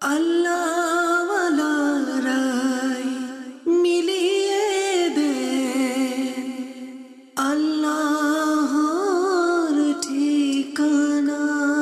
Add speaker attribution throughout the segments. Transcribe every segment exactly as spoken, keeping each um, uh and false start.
Speaker 1: আল্লাহ ওয়ালারাই মিলিয়ে দে আল্লাহর ঠিকানা।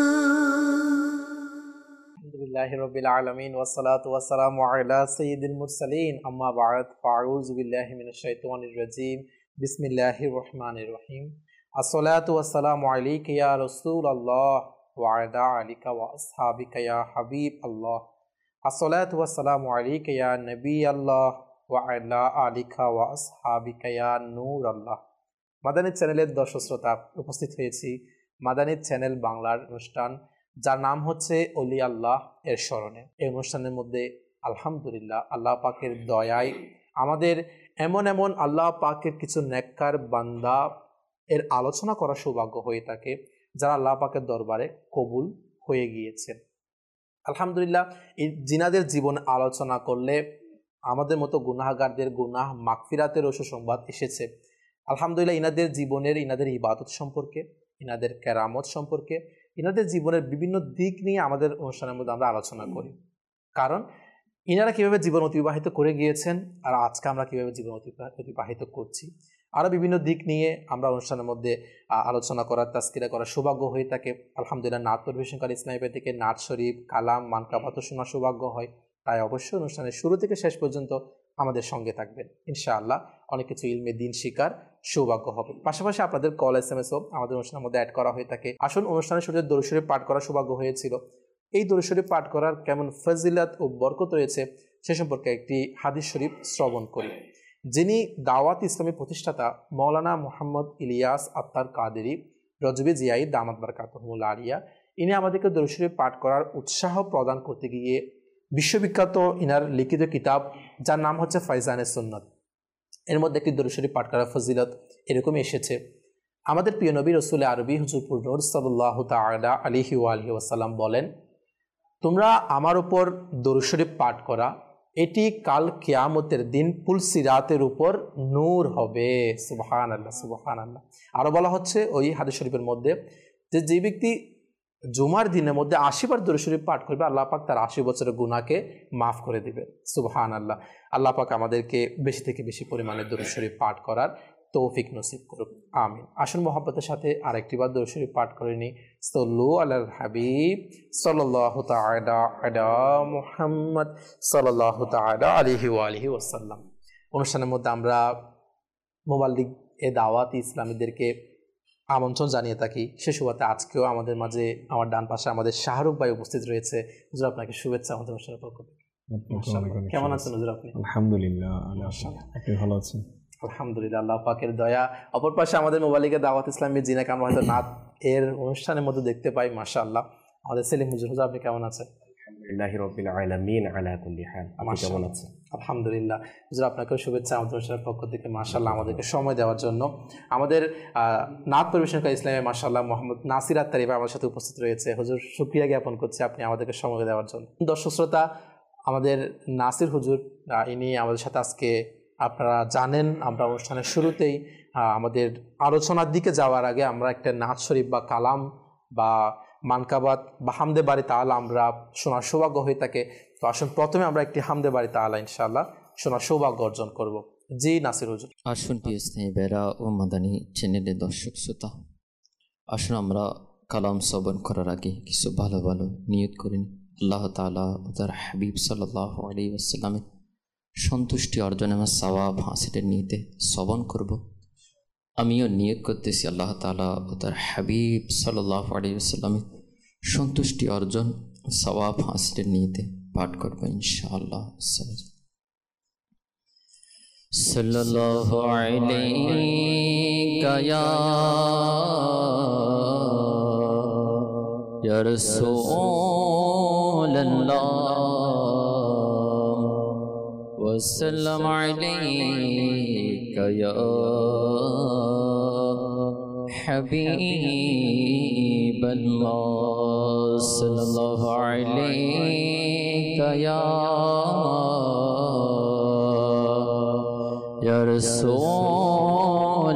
Speaker 2: আলহামদুলিল্লাহি রাব্বিল আলামিন ওয়াসসালাতু ওয়াসসালামু আলা সাইয়্যিদিল মুরসালিন আম্মা বা'দ ফাউযু বিল্লাহি মিনাশ শাইতানির রাজীম বিসমিল্লাহির রহমানির রহিম। আসসালাতু ওয়াসসালামু আলাইকা ইয়া রাসূলুল্লাহ ওয়া আলা আলিকা ওয়া আসহাবিকা ইয়া হাবিবাল্লাহ। আসসালাতু ওয়াসসালামু আলাইকা ইয়া নবিয়াল্লাহ ওয়া আলা আলিকা ওয়া আসহাবিকা ইয়া নূরাল্লাহ। মাদানী চ্যানেলের দর্শক শ্রোতা, উপস্থিত হয়েছি মাদানী চ্যানেল বাংলার অনুষ্ঠান যার নাম হচ্ছে অলি আল্লাহ এর স্মরণে। এই অনুষ্ঠানের মধ্যে আলহামদুলিল্লাহ আল্লাহ পাকের দয়ায় আমাদের এমন এমন আল্লাহ পাকের কিছু নেককার বান্দা এর আলোচনা করার সৌভাগ্য হয়ে থাকে যারা আল্লাহ পাকের দরবারে কবুল হয়ে গিয়েছেন। আলহামদুলিল্লাহ এই জিনাদের জীবন আলোচনা করলে আমাদের মতো গুনাহগারদের গুনাহ মাগফিরাতের সুসংবাদ এসেছে। আলহামদুলিল্লাহ ইনাদের জীবনের, ইনাদের ইবাদত সম্পর্কে, ইনাদের কেরামত সম্পর্কে, ইনাদের জীবনের বিভিন্ন দিক নিয়ে আমাদের অনুষ্ঠানের মধ্যে আমরা আলোচনা করি। কারণ ইনারা কীভাবে জীবন অতিবাহিত করে গিয়েছেন আর আজকে আমরা কীভাবে জীবন অতিবাহিত করছি, আরও বিভিন্ন দিক নিয়ে আমরা অনুষ্ঠানের মধ্যে আলোচনা করার, তাজকিরা করার সৌভাগ্য হয়ে থাকে। আলহামদুলিল্লাহ নাত পরিবেশনকারী ইসলামী থেকে নাত শরীফ, কালাম, মানকাবাত শোনার সৌভাগ্য হয়। তাই অবশ্যই অনুষ্ঠানের শুরু থেকে শেষ পর্যন্ত আমাদের সঙ্গে থাকবেন। ইনশাআল্লাহ অনেক কিছু ইলমে দিন শিকার সৌভাগ্য হবে। পাশাপাশি আপনাদের কল এস এম এসও আমাদের অনুষ্ঠানের মধ্যে অ্যাড করা হয়ে থাকে। আসুন, অনুষ্ঠানের শুরুতে দরুদ শরীফ পাঠ করার সৌভাগ্য হয়েছিল। এই দরুদ শরীফ পাঠ করার কেমন ফজিলত ও বরকত রয়েছে সে সম্পর্কে একটি হাদিস শরীফ শ্রবণ করি। যিনি দাওয়াত ইসলামী প্রতিষ্ঠাতা মৌলানা মোহাম্মদ ইলিয়াস আত্তার কাদেরী রজবে জিয়াই দামাত বারাকাতুহুল আলিয়া, ইনি আমাদেরকে দরুদ শরীফ পাঠ করার উৎসাহ প্রদান করতে গিয়ে বিশ্ববিখ্যাত ইনার লিখিত কিতাব যার নাম হচ্ছে ফাইজানে সুন্নাত, এর মধ্যে একটি দরুদ শরীফ পাঠ করার ফজিলত এরকমই এসেছে। আমাদের প্রিয় নবী রাসূল আরবি হুজুর নূর সাল্লাল্লাহু তাআলা আলাইহি ওয়া আলিহি ওয়াসাল্লাম বলেন, তোমরা আমার উপর দরুদ শরীফ পাঠ করা, এটি কাল কিয়ামতের দিন পুল সিরাতের উপর নূর হবে। সুবহানাল্লাহ, সুবহানাল্লাহ। আরও বলা হচ্ছে ওই হাদিস শরীফের মধ্যে যে যে ব্যক্তি জুমার দিনের মধ্যে আশি বার দরুদ শরীফ পাঠ করবে, আল্লাহ পাক তার আশি বছরের গুনাহকে মাফ করে দিবেন। সুবহানাল্লাহ। আল্লাহ পাক আমাদেরকে বেশি থেকে বেশি পরিমাণে দরুদ শরীফ পাঠ করার তৌফিক নসিব করুন, আমিন। আসুন মহব্বতের সাথে আরেকটি বার দরুদ শরীফ পাঠ করে নিই। সাল্লু আলাল হাবিব সাল্লাল্লাহু তাআলা আলা মুহাম্মদ সাল্লাল্লাহু তাআলা আলাইহি ওয়া আলিহি ওয়াসাল্লাম। অনুষ্ঠানের মধ্যে আমরা মুবাল্লিগ এ দাওয়াত ইসলামীদেরকে আমন্ত্রণ জানিয়ে থাকি। সে সুবাদে আজকেও আমাদের মাঝে আমার ডান পাশে আমাদের শাহরুখ ভাই উপস্থিত রয়েছে। হুজুর আপনাকে শুভেচ্ছা আমাদের অনুষ্ঠানের পক্ষ থেকে। কেমন আছেন হুজুর আপনি?
Speaker 3: আলহামদুলিল্লাহ, আপনি ভালো আছেন?
Speaker 2: আলহামদুলিল্লাহ, আল্লাহ পাকের দয়া। অপর পাশে আমাদের মোবাইলিকে দাওয়াত ইসলামী জিনাকে আমরা হয়তো নাত এর অনুষ্ঠানের মধ্যে দেখতে পাই। মাশাআল্লাহ, আমাদের সেলিম হুজুর। হুজুর আপনি কেমন আছেন?
Speaker 4: আলহামদুলিল্লাহি রাব্বিল আলামিন আলা কুল্লি হাল। আপনি কেমন আছেন?
Speaker 2: আলহামদুলিল্লাহ। হুজুর আপনাকেও শুভেচ্ছা আমাদের অনুষ্ঠানের পক্ষ থেকে। মাশাআল্লাহ, আমাদেরকে সময় দেওয়ার জন্য। আমাদের নাত পরিবেশনকারী ইসলামে মাশাআল্লাহ মোহাম্মদ নাসির আত্তারি ভাই আমাদের সাথে উপস্থিত রয়েছে। হুজুর শুকরিয়া জ্ঞাপন করছি আপনি আমাদেরকে সময় দেওয়ার জন্য। দর্শক শ্রোতা, আমাদের নাসির হুজুর ইনি আমাদের সাথে আজকে, আপনারা জানেন আমরা অনুষ্ঠানের শুরুতেই আমাদের আলোচনার দিকে যাওয়ার আগে আমরা একটা নাত শরীফ বা কালাম বা মানকাবাত বা হামদে বাড়ি তাআলা আমরা শোনার সৌভাগ্য হয়ে থাকে। তো আসুন প্রথমে আমরা একটি হামদে বাড়ি তাআলা ইনশাআল্লাহ শোনার সৌভাগ্য অর্জন করব। জি নাসির হুজুর।
Speaker 5: আসুন প্রিয় স্নেহী বেরা ও মাদানী চ্যানেলের দর্শক শ্রোতা, আসুন আমরা কালাম শ্রবণ করার আগে কিছু ভালো ভালো নিয়ত করেন। আল্লাহ তাআলা ও তার হাবিব সাল্লাল্লাহু আলাইহি ওয়াসাল্লামের সন্তুষ্টি অর্জনে আমার সওয়াব হাসিলের নিয়তে শ্রবণ করব। আমিও নিয়ত করতেছি আল্লাহ তাআলা ও তার হাবিব সাল্লাল্লাহু আলাইহি ওয়াসাল্লামের সন্তুষ্টি অর্জন সওয়াব হাসিলের নিয়তে পাঠ করব ইনশাআল্লাহ। সাল্লাল্লাহু আলাইকা ইয়া রাসূলুল্লাহ وسلم عليك يا حبيب الله صلى الله عليك يا يا رسول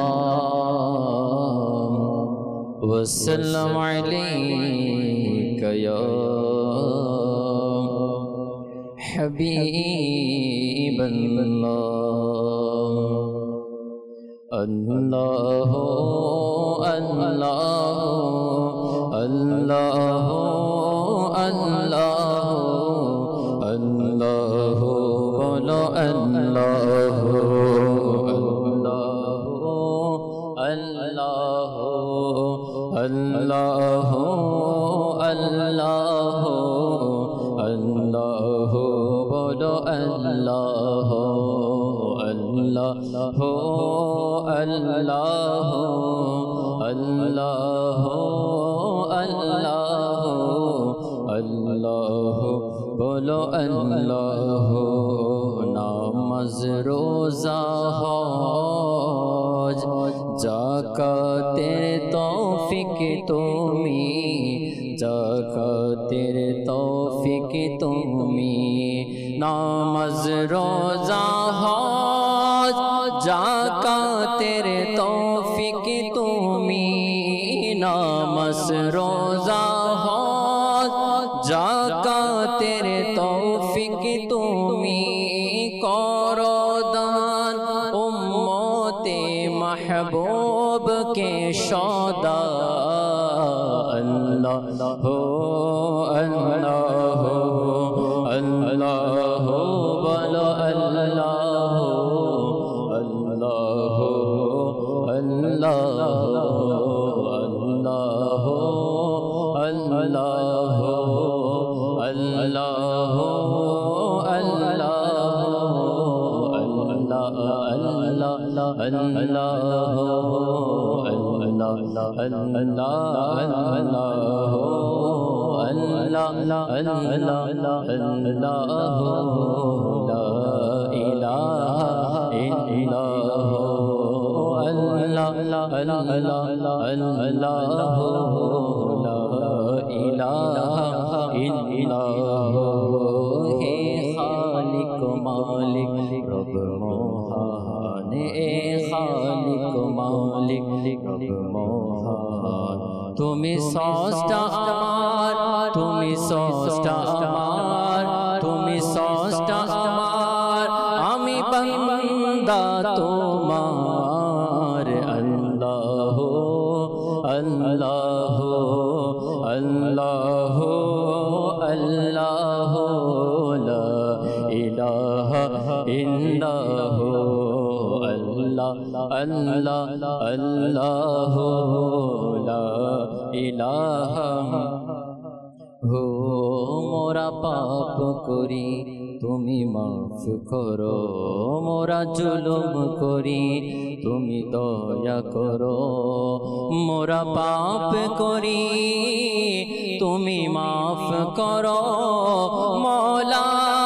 Speaker 5: الله وسلم عليك يا हबीब अल्लाह अल्लाह अल्लाह अल्लाह अल्लाह अल्लाह बोलो अल्लाह अल्लाह अल्लाह अल्लाह अल्लाह बोलो अल्लाह अल्लाह अल्लाह अल्लाह अल्लाह अल्लाह बोलो अल्लाह नामाज़ रोज़ा हज जाकातेर तौफिक तुमी जाकातेर तौफिक तुमी नामाज़ रोज़ा हज जाकातेर तौफिक तुमी नामाज़ रोज़ा हज जाकातेर तौफिक तुमी करो दान उम्मते महबूब के सौदा अल्लाह हो अल्लाह हो अल्लाह हो बोलो अल्लाह हो अल्लाह हो अल्लाह हो अल्लाह हो अल्लाह हो अल्लाह हो अल्लाह खालिक मालिक रब मोहन ए खालिक मालिक रब मोहन तुमी सृष्टा आमार तुमी सृष्टा आमार तुमी सृष्टा आमार आमी बंदा तोमार अल्लाह अल्लाह अल्लाह अल्लाह ला इलाहा इल्लल्लाह अल्लाह अल्लाह अल्लाह ला इलाहा हो मोरा पाप करी तुमी माफ करो मोरा जुलुम करी तुमी दया करो मोरा पाप करी तुमी माफ करो मौला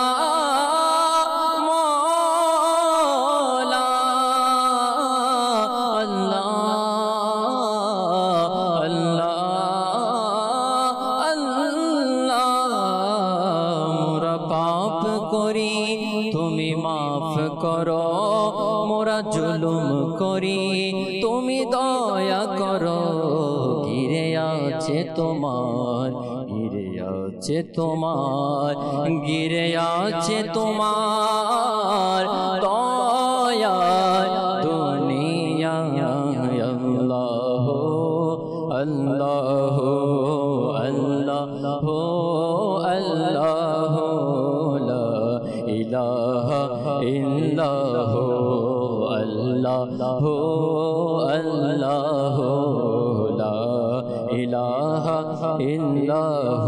Speaker 5: जुलुम करी तुमी दया करो घिरे आछे तोमार घिरे आछे तोमार घिरे आछे तोमार दया दुनिया अल्लाह अल्लाह अल्लाह अल्लाह ला इलाहा इल्लल्लाह अल्लाह अल्लाह ला इलाहा इल्लल्लाह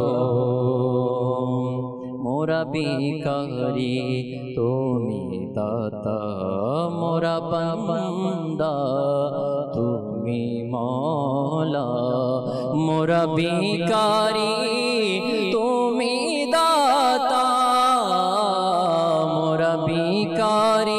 Speaker 5: मोरा भिखारी तुमी दाता मोरा बंदा तुमी मौला मोरा भिखारी तुमी दाता मोरा भिखारी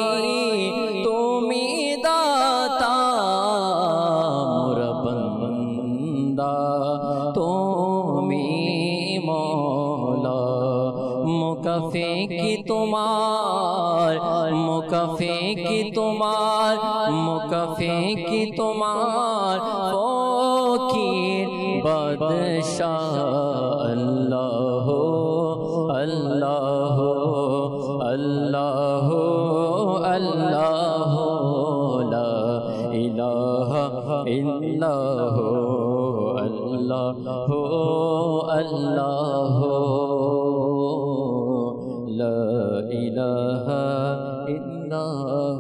Speaker 5: मुकफ़े की तुम्हार मुकफ़े की तुम्हार मुकफ़े की तुम्हार फ़कीर बादशाह अल्लाह अल्लाह আল্লাহ আল্লাহ লা ইলাহা ইল্লাল্লাহ আল্লাহ আল্লাহ লা ইলাহা ইল্লাল্লাহ।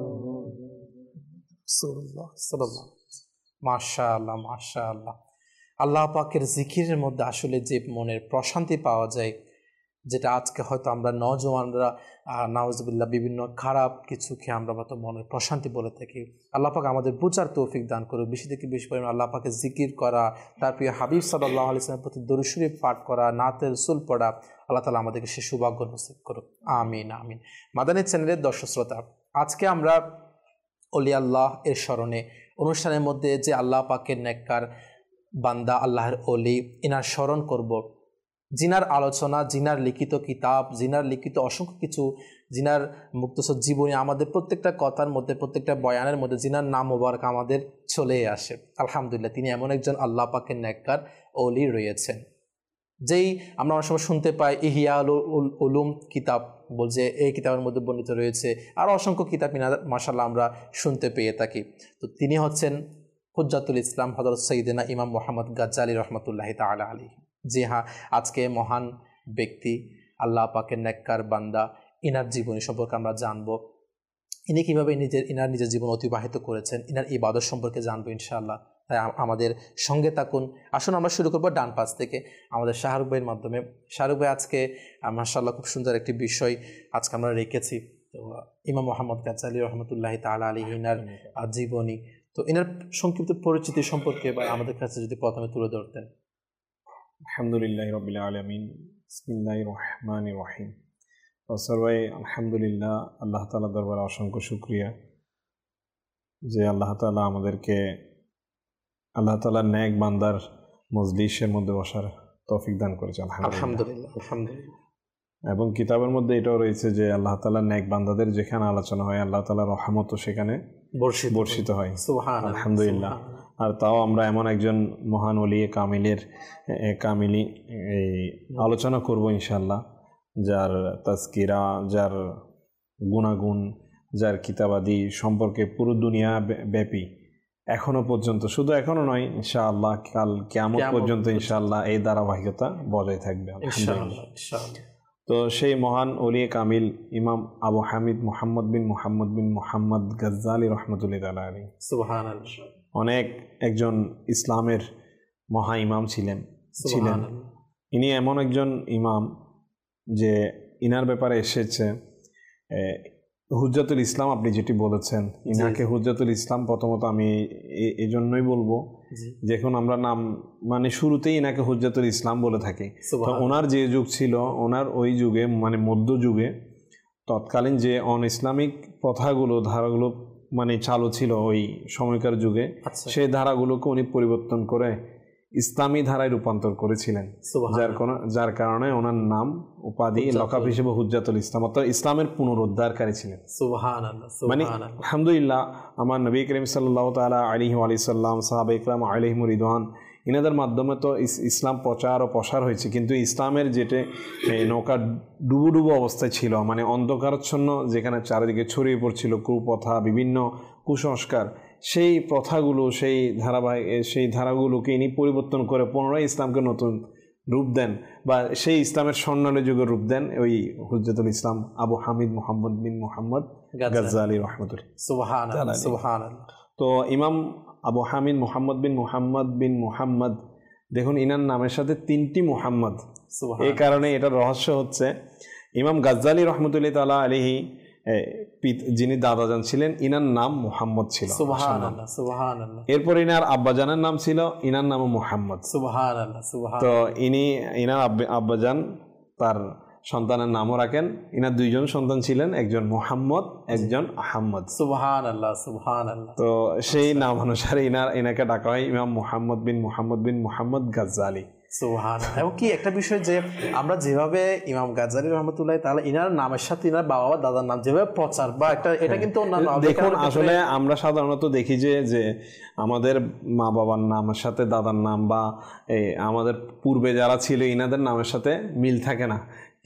Speaker 2: মাশাআল্লাহ মাশাআল্লাহ। আল্লাহ পাকের জিকিরের মধ্যে আসলে যে মনের প্রশান্তি পাওয়া যায়, যেটা আজকে হয়তো আমরা নওজওয়ানরা নাউজুবিল্লাহ বিভিন্ন খারাপ কিছুকে আমরা হয়তো মনের প্রশান্তি বলে থাকি। আল্লাহ পাক আমাদের বুঝার তৌফিক দান করুক। বেশি থেকে বেশি পরিমাণে আল্লাহ পাকে জিকির করা, তার প্রিয় হাবিব সাল্লাল্লাহু আলাইহি ওয়াসাল্লামের প্রতি দরুদ শরীফ পাঠ করা, নাতে রাসূল পড়া, আল্লাহ তাআলা আমাদেরকে সে সৌভাগ্য নসিব করুক। আমিন আমিন। মাদানী চ্যানেলের দর্শক শ্রোতা, আজকে আমরা অলি আল্লাহ এর স্মরণে অনুষ্ঠানের মধ্যে যে আল্লাহ পাকের নেককার বান্দা আল্লাহর অলি, ইনার স্মরণ করব, জিনার আলোচনা, জিনার লিখিত কিতাব, জিনার লিখিত অসংখ্য কিছু, জিনার মুক্তসর জীবনী, আমাদের প্রত্যেকটা কথার মধ্যে, প্রত্যেকটা বয়ানের মধ্যে জিনার নাম মোবারক আমাদের চলে আসে। আলহামদুলিল্লাহ, তিনি এমন একজন আল্লাহ পাকের নেককার অলি রয়েছেন, যেই আমরা অনেক সময় শুনতে পাই ইহিয়াউল উলুম কিতাব বলছে, এই কিতাবের মধ্যে বর্ণিত রয়েছে, আর অসংখ্য কিতাব মাশাআল্লাহ আমরা শুনতে পেয়ে থাকি। তো তিনি হচ্ছেন হুজ্জাতুল ইসলাম হযরত সাইয়্যিদিনা ইমাম মুহাম্মদ গাজ্জালী রহমতুল্লাহি তাআলা আলাইহি। জি হ্যাঁ, আজকে মহান ব্যক্তি আল্লাহ পাকের নেককার বান্দা, ইনার জীবনী সম্পর্কে আমরা জানবো, ইনি কীভাবে নিজের ইনার নিজের জীবন অতিবাহিত করেছেন, ইনার ইবাদত সম্পর্কে জানবো ইনশাআল্লাহ। তাই আমাদের সঙ্গে থাকুন। আসুন আমরা শুরু করবো ডান পাশ থেকে আমাদের শাহরুখ ভাইয়ের মাধ্যমে। শাহরুখ ভাই, আজকে মাশাআল্লাহ খুব সুন্দর একটি বিষয় আজকে আমরা রেখেছি, তো ইমাম মুহাম্মদ গাজ্জালী রহমতুল্লাহি তাআলা আলাইহি, ইনার জীবনী, তো ইনার সংক্ষিপ্ত পরিচিতি সম্পর্কে বা আমাদের কাছে যদি প্রথমে তুলে ধরতেন।
Speaker 3: আলহামদুলিল্লাহি রাব্বিল আলামিন, বিসমিল্লাহির রহমানির রহিম। ওসর ভাই, আলহামদুলিল্লাহ, আল্লাহ তাআলা দরবারে অসংখ্য শুকরিয়া যে আল্লাহ তাআলা আমাদেরকে আল্লাহ তাআলার নেক বান্দার মজলিসের মধ্যে বসার তৌফিক দান করেছে।
Speaker 2: আলহামদুলিল্লাহ আলহামদুলিল্লাহ।
Speaker 3: এবং কিতাবের মধ্যে এটাও রয়েছে যে আল্লাহ তাআলার নেক বান্দাদের যেখানে আলোচনা হয়, আল্লাহ তাআলার রহমতও সেখানে বর্ষিত বর্ষিত হয়। সুবহানাল্লাহ, আলহামদুলিল্লাহ। আর তাও আমরা এমন একজন মহান ওলি কামিলের কামিলি এই আলোচনা করব ইনশাআল্লাহ, যার তাজকিরা, যার গুণাগুণ, যার কিতাবাদি সম্পর্কে পুরো দুনিয়া ব্যাপী এখনো পর্যন্ত, শুধু এখনো নয়, ইনশাআল্লাহ কাল কিয়ামত পর্যন্ত ইনশাআল্লাহ এই ধারাবাহিকতা বজায় থাকবে আলহামদুলিল্লাহ। তো সেই মহান ওলি কামিল ইমাম আবু হামিদ মুহাম্মদ বিন মুহাম্মদ বিন মুহাম্মদ গাজ্জালী রহমতুল্লাহি তাআলা আলাইহি, সুবহানাল্লাহ, অনেক একজন ইসলামের মহা ইমাম ছিলেন ছিলেন ইনি এমন একজন ইমাম যে ইনার ব্যাপারে এসেছে হুজ্জাতুল ইসলাম। আপনি যেটি বলেছেন, ইনাকে হুজ্জাতুল ইসলাম, প্রথমত আমি এই জন্যই বলবো যখন আমরা নাম মানে শুরুতেই ইনাকে হুজ্জাতুল ইসলাম বলে থাকি। ওনার যে যুগ ছিল, ওনার ওই যুগে মানে মধ্য যুগে তৎকালীন যে অন ইসলামিক প্রথাগুলো, ধারাগুলো মানে চালু ছিল ওই সময়কার যুগে, সেই ধারাগুলোকে উনি পরিবর্তন করে ইসলামী ধারায় রূপান্তর করেছিলেন, যার কোন যার কারণে ওনার নাম উপাধি লকাব হিসেবে হুজ্জাতুল ইসলাম, অর্থাৎ ইসলামের পুনরুদ্ধারকারী ছিলেন। সুবহানাল্লাহ, মানে আলহামদুলিল্লাহ, আমার নবী করিম সাল্লাল্লাহু তাআলা আলাইহি ওয়া সাল্লাম, সাহাবা ইকরাম আলাইহিম রিদওয়ান, ইনাদের মাধ্যমে তো ইসলাম প্রচার ও প্রসার হয়েছে, কিন্তু ইসলামের যেটা নৌকা ডুবো ডুবো অবস্থায় ছিল, মানে অন্ধকারাচ্ছন্ন, যেখানে চারিদিকে ছড়িয়ে পড়ছিল কুপ্রথা, বিভিন্ন কুসংস্কার, সেই প্রথাগুলো, সেই ধারাবাহিক সেই ধারাগুলোকে ইনি পরিবর্তন করে পুনরায় ইসলামকে নতুন রূপ দেন, বা সেই ইসলামের স্বর্ণালী যুগের রূপ দেন ওই হুজ্জাতুল ইসলাম আবু হামিদ মুহাম্মদ বিন মুহাম্মদ গাজ্জালী রহমতুল্লাহ, সুবহানাল্লাহ সুবহানাল্লাহ। তো ইমাম আবু হামিদ মুহাম্মদ বিন মুহাম্মদ বিন মুহাম্মদ, দেখুন ইনার নামের সাথে তিনটি মুহাম্মদ, এই কারণে এটার রহস্য হচ্ছে ইমাম গাজ্জালী রহমতুল্লাহি তাআলা আলাইহি যিনি দাদাজান ছিলেন, ইনার নাম মুহাম্মদ ছিল, সুবহানাল্লাহ সুবহানাল্লাহ। এরপর ইনার আব্বাজানের নাম ছিল, ইনার নাম মুহাম্মদ, সুবহানাল্লাহ সুবহানাল্লাহ। তো ইনি ইনার আব্বাজান তার সন্তানের নামও রাখেন। ইনার দুইজন সন্তান ছিলেন, একজন মুহাম্মদ, একজন আহমদ, সুবহানাল্লাহ সুবহানাল্লাহ। তো সেই নাম অনুসারে ইনার ইনাকে ডাকা হয় ইমাম মুহাম্মদ বিন মুহাম্মদ বিন মুহাম্মদ গাজ্জালী,
Speaker 2: সুবহানাল্লাহ। এবং কি একটা বিষয় যে আমরা যেভাবে ইমাম গাজ্জালী রহমতুল্লাহি তাআলা ইনার নামের সাথে ইনার বাবা বা দাদার নাম যেভাবে প্রচার বা একটা, এটা কিন্তু অন্যান্য,
Speaker 3: দেখুন আসলে আমরা সাধারণত দেখি যে যে আমাদের মা বাবার নামের সাথে দাদার নাম বা আমাদের পূর্বে যারা ছিল ইনাদের নামের সাথে মিল থাকে না,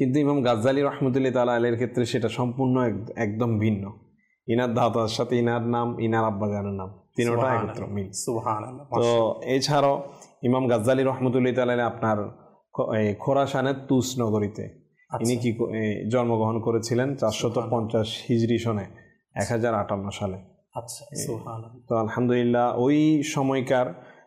Speaker 3: কিন্তু ইমাম গাজ্জালী রহমতুল্লাহ তাআলা আলাইহির ক্ষেত্রে সেটা সম্পূর্ণ একদম ভিন্ন। ইনার দাদার সাথে ইনার নাম, ইনার আব্বাজানের নাম, তিনটা একত্র মিল।
Speaker 2: সুবহানাল্লাহ।
Speaker 3: তো এছাড়াও ইমাম গাজ্জালী রহমতুল্লাহ তাআলা আপনার খোরাসানের তুস নগরীতে ইনি কি জন্মগ্রহণ করেছিলেন চারশত পঞ্চাশ হিজরি সনে এক হাজার আটান্ন সালে।
Speaker 2: আচ্ছা, সুবহানাল্লাহ।
Speaker 3: তো আলহামদুলিল্লাহ ওই সময়কার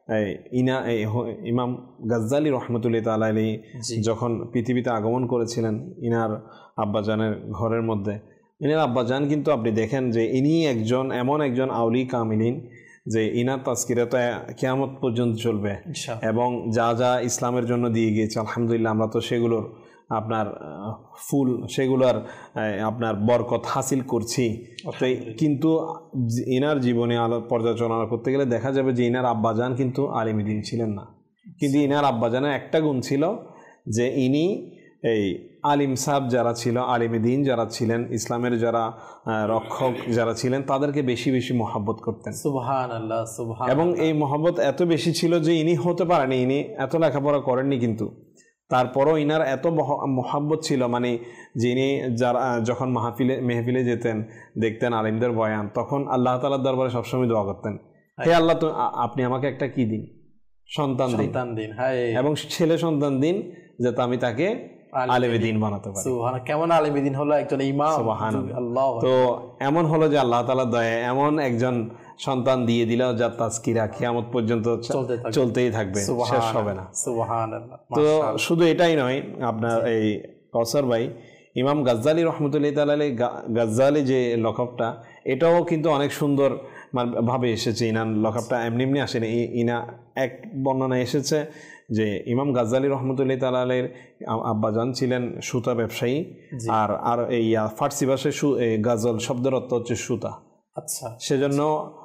Speaker 3: ইনা ইমাম গাজ্জালী রহমতুল্লাহ তাআলা আলাইহি যখন পৃথিবীতে আগমন করেছিলেন ইনার আব্বাজানের ঘরের মধ্যে, ইনার আব্বাজান কিন্তু আপনি দেখেন যে ইনি একজন এমন একজন আউলি কামিলিন যে ইনার তাজকিরা তো কিয়ামত পর্যন্ত চলবে এবং যা যা ইসলামের জন্য দিয়ে গিয়েছে আলহামদুলিল্লাহ আমরা তো সেগুলোর আপনার ফুল সেগুলোর আপনার বরকত হাসিল করছি। তো কিন্তু ইনার জীবনে আলো পর্যালোচনা করতে গেলে দেখা যাবে যে ইনার আব্বাজান কিন্তু আলিম দ্বীন ছিলেন না, কিন্তু ইনার আব্বাজানের একটা গুণ ছিল যে ইনি এই আলিম সাহেব যারা ছিল, আলিম দ্বীন যারা ছিলেন, ইসলামের যারা রক্ষক যারা ছিলেন তাদেরকে বেশি বেশি মহব্বত করতেন।
Speaker 2: সুবহানাল্লাহ, সুবহানাল্লাহ।
Speaker 3: এবং এই মহব্বত এত বেশি ছিল যে ইনি হতে পারেনি, ইনি এত লেখাপড়া করেননি, কিন্তু তারপরও ইনার এত মহব্বত ছিল মানে যিনি যারা যখন মাহফিলে মেহফিলে যেতেন দেখতেন আলিমদের বয়ান, তখন আল্লাহ তাআলার দরবারে সবসময় দোয়া করতেন, হে আল্লাহ তো আপনি আমাকে একটা কি দিন, সন্তান দিন, এবং ছেলে সন্তান দিন যাতে আমি তাকে আলেমে দ্বীন বানাতে পারি।
Speaker 2: সুবহানাল্লাহ। কেমন আলেমে দ্বীন হলো, একজন ইমাম। সুবহানাল্লাহ।
Speaker 3: তো এমন হলো যে আল্লাহ তাআলার দয়ায় এমন একজন সন্তান দিয়ে দিল যার তাজকিরা কিয়ামত পর্যন্ত চলতেই থাকবে, শেষ হবে না।
Speaker 2: সুবহানাল্লাহ।
Speaker 3: তো শুধু এটাই নয়, আপনার এই কৌসার ভাই ইমাম গাজ্জালী রহমতুল্লাহ তাআলা আলাইহি গাজ্জালী যে লকবটা এটাও কিন্তু অনেক সুন্দর ভাবে এসেছে। ইনার লকবটা এমনি এমনি আসেনি। ইনা এক বর্ণনা এসেছে যে ইমাম গাজ্জালী রহমতুল্লাহ তাআলা আলাইহির আব্বাজান ছিলেন সুতা ব্যবসায়ী, আর আর এই ফার্সি ভাষায় গাজল শব্দের অর্থ হচ্ছে সুতা।
Speaker 2: আচ্ছা,
Speaker 3: সেজন্য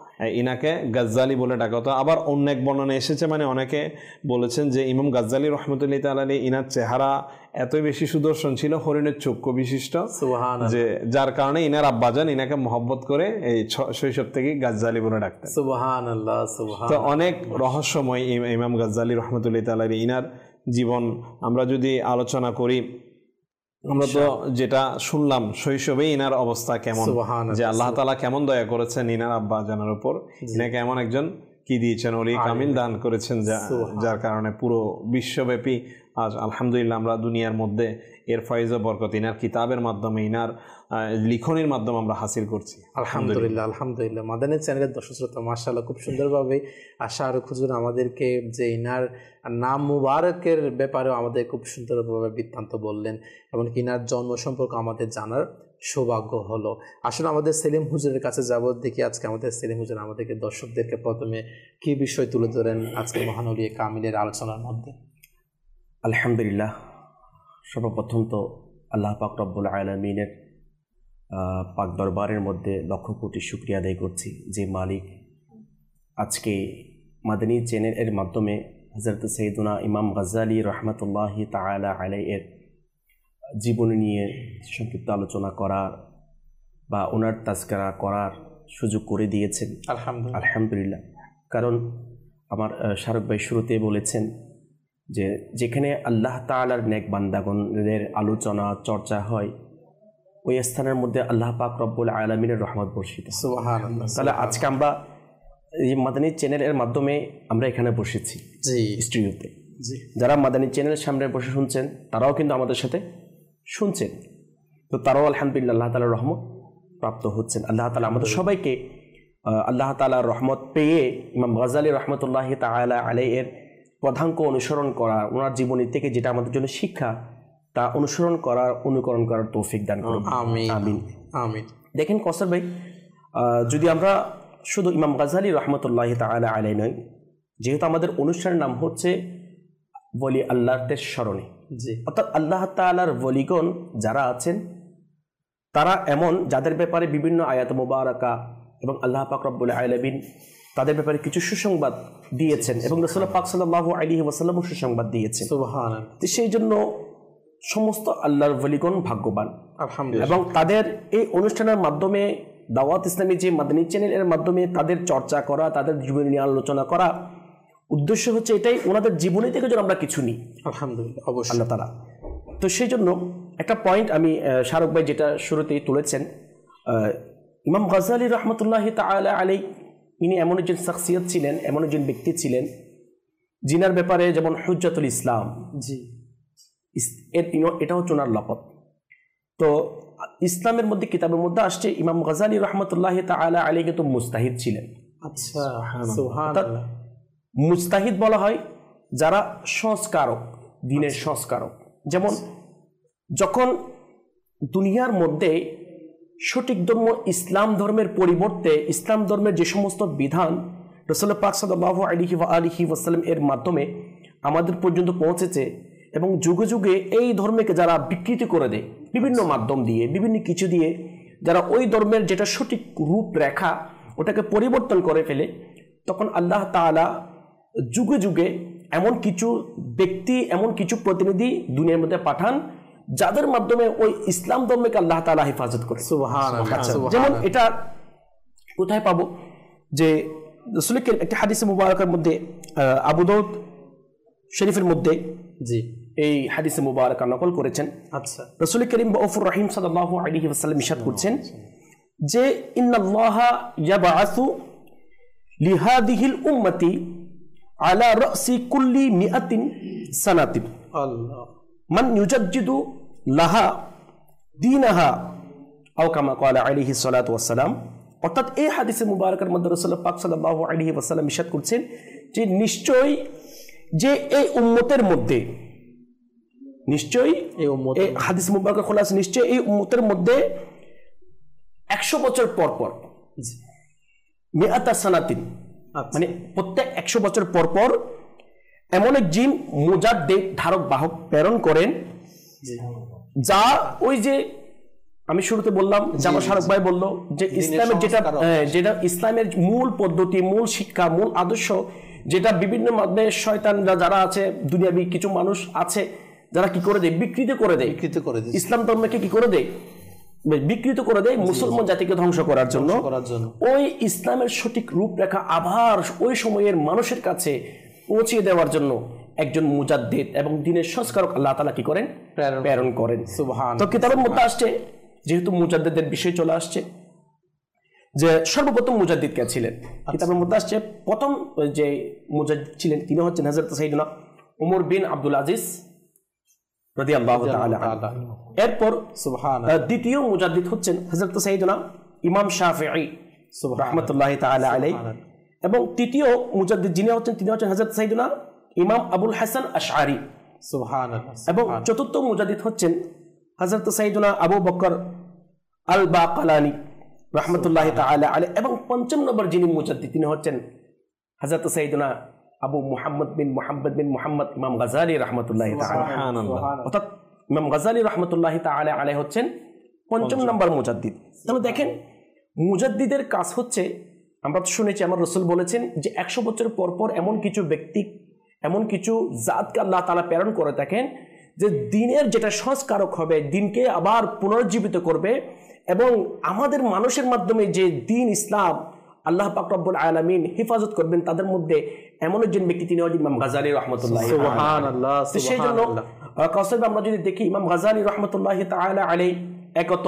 Speaker 3: ইনাকে গাজ্জালী বলে ডাকা হতো। আবার অন্য এক বর্ণনা এসেছে, মানে অনেকে বলেছেন যে ইমাম গাজ্জালী রহমতুল্লাহ তাআলা আলাইহি ইনার চেহারা এতই বেশি সুদর্শন ছিল, হরিণের চক্ষু বিশিষ্ট, যে যার কারণে ইনার আব্বাজান ইনাকে মহব্বত করে এই শৈশব থেকে গাজ্জালী বলে ডাকতেন।
Speaker 2: সুবহানাল্লাহ, সুবহানাল্লাহ।
Speaker 3: তো অনেক রহস্যময় ইমাম গাজ্জালী রহমতুল্লাহ তাআলা আলাইহি ইনার জীবন আমরা যদি আলোচনা করি, আমরা তো যেটা শুনলাম শৈশবে ইনার অবস্থা কেমন, যে আল্লাহ তাআলা কেমন দয়া করেছেন ইনার আব্বা জানার উপর, ইনাকে এমন একজন কি দিয়েছেন, ওলি কামিল দান করেছেন, যার কারণে পুরো বিশ্বব্যাপী আজ আলহামদুলিল্লাহ আমরা দুনিয়ার মধ্যে এর ফয়েজ ও বরকত ইনার কিতাবের মাধ্যমে, ইনার লিখনের মাধ্যমে আমরা হাসিল করছি।
Speaker 2: আলহামদুলিল্লাহ, আলহামদুলিল্লাহ। মাদানী চ্যানেলের দর্শক শ্রোতা মাশাআল্লাহ খুব সুন্দরভাবে আশারুক হুজুর আমাদেরকে যে ইনার নাম মুবারকের ব্যাপারেও আমাদের খুব সুন্দরভাবে বৃত্তান্ত বললেন, এবং ইনার জন্ম সম্পর্কে আমাদের জানার সৌভাগ্য হলো। আসলে আমাদের সেলিম হুজুরের কাছে যাব, দেখি আজকে আমাদের সেলিম হুজুর আমাদেরকে দর্শকদেরকে প্রথমে কি বিষয় তুলে ধরেন আজকে মহান ওলিয়ে কামিলের আলোচনার মধ্যে।
Speaker 4: আলহামদুলিল্লাহ, সর্বপ্রথম তো আল্লাহ পাক রব্বুল আলামিনের পাক দরবারের মধ্যে লক্ষ কোটি শুকরিয়া আদায় করছি, যে মালিক আজকে মাদানী চ্যানেল এর মাধ্যমে হযরত সাইয়্যিদুনা ইমাম গাজ্জালী রহমাতুল্লাহি তাআলা আলাইহির জীবনী নিয়ে সংক্ষিপ্ত আলোচনা করার বা ওনার তাজকিরা করার সুযোগ করে দিয়েছেন।
Speaker 2: আলহামদুলিল্লাহ,
Speaker 4: আলহামদুলিল্লাহ। কারণ আমার শারুক ভাই শুরুতে বলেছেন যে যেখানে আল্লাহ তাআলার নেক বান্দাগণের আলোচনা চর্চা হয়, ওই স্থানের মধ্যে আল্লাহ পাক রব্বুল আলামিনের রহমত বর্ষিত।
Speaker 2: সুবহানাল্লাহ।
Speaker 4: তাহলে আজকে আমরা এই মাদানী চ্যানেলের মাধ্যমে আমরা এখানে বসেছি স্টুডিওতে, যারা মাদানী চ্যানেলের সামনে বসে শুনছেন তারাও কিন্তু আমাদের সাথে শুনছেন, তো তারাও আলহামদুলিল্লাহ আল্লাহ তাআলার রহমত প্রাপ্ত হচ্ছেন। আল্লাহ তাআলা আমাদের সবাইকে আল্লাহ তাআলার রহমত পেয়ে ইমাম গাজ্জালী রহমতুল্লাহি তাআলা আলাইহির পদাঙ্ক অনুসরণ করা, ওনার জীবনী থেকে যেটা আমাদের জন্য শিক্ষা তা অনুসরণ করার অনুকরণ করার তৌফিক দান করুন। আমিন, আমিন, আমিন। দেখেন কৌসার ভাই, যদি আমরা শুধু ইমাম গাজ্জালী রহমতুল্লাহি তাআলা আলাইহি নয়, যেহেতু আমাদের অনুষ্ঠানের নাম হচ্ছে ওলি আল্লাহর স্মরণে, অর্থাৎ আল্লাহ তাআলার ওলিগণ যারা আছেন তারা এমন যাদের ব্যাপারে বিভিন্ন আয়াত মুবারাকা এবং আল্লাহ পাক রব্বুল আলামিন তাদের ব্যাপারে কিছু সুসংবাদ দিয়েছেন, এবং রাসূলুল্লাহ পাক সাল্লাল্লাহু আলাইহি ওয়াসাল্লাম সুসংবাদ দিয়েছেন। সুবহানাল্লাহ। তো সেই জন্য সমস্ত আল্লাহর ওলিগণ ভাগ্যবান, আলহামদুলিল্লাহ। এবং তাদের এই অনুষ্ঠানের মাধ্যমে দাওয়াত ইসলামী যে মাদানী চ্যানেলের মাধ্যমে তাদের চর্চা করা, তাদের জীবনী নিয়ে আলোচনা করা, উদ্দেশ্য হচ্ছে এটাই, ওনাদের জীবনী থেকে যেন আমরা কিছু নিই, আলহামদুলিল্লাহ, অবশ্যই আল্লাহ তাআলা। তো সেই জন্য একটা পয়েন্ট আমি শাহরুখ ভাই যেটা শুরুতেই তুলেছেন, ইমাম গাজ্জালী রহমতুল্লাহ তাআলা আলাইহি ইনি এমন একজন শখসিয়ত ছিলেন, এমন একজন ব্যক্তি ছিলেন জিনার ব্যাপারে যেমন হুজ্জাতুল ইসলাম, জি এটা হচ্ছে ওনার লকব। তো ইসলামের মধ্যে কিতাবের মধ্যে আসছে ইমাম গাজ্জালী রহমতুল্লাহ তাআলা আলাইহি কিন্তু মুস্তাহিদ ছিলেন।
Speaker 2: আচ্ছা, সুবহানাল্লাহ।
Speaker 4: মুস্তাহিদ বলা হয় যারা সংস্কারক, দ্বীনের সংস্কারক। যেমন যখন দুনিয়ার মধ্যে সঠিক ধর্ম ইসলাম ধর্মের পরিবর্তে ইসলাম ধর্মের যে সমস্ত বিধান রাসূল পাক সাল্লাল্লাহু আলাইহি ওয়া আলিহি ওয়াসাল্লাম এর মাধ্যমে আমাদের পর্যন্ত পৌঁছেছে, এবং যুগে যুগে এই ধর্মকে যারা বিকৃতি করে দেয় বিভিন্ন মাধ্যম দিয়ে, বিভিন্ন কিছু দিয়ে, যারা ওই ধর্মের যেটা সঠিক রূপরেখা ওটাকে পরিবর্তন করে ফেলে, তখন আল্লাহ তাআলা যুগে যুগে এমন কিছু ব্যক্তি, এমন কিছু প্রতিনিধি দুনিয়ার মধ্যে পাঠান যাদের মাধ্যমে ওই ইসলাম ধর্মকে আল্লাহ তাআলা হেফাজত করে। সুবহানাল্লাহ। যেমন এটা কোথায় পাবো, যে রাসূলের একটা হাদিসে মুবারকের মধ্যে আবু দাউদ শরীফের মধ্যে জি এই হাদিসে মুবারকা নকল করেছেন। আচ্ছা, রাসূল করিম রাউফুর রহিম সাল্লাল্লাহু আলাইহি ওয়াসাল্লাম ইরশাদ করছেন যে ইন্নাল্লাহা ইয়াবআসু লিহাদিহিল উম্মতি আলা রাসি কুল্লি মিআতিন সানাতিন আল্লাহ মান ইউজাদ্দিদু লাহা দীনাহা আও কামা ক্বালা আলাইহি সাল্লাতু ওয়াসসালাম। অর্থাৎ এই হাদিসে মুবারকের মধ্যে রাসূল পাক সাল্লাল্লাহু আলাইহি ওয়াসাল্লাম ইরশাদ করছেন যে নিশ্চয়ই যে এই উম্মতের মধ্যে নিশ্চয়ই এই হাদিস মুবারক খোলা আছে, নিশ্চয়ই এই উম্মতের মধ্যে একশো বছর পর পর মিআতা সানাতিন, মানে প্রত্যেক একশো বছর পর পর এমন এক জিন মুজাদ্দিদ ধারক বাহক প্রেরণ করেন, যা ওই যে আমি শুরুতে বললাম, জামা শারক ভাই বলল যে ইসলামের যেটা যেটা ইসলামের মূল পদ্ধতি, মূল শিক্ষা, মূল আদর্শ, যেটা বিভিন্ন মাধ্যমে শয়তানরা যারা আছে, দুনিয়াবি কিছু মানুষ আছে যারা কি করে দেয়, বিকৃত করে দেয়, বিকৃত করে দেয় ইসলাম ধর্মকে, কি করে দেয়, বিকৃত করে দেয় মুসলমান জাতিকে ধ্বংস করার জন্য। ওই ইসলামের সঠিক রূপরেখা আবার ওই সময়ের মানুষের কাছে পৌঁছিয়ে দেওয়ার জন্য একজন মুজাদ্দিদ এবং দ্বীনের সংস্কারক আল্লাহ তাআলা কি করেন, প্রেরণ করেন। সুবহানাল্লাহ। তো কিতাবের মধ্যে আসছে, যেহেতু মুজাদ্দিদের বিষয় চলে আসছে, যে সর্বপ্রথম মুজাদ্দিদ কে ছিলেন, কিতাবের মধ্যে আসছে প্রথম যে মুজাদ্দিদ ছিলেন তিনি হচ্ছেন হযরত সাইয়েদনা ওমর বিন আব্দুল আজিজ রাদিয়াল্লাহু তাআলা আনহু। এরপর সুবহানাল্লাহ দ্বিতীয় মুজাদ্দিদ হচ্ছেন হযরত সাইয়েদনা ইমাম শাফিঈ রাহমাতুল্লাহি তাআলা আলাইহি, এবং তৃতীয় মুজাদ্দিদ যিনি হচ্ছেন তিনি হচ্ছেন হযরত সাইয়েদনা ইমাম আবুল হাসান আশআরী। সুবহানাল্লাহ। এবং চতুর্থ মুজাদ্দিদ হচ্ছেন হযরত সাইয়েদনা আবু বকর আল বাকালানি রাহমাতুল্লাহি তাআলা আলাইহি, এবং পঞ্চম নম্বর যিনি মুজাদ্দিদ তিনি হচ্ছেন হযরত সাইয়েদনা আবু মুহাম্মদ বিন মুহাম্মদ বিন মুহাম্মদ ইমাম গাজ্জালী রাহমাতুল্লাহি তাআলা। সুবহানাল্লাহ। অর্থাৎ ইমাম গাজ্জালী রাহমাতুল্লাহি তাআলা আলাইহি হচ্ছেন পঞ্চম নম্বর মুজাদ্দিদ। তাহলে দেখেন মুজাদ্দিদের কাজ হচ্ছে, আমরা তো শুনেছি আমার রাসূল বলেছেন যে একশো বছর পর পর এমন কিছু ব্যক্তি, এমন কিছু জাতকে আল্লাহ তাআলা প্রেরণ করে থাকেন যে দ্বীনের যেটা সংস্কারক হবে, দ্বীনকে আবার পুনরুজ্জীবিত করবে, এবং আমাদের মানুষের মাধ্যমে যে দ্বীন ইসলাম আল্লাহ পাক রব্বুল আলামিন হেফাজত করবেন, তাদের মধ্যে এমন একজন ব্যক্তি তিনি হলেন ইমাম গাজ্জালী রাহমাতুল্লাহি তাআলা। সুবহানাল্লাহ। সেই জন্য কাউসার আমরা যদি দেখি ইমাম গাজ্জালী রাহমাতুল্লাহি তাআলা আলাইহি একত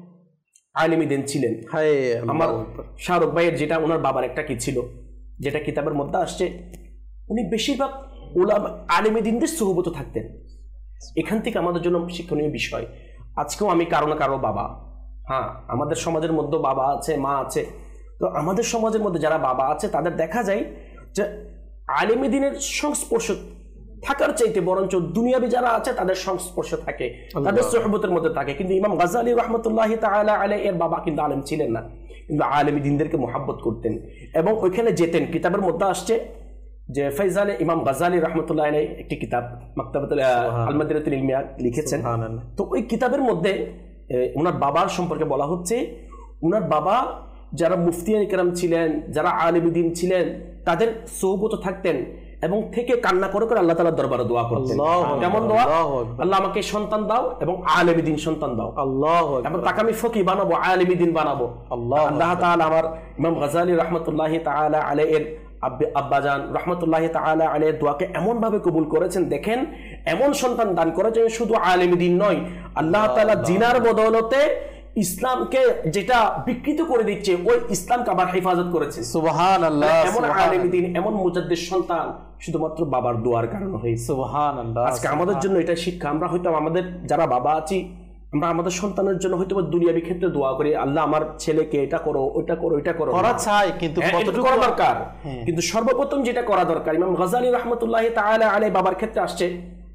Speaker 4: আলেমী দ্বীন ছিলেন। আমার শাহরুখ ভাইয়ের যেটা ওনার বাবার একটা কি ছিল, যেটা কিতাবের মধ্যে আসছে, উনি বেশিরভাগ উলামা আলেমী দ্বীনদের সুহবতে থাকতেন। এখান থেকে আমাদের জন্য শিক্ষণীয় বিষয়, আজকেও আমি কারো না কারো বাবা, হ্যাঁ আমাদের সমাজের মধ্যে বাবা আছে, মা আছে, তো আমাদের সমাজের মধ্যে যারা বাবা আছে তাদের দেখা যায় যে আলেমী দ্বীনের সংস্পর্শ থাকার চাইতে বরঞ্চ দুনিয়াবি যারা আছে তাদের সংস্পর্শ থাকে, তাদের সুহবতের মধ্যে থাকে। কিন্তু ইমাম গাজ্জালী রাহমাতুল্লাহি তাআলা আলাইহি এর বাবা কিন্তু আলেম ছিলেন না, কিন্তু আলেমী দ্বীনদেরকে মুহাব্বত করতেন এবং ওইখানে যেতেন। কিতাবের মধ্যে আসছে যে ফয়জালে ইমাম গাজ্জালী রাহমাতুল্লাহি আলাইহি একটি কিতাব মাকতাবাতুল আল মাদরিসাতুল ইলমিয়া লিখেছেন। তো ওই কিতাবের মধ্যে ওনার বাবার সম্পর্কে বলা হচ্ছে, ওনার বাবা যারা মুফতিয়ান কেরাম ছিলেন, যারা আলেমী দ্বীন ছিলেন, তাদের সোহবতে থাকতেন এবং থেকে কান্না করে করে আল্লাহ তাআলার দরবারে দোয়া করতেন। কেমন দোয়া? আল্লাহ আমাকে সন্তান দাও এবং আলেমী দ্বীন সন্তান দাও, আল্লাহ, এবং তাকে আমি ফকিহ বানাবো, আলেমী দ্বীন বানাবো। আল্লাহ আল্লাহ তাআলা আমার ইমাম গাজ্জালী রাহমাতুল্লাহি তাআলা আলাইহির আব্বাজান রহমতুল্লাহি তাআলা আলাইহির দোয়াকে এমন ভাবে কবুল করেছেন। দেখেন এমন সন্তান দান করেছেন, শুধু আলেম দ্বীন নয়, আল্লাহ তাআলা জিনার বদৌলতে ইসলামকে যেটা বিকৃত করে দিচ্ছে ওই ইসলামকে আবার হেফাজত করেছে।
Speaker 2: সুবহানাল্লাহ।
Speaker 4: এমন আলেম দ্বীন, এমন মুজাদ্দিদ সন্তান শুধুমাত্র বাবার দোয়ার কারণে হয়েছে।
Speaker 2: সুবহানাল্লাহ।
Speaker 4: আজকে আমাদের জন্য এটা শিক্ষা। আমরা হয়তো আমাদের যারা বাবা আছি, আমরা আমাদের সন্তানের জন্য হয়তো দুনিয়াবি ক্ষেত্রে দোয়া করি, আল্লাহ আমার ছেলেকে এটা করো, ওইটা করো, এটা করো,
Speaker 2: করা চাই, কিন্তু কতটুকু
Speaker 4: করা দরকার। কিন্তু সর্বপ্রথম যেটা করা দরকার, ইমাম গাজ্জালী রাহমাতুল্লাহি তাআলা আলাইহি বাবার ক্ষেত্রে আসছে,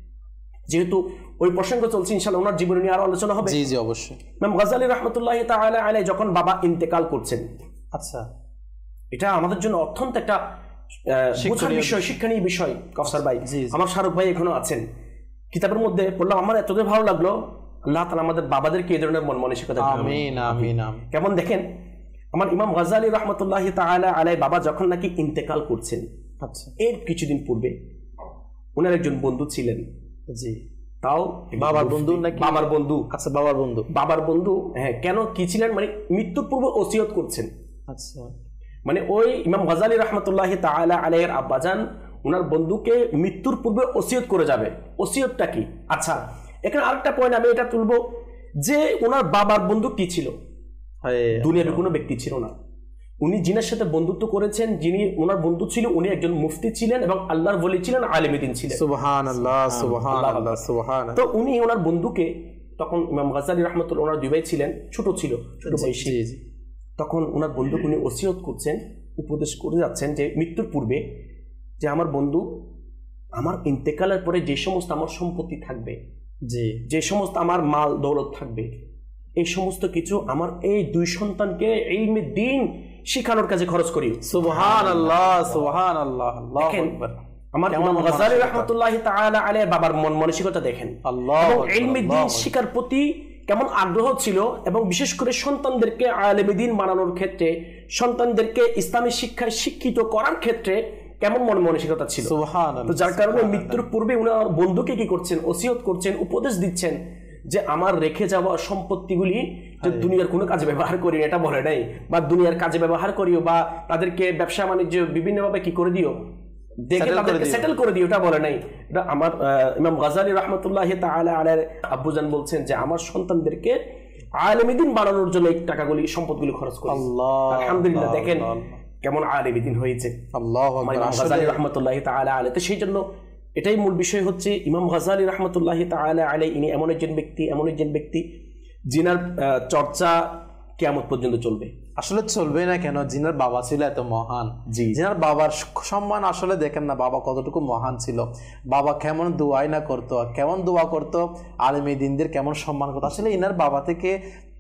Speaker 4: যেহেতু ওই প্রসঙ্গ চলছে, ইনশাআল্লাহ ওনার জীবন নিয়ে আরো আলোচনা হবে।
Speaker 2: জি জি অবশ্যই।
Speaker 4: ইমাম গাজ্জালী রাহমাতুল্লাহি তাআলা আলাইহি যখন বাবা ইন্তেকাল করছেন,
Speaker 2: আচ্ছা,
Speaker 4: এটা আমাদের জন্য অত্যন্ত একটা বোঝার বিষয়, শিক্ষণীয় বিষয়। কাউসার ভাই, আমার শাহরুখ ভাই এখনো আছেন, কিতাবের মধ্যে পড়লাম, আমার এতটাই ভালো লাগলো। আল্লাহ তাআলা আমাদের বাবাদেরকে এই ধরনের মন মানসিকতা দিন।
Speaker 2: আমিন আমিন।
Speaker 4: কেমন দেখেন, আমার ইমাম গাজ্জালী রাহমাতুল্লাহি তাআলা আলাইহি বাবা যখন নাকি ইন্তেকাল করছেন, আচ্ছা, এর কিছুদিন পূর্বে ওনার একজন বন্ধু ছিলেন। জি, তাও বাবার বন্ধু নাকি? বাবার বন্ধু। আচ্ছা, বাবার বন্ধু। বাবার বন্ধু, হ্যাঁ। কেন, কি ছিলেন, মানে মৃত্যুর পূর্বে ওসিয়ত করছেন। আচ্ছা, মানে ওই ইমাম গাজ্জালী রাহমাতুল্লাহি তাআলা আলাইহির আব্বাজান ওনার বন্ধুকে মৃত্যুর পূর্বে ওসিয়ত করে যাবে। ওসিয়তটা কি? আচ্ছা, এখানে আরেকটা পয়েন্ট আমি এটা তুলবো যে ওনার বাবার বন্ধু কি ছিল? দুনিয়ার কোনো ব্যক্তি ছিল না। উনি যিনার সাথে বন্ধুত্ব করেছেন, যিনি ওনার বন্ধু ছিল, উনি একজন মুফতি ছিলেন এবং আল্লাহর ওলি ছিলেন, আলেম দ্বীন ছিলেন।
Speaker 2: সুবহানাল্লাহ সুবহানাল্লাহ সুবহানাল্লাহ।
Speaker 4: তো উনি ওনার বন্ধুকে, তখন ইমাম গাজ্জালী রাহমাতুল্লাহ, ওনার দুই ভাই ছিলেন, ছোট ছিল, ছোট বয়সী। তখন ওনার বন্ধুকে উনি ওসিয়ত করছেন, উপদেশ করে যাচ্ছেন যে মৃত্যুর পূর্বে, যে আমার বন্ধু, আমার ইন্তেকালের পরে যে সমস্ত আমার সম্পত্তি থাকবে, যে যে সমস্ত আমার মাল দৌলত থাকবে, এই সমস্ত কিছু আমার এই দুই সন্তানকে ইলমে দ্বীন শিখানোর কাজে খরচ করি।
Speaker 2: সুবহানাল্লাহ সুবহানাল্লাহ। আল্লাহু আকবার।
Speaker 4: আমার ইমাম গাজ্জালী রাহমাতুল্লাহি তাআলা আলাইহি বাবার মন মানসিকতা দেখেন,
Speaker 2: আল্লাহু আকবার,
Speaker 4: ইলমে দ্বীন শিখার প্রতি কেমন আগ্রহ ছিল, এবং বিশেষ করে সন্তানদেরকে আলেমে দ্বীন বানানোর ক্ষেত্রে, সন্তানদেরকে ইসলামী শিক্ষায় শিক্ষিত করার ক্ষেত্রে কেমন মন মানসিকতা ছিল। তো যার কারণে মৃত্যুর পূর্বে উনার বন্ধুকে কি করছেন, ওসিয়ত করছেন, উপদেশ দিচ্ছেন যে আমার রেখে যাওয়া সম্পত্তিগুলি যে দুনিয়ার কোনো কাজে ব্যবহার করি, এটা বলে নাই, বা দুনিয়ার কাজে ব্যবহার করিও, বা তাদেরকে ব্যবসা বাণিজ্য বিভিন্নভাবে কি করে দিও, দেখে তাদেরকে সেটেল করে দিও, এটা বলে নাই। এটা আমার ইমাম গাজ্জালী রাহমাতুল্লাহি তাআলা আলাইহির আব্বুজান বলছেন যে আমার সন্তানদেরকে আলেম দ্বীন বানানোর জন্য এই টাকাগুলি, সম্পদগুলি খরচ করি। আলহামদুলিল্লাহ, দেখেন কেমন আলেম দ্বীন হয়েছে আল্লাহু আকবার, ইমাম গাজ্জালী রাহমাতুল্লাহি তাআলা আলাইহি। তো সেই জন্য এটাই মূল বিষয় হচ্ছে, ইমাম গাজ্জালী রাহমাতুল্লাহি তাআলা আলাইহি ইনি এমন একজন ব্যক্তি, এমন একজন ব্যক্তি যিনার চর্চা কিয়ামত পর্যন্ত চলবে।
Speaker 2: আসলে চলবে না কেন, জিনার বাবা ছিল এত মহান। জি, জিনার বাবার সম্মান আসলে দেখেন না, বাবা কতটুকু মহান ছিল, বাবা কেমন দোয়াই না করতো, কেমন দোয়া করতো, আলেমী দ্বীনদের কেমন সম্মান করতো। আসলে ইনার বাবা থেকে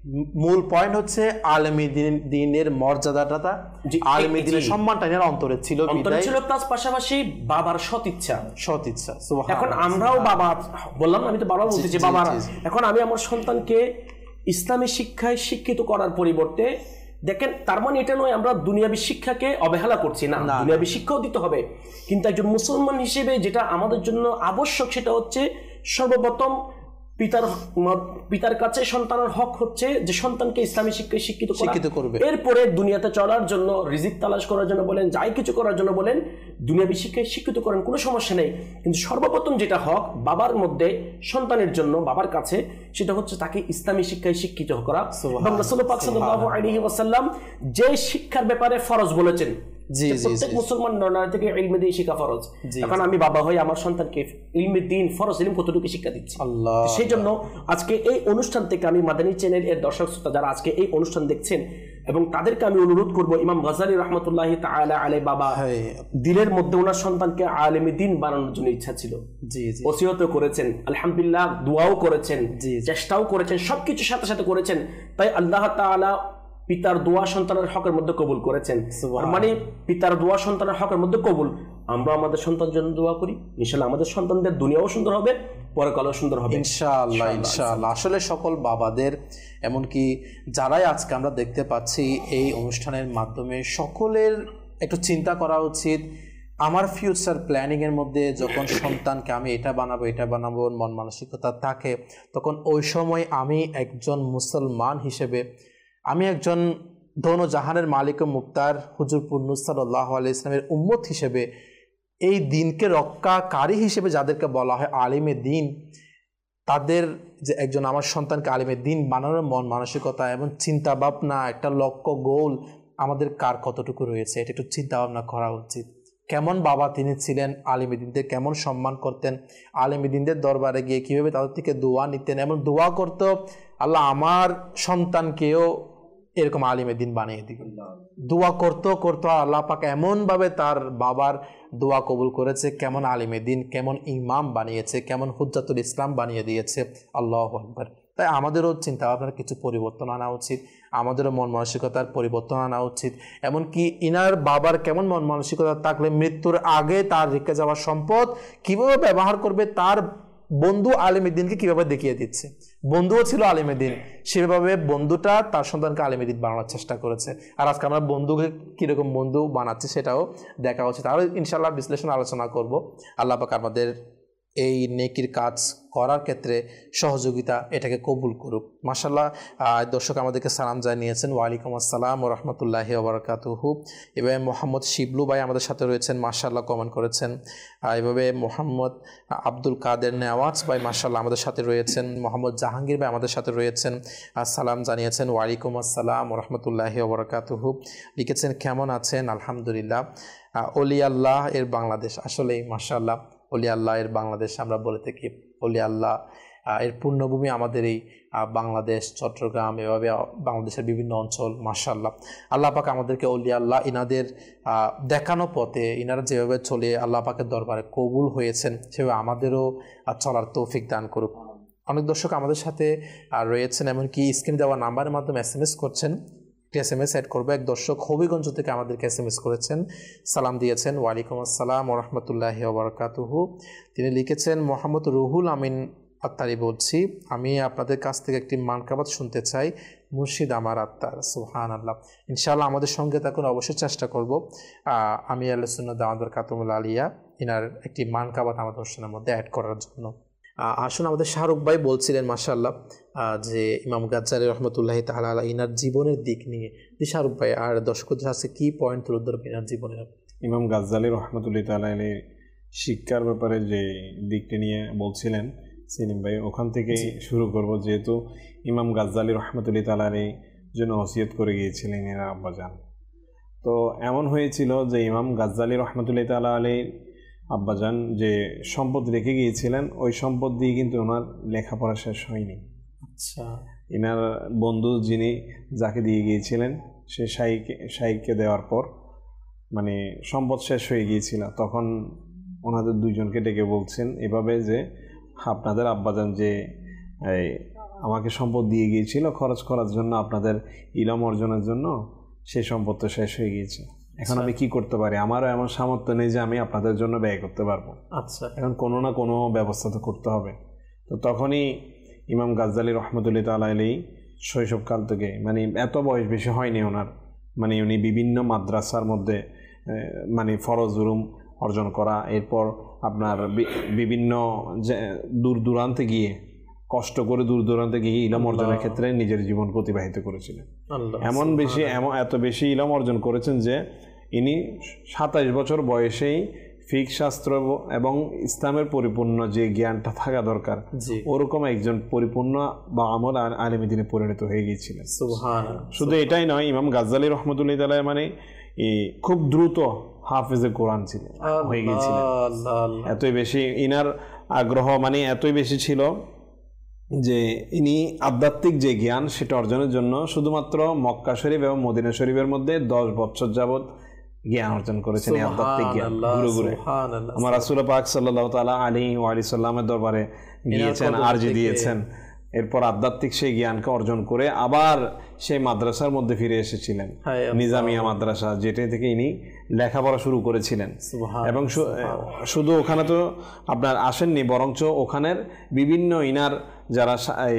Speaker 2: মূল পয়েন্ট হচ্ছে আলেমী দ্বীনের মর্যাদাটা, আলেমী দ্বীনের সম্মানটা এর অন্তরে ছিল,
Speaker 4: অন্তরে ছিল, প্লাস পাশাপাশি বাবার সৎ ইচ্ছা,
Speaker 2: সৎ ইচ্ছা।
Speaker 4: এখন আমরাও বাবা, বললাম আমি তো বাবা বলতেছি, বাবারা এখন আমি আমার সন্তানকে ইসলামী শিক্ষায় শিক্ষিত করার পরিবর্তে, দেখেন তার মানে এটা নয় আমরা দুনিয়াবী শিক্ষাকে অবহেলা করছি না, দুনিয়াবী শিক্ষাও দিতে হবে, কিন্তু একজন মুসলমান হিসেবে যেটা আমাদের জন্য আবশ্যক সেটা হচ্ছে সর্বপ্রথম পিতার পিতার কাছে সন্তানের হক হচ্ছে যে সন্তানকে ইসলামী শিক্ষায় শিক্ষিত শিক্ষিত করবে। এরপরে দুনিয়াতে চলার জন্য, রিজিক তালাশ করার জন্য বলেন, যাই কিছু করার জন্য বলেন, দুনিয়াবী শিক্ষায় শিক্ষিত করেন, কোনো সমস্যা নেই। কিন্তু সর্বপ্রথম যেটা হক বাবার মধ্যে সন্তানের জন্য, বাবার কাছে, সেটা হচ্ছে তাকে ইসলামী শিক্ষায় শিক্ষিত করা। এবং রাসূল পাক সাল্লাল্লাহু আলাইহি ওয়াসাল্লাম যে শিক্ষার ব্যাপারে ফরজ বলেছেন, প্রত্যেক মুসলমান নারী থেকে ইলমে দ্বীন শিক্ষা ফরজ। এখন আমি বাবা হই, আমার সন্তানকে ইলমে দ্বীন ফরজ ইলম কতটুকু শিক্ষা দিচ্ছি। সেই জন্য আজকে এই অনুষ্ঠান থেকে আমি মাদানী চ্যানেল এর দর্শক শ্রোতা যারা আজকে এই অনুষ্ঠান দেখছেন, এবং তাদেরকে আমি অনুরোধ করব, ইমাম গাজ্জালী রাহমাতুল্লাহি তাআলা আলাইহি বাবা দিলের মধ্যে ওনার সন্তানকে আলেমে দ্বীন বানানোর জন্য ইচ্ছা ছিল, জি জি, ওসিয়ত করেছেন, আলহামদুলিল্লাহ দোয়াও করেছেন, চেষ্টাও করেছেন, সবকিছুর সাথে সাথে করেছেন। তাই আল্লাহ তাআলা পিতার দোয়া সন্তানের হকের মধ্যে কবুল করেছেন। মানে পিতার দোয়া সন্তানের হকের মধ্যে কবুল। আমরা আমাদের সন্তানের জন্য দোয়া করি, ইনশাআল্লাহ আমাদের সন্তানদের দুনিয়াও সুন্দর হবে, পরকালও সুন্দর হবে
Speaker 2: ইনশাআল্লাহ ইনশাআল্লাহ। আসলে সকল বাবাদের, এমনকি যারাই আজকে আমরা দেখতে পাচ্ছি এই অনুষ্ঠানের মাধ্যমে, সকলের একটু চিন্তা করা উচিত, আমার ফিউচার প্ল্যানিং এর মধ্যে যখন সন্তানকে আমি এটা বানাবো এটা বানাবো মন মানসিকতা থাকে, তখন ওই সময় আমি একজন মুসলমান হিসেবে, আমি একজন দোনো জাহানের মালিক ও মুক্তার হুজুর পুন্নুস সাল্লাল্লাহু আলাইহি ইসলামের উম্মত হিসেবে এই দিনকে রক্ষাকারী হিসেবে যাদেরকে বলা হয় আলিমে দিন, তাদের যে একজন আমার সন্তানকে আলিমে দিন বানানোর মন মানসিকতা এবং চিন্তা ভাবনা, একটা লক্ষ্য গোল আমাদের কার কতটুকু রয়েছে, এটা একটু চিন্তা ভাবনা করা উচিত। কেমন বাবা তিনি ছিলেন, আলিমে দিনদের কেমন সম্মান করতেন, আলিমে দিনদের দরবারে গিয়ে কীভাবে তাদের থেকে দোয়া নিতেন এবং দোয়া করতো আল্লাহ আমার সন্তানকেও এরকম আলিমে দিন বানিয়ে দিবে। দোয়া করতো করতো আল্লাহ পাক এমনভাবে তার বাবার দোয়া কবুল করেছে, কেমন আলিমে দিন, কেমন ইমাম বানিয়েছে, কেমন হুজ্জাতুল ইসলাম বানিয়ে দিয়েছে। আল্লাহু আকবার। তাই আমাদেরও চিন্তা ভাবনার কিছু পরিবর্তন আনা উচিত, আমাদেরও মন মানসিকতার পরিবর্তন আনা উচিত। এমনকি ইনার বাবার কেমন মন মানসিকতা থাকলে মৃত্যুর আগে তার রেখে যাওয়া সম্পদ কীভাবে ব্যবহার করবে, তার বন্ধু আলিমে দিনকে কীভাবে দেখিয়ে দিচ্ছে। বন্ধুও ছিল আলিমে দিন, সেভাবে বন্ধুটা তার সন্তানকে আলিমে দিন বানানোর চেষ্টা করেছে। আর আজকে আমরা বন্ধুকে কীরকম বন্ধু বানাচ্ছি সেটাও দেখা উচিত। আরও ইনশাআল্লাহ বিশ্লেষণ আলোচনা করব। আল্লাহ পাক আমাদের এই নেকির কাজ করার ক্ষেত্রে সহযোগিতা এটাকে কবুল করুক। মাশাআল্লাহ, দর্শক আমাদেরকে সালাম জানিয়েছেন, ওয়ালাইকুম আসসালাম ওয়া রাহমাতুল্লাহি ওয়া বারাকাতুহু। এভাবে মোহাম্মদ শিবলু ভাই আমাদের সাথে রয়েছেন, মাশাআল্লাহ কমেন্ট করেছেন। এভাবে মোহাম্মদ আব্দুল কাদের নেওয়াজ ভাই মাশাআল্লাহ আমাদের সাথে রয়েছেন। মোহাম্মদ জাহাঙ্গীর ভাই আমাদের সাথে রয়েছেন, সালাম জানিয়েছেন, ওয়ালাইকুম আসসালাম ওয়া রাহমাতুল্লাহি ওয়া বারাকাতুহু। লিখেছেন কেমন আছেন, আলহামদুলিল্লাহ। অলি আল্লাহ এর বাংলাদেশ, আসলেই মাশাআল্লাহ অলি আল্লাহ এর বাংলাদেশ আমরা বলে থাকি। অলি আল্লাহ এর পূর্ণভূমি আমাদের এই বাংলাদেশ, চট্টগ্রাম, এভাবে বাংলাদেশের বিভিন্ন অঞ্চল। মাশাআল্লাহ, আল্লাহ পাক আমাদেরকে অলি আল্লাহ ইনাদের দেখানো পথে ইনারা যেভাবে চলে আল্লাহ পাকের দরবারে কবুল হয়েছেন, সেভাবে আমাদেরও চলার তৌফিক দান করুক। অনেক দর্শক আমাদের সাথে রয়েছেন, এমনকি স্ক্রিনে দেওয়া নাম্বারের মাধ্যমে এস এম এস করছেন। একটি এস এম এস অ্যাড করবো। এক দর্শক হবিগঞ্জ থেকে আমাদেরকে এস এম এস করেছেন, সালাম দিয়েছেন, ওয়ালাইকুম আসসালাম ওয়া রাহমাতুল্লাহি ওয়া বারাকাতুহু। তিনি লিখেছেন, মোহাম্মদ রুহুল আমিন আত্মারি বলছি, আমি আপনাদের কাছ থেকে একটি মানকাবাত শুনতে চাই, মুর্শিদ আমার আত্মার। সুবহানাল্লাহ। ইনশাআল্লাহ আমাদের সঙ্গে থাকুন, অবশ্যই চেষ্টা করব আমি আহলে সুন্নাত দাওয়াত বারাকাতুহুল আলিয়া ইনার একটি মানকাবাত আমাদের অনুষ্ঠানের মধ্যে অ্যাড করার জন্য। আসুন, আমাদের শাহরুখ ভাই বলছিলেন মাশাআল্লাহ যে ইমাম গাজ্জালী রহমতুল্লাহি তাআলা আলাইহি ইনার জীবনের দিক নিয়ে। যে শাহরুখ ভাই আর দর্শকদের কাছে কি পয়েন্ট তুলে ধরবেন ইনার জীবনের?
Speaker 3: ইমাম গাজ্জালী রহমতুল্লাহি তাআলা আলাইহি শিক্ষার ব্যাপারে যে দিকটি নিয়ে বলছিলেন সেলিম ভাই, ওখান থেকে শুরু করব। যেহেতু ইমাম গাজ্জালী রহমতুল্লাহি তাআলা আলাইহি জন্য ওসিয়ত করে গিয়েছিলেন এরা আব্বাজান, তো এমন হয়েছিল যে ইমাম গাজ্জালী রহমতুল্লাহি তাআলা আলাইহি আব্বাজান যে সম্পদ রেখে গিয়েছিলেন, ওই সম্পদ দিয়ে কিন্তু ওনার লেখাপড়া শেষ হয়নি। আচ্ছা, এনার বন্ধু যিনি যাকে দিয়ে গিয়েছিলেন সে শাইকে শাইককে দেওয়ার পর মানে সম্পদ শেষ হয়ে গিয়েছিল, তখন ওনাদের দুইজনকে ডেকে বলছেন এভাবে যে আপনাদের আব্বাজান যে আমাকে সম্পদ দিয়ে গিয়েছিল খরচ করার জন্য, আপনাদের ইলম অর্জনের জন্য, সেই সম্পদ তো শেষ হয়ে গিয়েছে। এখন আমি কি করতে পারি? আমারও এমন সামর্থ্য নেই যে আমি আপনাদের জন্য ব্যয় করতে পারবো। আচ্ছা, এখন কোনো না কোনো ব্যবস্থা তো করতে হবে। তো তখনই ইমাম গাজ্জালী রহমতুল্লাহি তাআলা আলাইহি শৈশবকাল থেকে, মানে এত বয়স বেশি হয়নি ওনার, মানে উনি বিভিন্ন মাদ্রাসার মধ্যে মানে ফরজ উলুম অর্জন করা, এরপর আপনার বিভিন্ন দূর দূরান্তে গিয়ে কষ্ট করে দূর দূরান্তে গিয়ে ইলম অর্জনের ক্ষেত্রে নিজের জীবন প্রতিবাহিত করেছিলেন। এমন বেশি এমন এত বেশি ইলম অর্জন করেছেন যে ইনি সাতাশ বছর বয়সেই ফিকহ শাস্ত্র এবং ইসলামের পরিপূর্ণ যে জ্ঞানটা থাকা দরকার ওরকম একজন পরিপূর্ণ বা আমল আলেম দ্বীনে পরিণত হয়ে গিয়েছিলেন। সুবহানাল্লাহ। শুধু এটাই নয়, ইমাম গাজ্জালী রহমতুল্লাহি তাআলা মানে খুব দ্রুত হাফেজে কোরআন ছিলেন হয়ে গিয়েছিলেন। এতই বেশি ইনার আগ্রহ মানে এতই বেশি ছিল যে ইনি আধ্যাত্মিক যে জ্ঞান সেটা অর্জনের জন্য শুধুমাত্র মক্কা শরীফ এবং মদিনা শরীফের মধ্যে দশ বছর যাবৎ জ্ঞান অর্জন করেছেন, এই আধ্যাত্মিক জ্ঞান ঘুরে ঘুরে। আমার রাসূল পাক সাল্লাল্লাহু তাআলা আলাইহি ওয়া সাল্লামের দরবারে গিয়েছেন, আরজি দিয়েছেন, এরপর আধ্যাত্মিক সেই জ্ঞানকে অর্জন করে আবার সেই মাদ্রাসার মধ্যে ফিরে এসেছিলেন, নিজামিয়া মাদ্রাসা, যেটা থেকে ইনি লেখাপড়া শুরু করেছিলেন। এবং শুধু ওখানে তো আপনার আসেননি, বরঞ্চ ওখানের বিভিন্ন ইনার যারা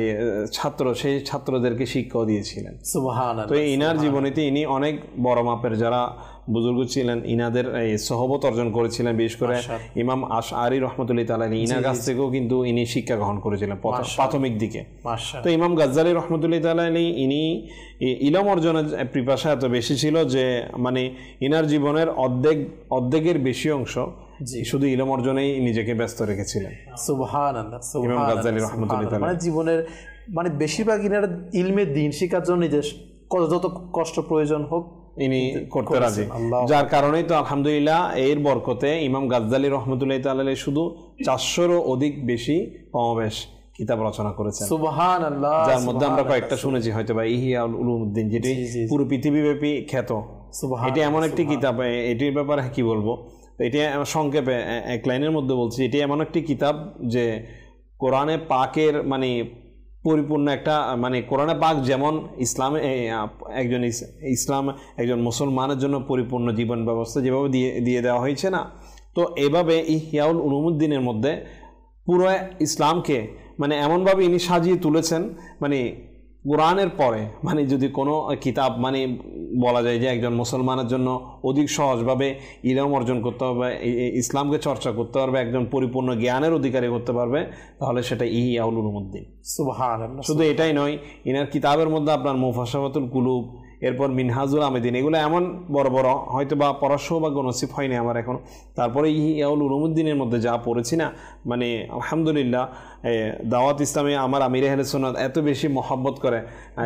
Speaker 3: ছাত্র সেই ছাত্রদেরকে শিক্ষাও দিয়েছিলেন। তো ইনার জীবনীতে ইনি অনেক বড় মাপের যারা বুজুর্গ ছিলেন ইনাদের সহবত অর্জন করেছিলেন। বিশেষ করে ইমাম আশআরী রহমতুল্লাহ তাআলা ইনার কাছ থেকেও কিন্তু ইনি শিক্ষা গ্রহণ করেছিলেন প্রাথমিক দিকে। তো ইমাম গাজ্জালী রহমতুল্লাহ তাআলা ইনি ইলম অর্জনের পিপাসা এত বেশি ছিল যে মানে ইনার জীবনের অর্ধেক অর্ধেকের বেশি অংশ শুধু ইলম অর্জনেই নিজেকে ব্যস্ত রেখেছিলেন।
Speaker 2: সুবহানাল্লাহ,
Speaker 3: ইমাম গাজ্জালী রহমতুল্লাহ তাআলা
Speaker 2: মানে জীবনের মানে বেশিরভাগ ইনার ইলমে দ্বীন শিক্ষার জন্য নিজের যত কষ্ট প্রয়োজন হোক
Speaker 3: ইনি করতে রাজি, যার কারণেই তো আলহামদুলিল্লাহ এর বরকতে ইমাম গাজ্জালী রহমতুল্লাহ তাআলা শুধু চারশোরও অধিক বেশি কমবেশ কিতাব রচনা করেছেন।
Speaker 2: সুবহানাল্লাহ,
Speaker 3: যার মধ্যে আমরা কয়েকটা শুনেছি হয়তো বা ইহিয়া উলুমুদ্দিন, যেটি পুরো পৃথিবীব্যাপী খ্যাত। এটি এমন একটি কিতাব, এটির ব্যাপারে কি বলবো, এটি সংক্ষেপে এক লাইনের মধ্যে বলছি, এটি এমন একটি কিতাব যে কোরআনে পাকের মানে পরিপূর্ণ একটা মানে কোরআনে পাক যেমন ইসলাম একজন ইসলাম একজন মুসলমানের জন্য পরিপূর্ণ জীবন ব্যবস্থা যেভাবে দিয়ে দিয়ে দেওয়া হয়েছে না, তো এভাবে ইহিয়াউল উলুমুদ্দিনের মধ্যে পুরো ইসলামকে মানে এমনভাবে ইনি সাজিয়ে তুলেছেন। মানে কোরআনের পরে মানে যদি কোনো কিতাব মানে বলা যায় যে একজন মুসলমানের জন্য অধিক সহজভাবে ইলম অর্জন করতে হবে, ইসলামকে চর্চা করতে পারবে, একজন পরিপূর্ণ জ্ঞানের অধিকারী করতে পারবে, তাহলে সেটা ইহিয়াউল উলুমুদ্দিন।
Speaker 2: সুবহানাল্লাহ,
Speaker 3: শুধু এটাই নয়, ইনার কিতাবের মধ্যে আপনার মুফাসাফাতুল কুলুব, এরপর মিনহাজুল আমেদিন, এগুলো এমন বড় বড় হয়তো বা পড়ার সৌভাগ্য নসিব হয়নি আমার এখন, তারপরে ইহিয়াউল উলুমুদ্দিনের মধ্যে যা পড়েছি না মানে আলহামদুলিল্লাহ দাওয়াত ইসলামে আমার আমির আহলে সুন্নাত এত বেশি মহব্বত করে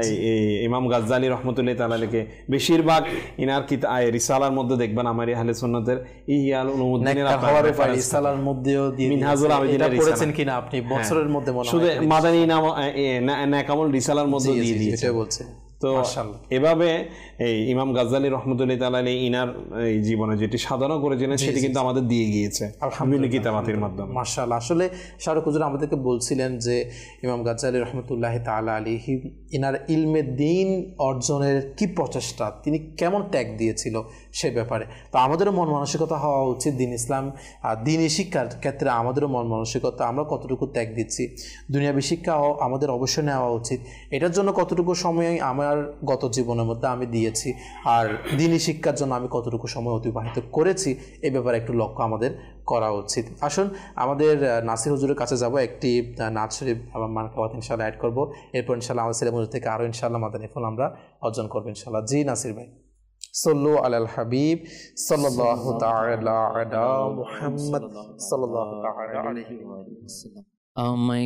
Speaker 3: ইমাম গাজ্জালী রহমতুল্লাহ তাআলাকে। বেশিরভাগ ইনার কিতাব রিসালার মধ্যে দেখবেন আমার আহলে সুন্নাতের ইহিয়াউল উলুমুদ্দিনের
Speaker 2: রিসালার মধ্যেও দিয়ে
Speaker 3: মিনহাজুল আমেদিন
Speaker 2: পড়েছেন কিনা আপনি বছরের মধ্যে মনে হয়
Speaker 3: শুধু মাদানী নাম নেকামল রিসালার মধ্যে দিয়ে দিয়েছে বলছে। তো এভাবে এই ইমাম গাজ্জালী রহমতুল্লাহ তাআলা ইনার এই জীবনে যেটি সাধনা করেছিলেন সেটি কিন্তু আমাদের দিয়ে গিয়েছে বিভিন্ন কিতাবাতের মাধ্যমে।
Speaker 2: মাশাআল্লাহ, আসলে শারুক হুজুর আমাদেরকে বলছিলেন যে ইমাম গাজ্জালী রহমতুল্লাহ তাআলা আলাইহি ইনার ইলমে দ্বীন অর্জনের কি প্রচেষ্টা, তিনি কেমন ত্যাগ দিয়েছিল সে ব্যাপারে। তো আমাদেরও মন মানসিকতা হওয়া উচিত দিন ইসলাম দ্বীনি শিক্ষার ক্ষেত্রে আমাদেরও মন মানসিকতা আমরা কতটুকু ত্যাগ দিচ্ছি, দুনিয়াবী শিক্ষাও আমাদের অবশ্যই নেওয়া উচিত। এটার জন্য কতটুকু সময় আমার গত জীবনের মধ্যে আমি দিয়েছি আর দ্বীনি শিক্ষার জন্য আমি কতটুকু সময় অতিবাহিত করেছি এই ব্যাপারে একটু লক্ষ্য আমাদের করা উচিত। আসুন আমাদের নাসির হুজুরের কাছে যাব, একটি নাচ শরীফ মান খাওয়াত ইনশাআল্লাহ অ্যাড করবো, এরপর ইনশাআল্লাহ আমাদের ছেলে থেকে আরও ইনশাআল্লাহ মাদানী ফল আমরা অর্জন করবো ইনশাআল্লাহ। জি নাসির ভাই, সাল্লু আলাল হাবিব সাল্লাল্লাহু তাআলা আলা মুহাম্মদ সাল্লাল্লাহু তাআলা আলাইহি ওয়াসাল্লাম।
Speaker 5: আমায়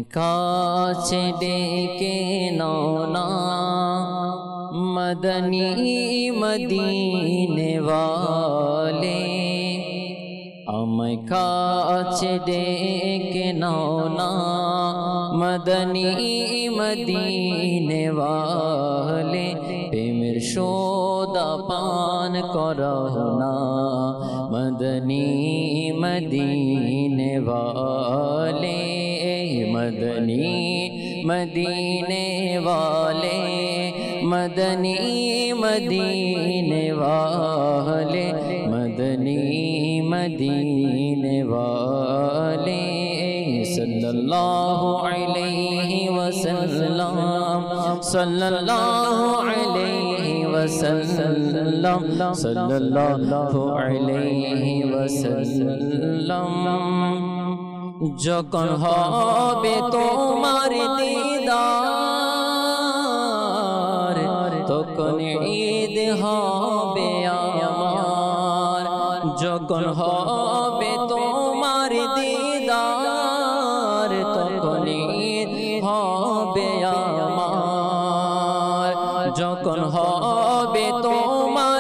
Speaker 5: কাছে ডেকে নাও না মদনী মদিনে ওয়ালে, আমায় কাছে ডেকে নাও না মদনী মদিনে ওয়ালে, প্রেমের সোদা পান করো না মদনী মদিনে ওয়ালে, মদনী মদিনে वाले मदनी मदीने वाले मदनी मदीने वाले सल्लल्लाहु अलैहि वसल्लम सल्लल्लाहु अलैहि वसल्लम सल्लल्लाहु अलैहि वसल्लम। যখন হবে তোমার দিদার তখন ঈদ হবে আমার, যখন হবে তোমার দিদার তখন ঈদ হবে আমার, যখন হবে তোমার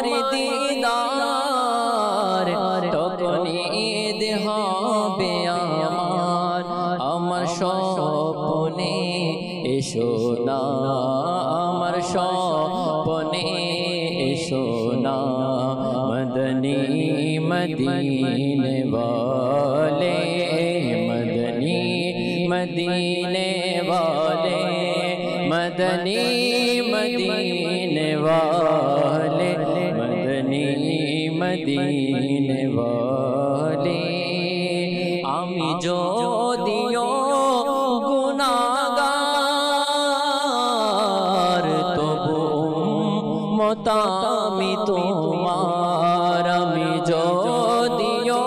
Speaker 5: দিদার তখন ঈদ হবে আমার। আমার স্বপ্নে এসো না, আমার স্বপ্নে এসো না মদনী মদিনে वाले मदनी मदीने वाले मदनी मदीने वाले मदनी মদিনে ওয়ালে আমি যদিও গুনাহগার তবু উম্মতামি তোমার আমি যদিও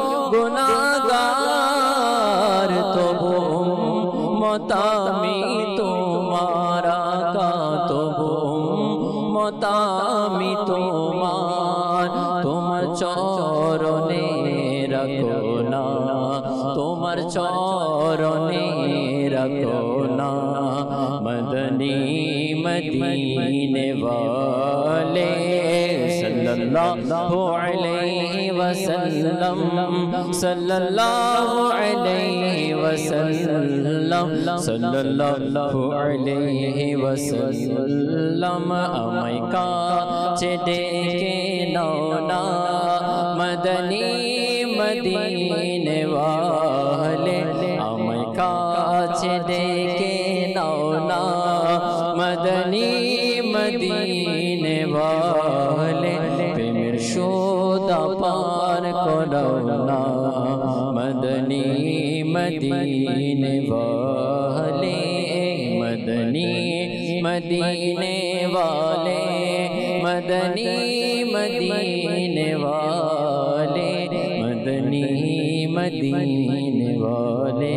Speaker 5: গুনাহগার তবু উম্মতামি তোমার আকা তবু উম্মতামি তোমার তোমার চরণে রাখো না তোমার চরণে রাখো না মদনী মদিনে ওয়ালে সাল্লাল্লাহু আলাইহি ওয়াসাল্লাম সাল্লাল্লাহু আলাইহি ওয়াসাল্লাম সাল্লাল্লাহু আলাইহি ওয়াসাল্লাম আমায় কাছে ডেকে নাও না মদনী মদিনে ওয়ালে আমায় কাছে ডেকে নাও না মদনী মদিনে ওয়ালে প্রেমের সুদা পান করাও না মদনী মদিনে ওয়ালে মদনী মদিনে ওয়ালে মদনী মদিনে ওয়ালে মদনী মদিনে ওয়ালে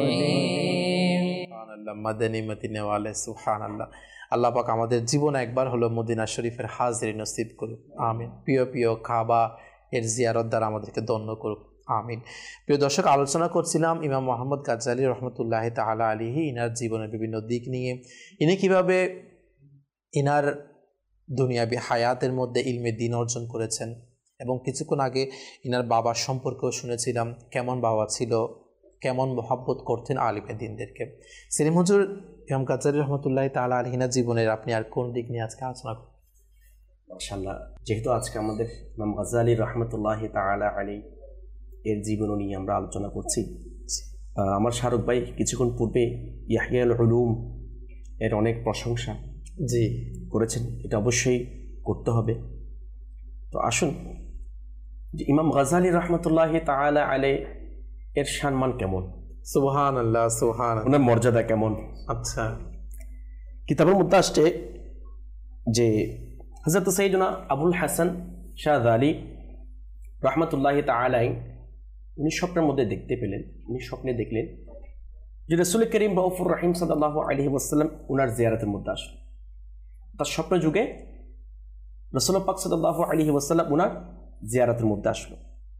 Speaker 2: মাদানী মদিনা ওয়ালে সুবহানাল্লাহ। আল্লাহ পাক আমাদের জীবনে একবার হলো মদিনা শরীফের হাজিরি নসিব করুক, আমিন। প্রিয় প্রিয় কাবা এর জিয়ারত দ্বারা আমাদেরকে ধন্য করুক, আমিন। প্রিয় দর্শক, আলোচনা করছিলাম ইমাম মোহাম্মদ গাজ্জালী রহমতুল্লাহ তাআলা আলাইহি ইনার জীবনের বিভিন্ন দিক নিয়ে, ইনি কিভাবে ইনার দুনিয়াবি হায়াতের মধ্যে ইলমে দ্বীন অর্জন করেছেন, এবং কিছুক্ষণ আগে ইনার বাবার সম্পর্কেও শুনেছিলাম কেমন বাবা ছিল, কেমন মহব্বত করতেন আলিমে দ্বীনদেরকে। সেলিম হুজুর, ইমাম গাজ্জালী রহমতুল্লাহ তাআলা আলাইহি ইনার জীবনের আপনি আর কোন দিক নিয়ে আজকে আলোচনা করবেন?
Speaker 4: মাশাআল্লাহ, যেহেতু আজকে আমাদের ইমাম গাজ্জালী রহমতুল্লাহ তাআলা আলাইহি এর জীবন নিয়ে আমরা আলোচনা করছি, আমার শাহরুখ ভাই কিছুক্ষণ পূর্বে ইয়াহিয়াল উলুম এর অনেক প্রশংসা
Speaker 2: জি
Speaker 4: করেছেন, এটা অবশ্যই করতে হবে। তো আসুন, যে ইমাম গাজ্জালী রহমতুল্লাহ তাআলা আলাইহি এর সম্মান কেমন,
Speaker 2: সুবহানাল্লাহ সুবহানাল্লাহ,
Speaker 4: ওনার মর্যাদা কেমন।
Speaker 2: আচ্ছা,
Speaker 4: কিতাবের মধ্যে আসছে যে হযরত সাইয়্যিদুনা আবুল হাসান শাযআলী রহমতুল্লাহ তাআলা আলাইহি উনি স্বপ্নের মধ্যে দেখতে পেলেন, উনি স্বপ্নে দেখলেন যে রাসূল করিম রাউফুর রহিম সাল্লাল্লাহু আলাইহি ওয়াসাল্লাম উনার জিয়ারতের মধ্যে আসলেন। তার স্বপ্ন যুগে রাসূল পাক সাল্লাল্লাহু আলাইহি ওয়াসাল্লাম উনার জিয়ারতের মধ্যে আসলো।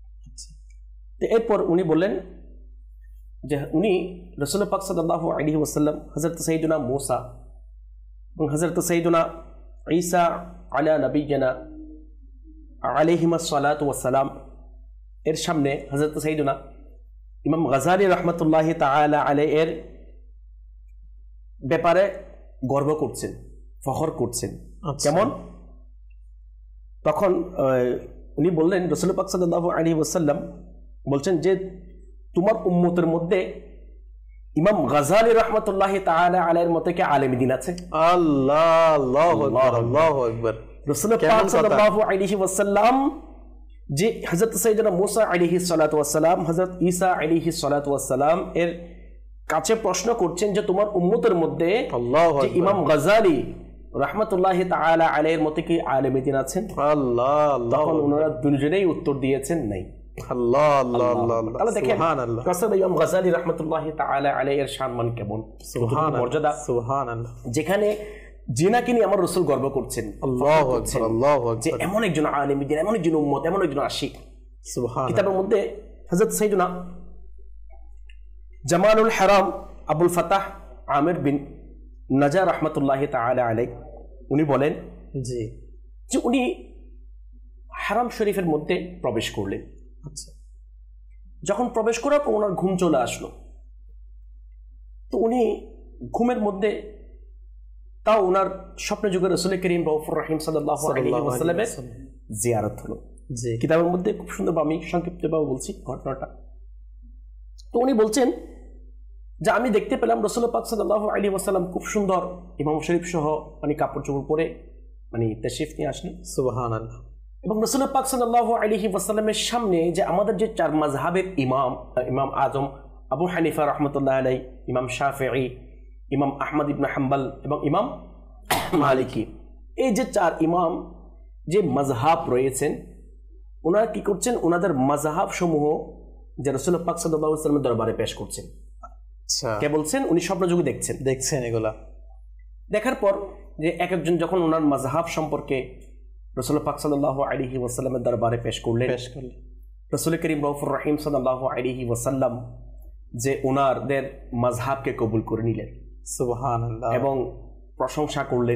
Speaker 4: তো এরপর উনি বললেন যে উনি রাসূল পাক সাল্লাল্লাহু আলাইহি ওয়াসাল্লাম হযরত সাইয়্যিদুনা মূসা এবং হযরত সাইয়্যিদুনা ঈসা আলা নবিয়্যিনা আলাইহিমুস সালাতু ওয়াস সালাম এর সামনে হযরত সাইয়্যিদুনা ইমাম গাজ্জালী রহমতুল্লাহ তাআলা আলাইহি এর ব্যাপারে গর্ব করছেন, ফখর করছেন। কেমন? তখন উনি বললেন, রাসূল পাক সাল্লাল্লাহু আলাইহি ওয়াসাল্লাম বলছেন যে তোমার উম্মতের মধ্যে ইমাম গাজ্জালী রহমতুল্লাহ তাআলা আলাইহির মতে কি আলেম দ্বীন আছে?
Speaker 2: আল্লাহ, আল্লাহু আকবার, আল্লাহু আকবার।
Speaker 4: রাসূল পাক সাল্লাল্লাহু আলাইহি ওয়াসাল্লাম যে হযরত সাইয়্যিদুনা মূসা আলাইহিস সালাতু ওয়াস সালাম, হযরত ঈসা আলাইহিস সালাতু ওয়াস সালাম এর কাছে প্রশ্ন করছেন যে তোমার উম্মতের মধ্যে যে ইমাম গাজ্জালী রহমতুল্লাহ তাআলা আলাইহির মতে কি আলেম দ্বীন আছেন?
Speaker 2: আল্লাহ আল্লাহ,
Speaker 4: তখন ওনারা দুজনেই উত্তর দিয়েছেন নাই।
Speaker 2: আল্লাহ আল্লাহ আল্লাহ,
Speaker 4: তাহলে দেখেন কাসবে ইমাম গাজ্জালী রহমতুল্লাহ তাআলা আলাইহি এর সম্মান কেমন, সুবহানাল্লাহ, মর্যাদা।
Speaker 2: সুবহানাল্লাহ, যেখানে
Speaker 4: জিনাকে নিয়ে আমার রাসূল গর্ব করছেন,
Speaker 2: আল্লাহু আকবার, আল্লাহু আকবার,
Speaker 4: যে এমন একজন আলেম দ্বীন, এমন একজন উম্মত, এমন একজন আশিক।
Speaker 2: সুবহানাল্লাহ।
Speaker 4: কিতাবের মধ্যে হযরত সাইয়্যিদুনা জামালুল হারাম আবুল ফাতাহ আমির বিন নাজা রহমতুল্লাহ তাআলা আলাইহি উনি বলেন
Speaker 2: জি
Speaker 4: যে উনি হারাম শরীফের মধ্যে প্রবেশ করলেন।
Speaker 2: আচ্ছা,
Speaker 4: যখন প্রবেশ করার পর ওনার ঘুম চলে আসলো, তো উনি ঘুমের মধ্যে তাও ওনার স্বপ্ন যুগের রাসূল করিম রাউফুর রহিম সাল্লাল্লাহু আলাইহি ওয়াসাল্লামের জিয়ারত হলো।
Speaker 2: জি,
Speaker 4: কিতাবের মধ্যে খুব সুন্দর, আমি সংক্ষিপ্তভাবে বলছি ঘটনাটা। তো উনি বলছেন যে আমি দেখতে পেলাম রাসূল পাক সাল্লাল্লাহু আলাইহি ওয়াসাল্লাম খুব সুন্দর ইমাম শরীফ সহ মানে কাপড় চোপড় পরে মানে তাশরিফ নিয়ে আসলেন।
Speaker 2: সুবহানাল্লাহ।
Speaker 4: এবং রাসূল পাক সাল্লাল্লাহু আলাইহি ওয়াসাল্লামের সামনে যে আমাদের যে চার মাযহাবের ইমাম, ইমাম আজম আবু হানিফা রাহমাতুল্লাহ আলাইহি, ইমাম শাফিঈ, ইমাম আহমদ ইবনে হাম্বল এবং ইমাম মালিকি, এই যে চার ইমাম যে মাযহাব রয়েছেন, ওনারা কি করছেন, ওনাদের মাযহাব সমূহ যে রাসূল পাক সাল্লাল্লাহু আলাইহি ওয়াসাল্লামের দরবারে পেশ করছেন।
Speaker 2: আচ্ছা,
Speaker 4: কে বলছেন? উনি স্বপ্নযোগে দেখছেন
Speaker 2: দেখছেন এগুলা।
Speaker 4: দেখার পর যে এক একজন যখন ওনার মাযহাব সম্পর্কে রাসূল পাক সাল্লাল্লাহু আলাইহি ওয়াসাল্লামের দরবারে পেশ করলেন,
Speaker 2: পেশ করলেন
Speaker 4: রাসূল করিম রাউফুর রহিম সাল্লাল্লাহু আলাইহি ওয়াসাল্লাম যে ওনাদের মাযহাবকে কবুল করে নিলেন,
Speaker 2: সুবহানাল্লাহ,
Speaker 4: এবং প্রশংসা করলেন।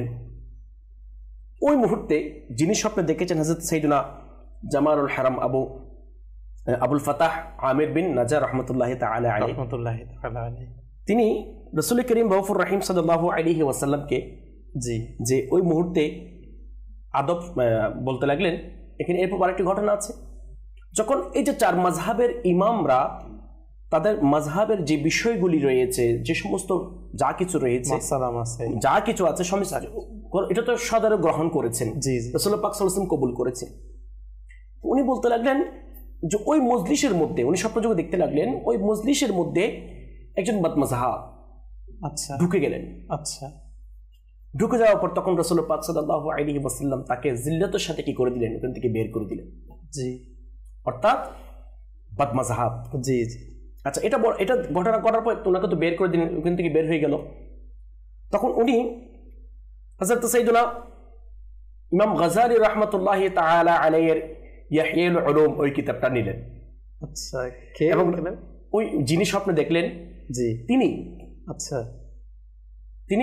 Speaker 4: ওই মুহূর্তে যিনি স্বপ্নে দেখেছেন হযরত সাইয়েদনা জামালুল হারাম আবু আবুল ফাতাহ আমির বিন নাজার রাহমাতুল্লাহি তাআলা আলাইহি
Speaker 2: রাহমাতুল্লাহি তাআলা আলাইহি,
Speaker 4: তিনি রাসূল করিম রাউফুর রহিম সাল্লাল্লাহু আলাইহি ওয়াসাল্লামকে
Speaker 2: জি
Speaker 4: যে ওই মুহূর্তে আদব বলতে লাগলেন। এখানে এরপর আরেকটি ঘটনা আছে, যখন এই যে চার মাযহাবের ইমামরা তাদের মাযহাবের যে বিষয়গুলি রয়েছে, যে সমস্ত যা কিছু রয়েছে, যা কিছু আছে সমস্ত এটা তো সাদরে গ্রহণ করেছেন, রাসূল পাক সাল্লাল্লাহু আলাইহি ওয়াসাল্লাম কবুল করেছেন। উনি বলতে লাগলেন যে ওই মজলিসের মধ্যে, উনি স্বপ্নযোগে দেখতে লাগলেন ওই মজলিসের মধ্যে একজন বদমাযহাব
Speaker 2: আচ্ছা
Speaker 4: ঢুকে গেলেন।
Speaker 2: আচ্ছা,
Speaker 4: ঢুকে যাওয়ার পর তখন রাসূল পাক সাল্লাল্লাহু আলাইহি ওয়াসাল্লাম তাকে জিল্লাতের সাথে কি করে দিলেন, ওখান থেকে বের করে দিলেন।
Speaker 2: জি,
Speaker 4: অর্থাৎ বদমাযহাব।
Speaker 2: জি জি
Speaker 4: আচ্ছা, এটা এটা ঘটনা করার পর ওনাকে তো বের করে দিলেন, ওখান থেকে বের হয়ে গেল। তখন উনি হযরত সাইয়েদুনা ইমাম গাযালি রাহমাতুল্লাহি তাআলা আলাইহির ইয়াহইয়াল উলুম ওই কিতাবটা নিলেন।
Speaker 2: আচ্ছা, কে
Speaker 4: এবং ওই যিনি স্বপ্নে দেখলেন,
Speaker 2: জি
Speaker 4: তিনি,
Speaker 2: আচ্ছা
Speaker 4: তিনি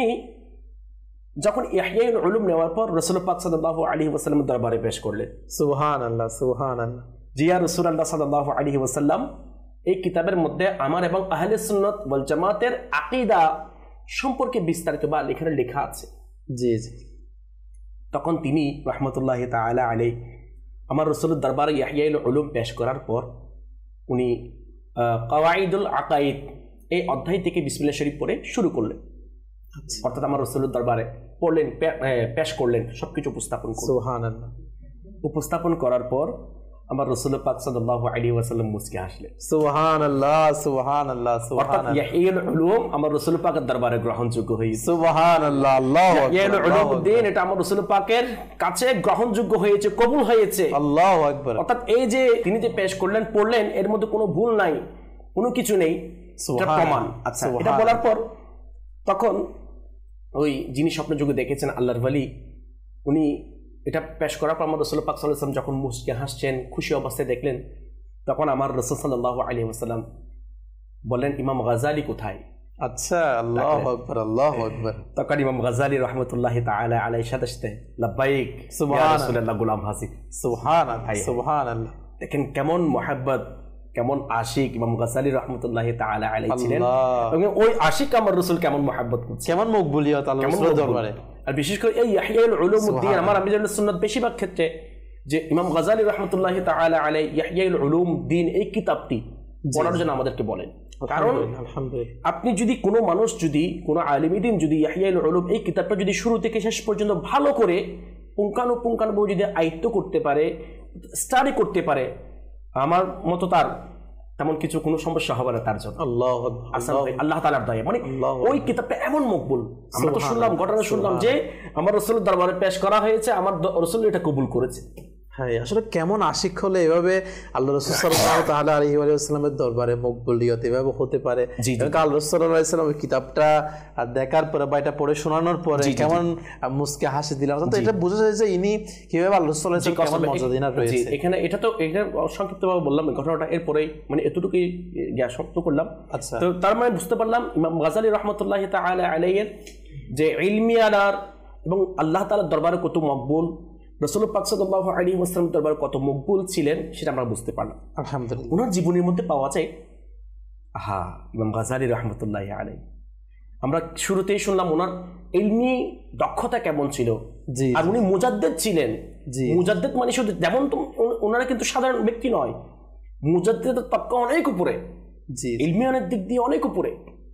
Speaker 4: যখন ইয়াহইয়াল উলুম নেওয়ার পর রাসূল পাক সাল্লাল্লাহু আলাইহি ওয়াসাল্লামের দরবারে পেশ করলেন।
Speaker 2: সুবহানাল্লাহ, সুবহানাল্লাহ।
Speaker 4: জি ইয়া রাসূলুল্লাহ সাল্লাল্লাহু আলাইহি ওয়াসাল্লাম, এই কিতাবের মধ্যে আমার এবং আহলে সুন্নাত ওয়াল জামাতের আকীদা সম্পর্কে বিস্তারিত বা এখানে লেখা আছে।
Speaker 2: জি জি
Speaker 4: তখন তিনি রাহমাতুল্লাহি তাআলা আলাইহি আমার রাসূলের দরবারে ইয়াহইয়াল উলুম পেশ করার পর উনি কাওয়াইদুল আকাইদ এই অধ্যায় থেকে বিসমিল্লাহ শরীফ পড়ে শুরু করলেন। অর্থাৎ আমার রাসূলের দরবারে পড়লেন, পেশ করলেন, সবকিছু উপস্থাপন করলেন।
Speaker 2: সুবহানাল্লাহ।
Speaker 4: উপস্থাপন করার পর আমার রাসূল পাক সাল্লাল্লাহু আলাইহি ওয়াসাল্লাম মুস্কি হাসলেন।
Speaker 2: সুবহানাল্লাহ, সুবহানাল্লাহ, সুবহানাল্লাহ।
Speaker 4: অর্থাৎ ইয়াহইয়াল উলুম আমার রাসূল পাকের দরবারে গ্রহণযোগ্য হয়েছে।
Speaker 2: সুবহানাল্লাহ, আল্লাহু আকবার।
Speaker 4: ইয়াহইয়াল উলুমউদ্দিন এটা আমার রাসূল পাকের কাছে গ্রহণযোগ্য হয়েছে, কবুল হয়েছে।
Speaker 2: আল্লাহু আকবার।
Speaker 4: অর্থাৎ এই যে তিনি যে পেশ করলেন, পড়লেন, এর মধ্যে কোনো ভুল নাই, কোনো কিছু নেই, এটা প্রমাণ। আচ্ছা, এটা বলার পর তখন ওই যিনি স্বপ্নযোগে দেখেছেন আল্লাহর ওয়ালি, উনি এটা পেশ করার পর আমার রাসূল পাক সাল্লাল্লাহু আলাইহি ওয়াসাল্লাম যখন মুস্কি হাসছেন, খুশি অবস্থায় দেখলেন, তখন আমার রাসূল সাল্লাল্লাহু আলাইহি ওয়াসাল্লাম বললেন, ইমাম গাযালি কোথায়?
Speaker 2: আচ্ছা, আল্লাহু আকবার, আল্লাহু আকবার।
Speaker 4: তখন ইমাম গাযালি রাহমাতুল্লাহি তাআলা আলাইহি সাথে সাথে লাব্বাইক ইয়া রাসূলুল্লাহ গোলাম হাজির।
Speaker 2: সুবহানাল্লাহ, সুবহানাল্লাহ।
Speaker 4: দেখেন কেমন মুহাব্বত, কেমন আশিক ইমাম গাযালি রাহমাতুল্লাহি তাআলা আলাইহি ছিলেন, এবং ওই আশিক আমার রাসূল কেমন মুহাব্বত করছেন, কেমন
Speaker 2: মকবুলিয়ত আল্লাহর রাসূলের দরবারে।
Speaker 4: আর বিশেষ করে এই ইয়াহইয়াল উলুমউদ্দিন আমার আমিরুল সুন্নাত বেশিরভাগ ক্ষেত্রে যে ইমাম গাযালি রাহমাতুল্লাহি তাআলা আলাইহি ইয়াহইয়াল উলুমউদ্দিন এই কিতাবটি পড়ার জন্য আমাদেরকে বলেন। কারণ আলহামদুলিল্লাহ, আপনি যদি কোনো মানুষ, যদি কোনো আলিম দ্বীন যদি ইয়াহইয়াল উলুম এই কিতাবটা যদি শুরু থেকে শেষ পর্যন্ত ভালো করে পুঙ্খানুপুঙ্খানুভাবে যদি আয়ত্ত করতে পারে, স্টাডি করতে পারে, আমার মতো তার তেমন কিছু কোনো সমস্যা হবে না তার জন্য। আল্লাহ আল্লাহ তাআলার দয়া, মানে ওই কিতাবটা এমন মকবুল। আমরা তো শুনলাম, ঘটনা শুনলাম যে আমার রাসূলের দরবারে পেশ করা হয়েছে, আমার রাসূল এটা কবুল করেছে।
Speaker 2: হ্যাঁ, আসলে কেমন আশিক হলে এভাবে আল্লাহ রাসূল সাল্লাল্লাহু তাআলা আলাইহি ওয়াসাল্লামের দরবারে মকবুলিয়ত এভাবে হতে পারে। আল্লাহ রাসূল সাল্লাল্লাহু আলাইহি ওয়াসাল্লাম কিতাবটা দেখার পরে বা এটা পড়ে শোনানোর পরে কেমন মুস্কি হাসি দিলেন, অর্থাৎ এটা বোঝা যায় যে ইনি কিভাবে আল্লাহ রাসূল সাল্লাল্লাহু আলাইহি ওয়াসাল্লাম কেমন মর্যাদা রয়েছে।
Speaker 4: এখানে এটা তো এখানে সংক্ষিপ্তভাবে বললাম ঘটনাটা, এরপরেই মানে এতটুকুই জ্ঞান শক্ত করলাম।
Speaker 2: আচ্ছা,
Speaker 4: তো তার মানে বুঝতে পারলাম ইমাম গাযালি রাহমাতুল্লাহি তাআলা আলাইহির যে ইলমি আলার এবং আল্লাহ তাআলার দরবারে কত মকবুল, রাসূল পাক সাল্লাল্লাহু আলাইহি ওয়াসাল্লাম দরবারে কত মকবুল ছিলেন, সেটা আমরা বুঝতে পারলাম
Speaker 2: আলহামদুলিল্লাহ।
Speaker 4: ওনার জীবনের মধ্যে পাওয়া যায়। আহা, ইমাম গাযালি রাহমাতুল্লাহি আলাইহি, আমরা শুরুতেই শুনলাম ওনার ইলমি দক্ষতা কেমন ছিল, আর উনি মুজাদ্দিদ ছিলেন। মুজাদ্দিদ মানে শুধু যেমন, ওনারা কিন্তু সাধারণ ব্যক্তি নয়, মুজাদ্দিদের তবকা অনেক উপরে, ইলমি অনেক দিক দিয়ে অনেক উপরে।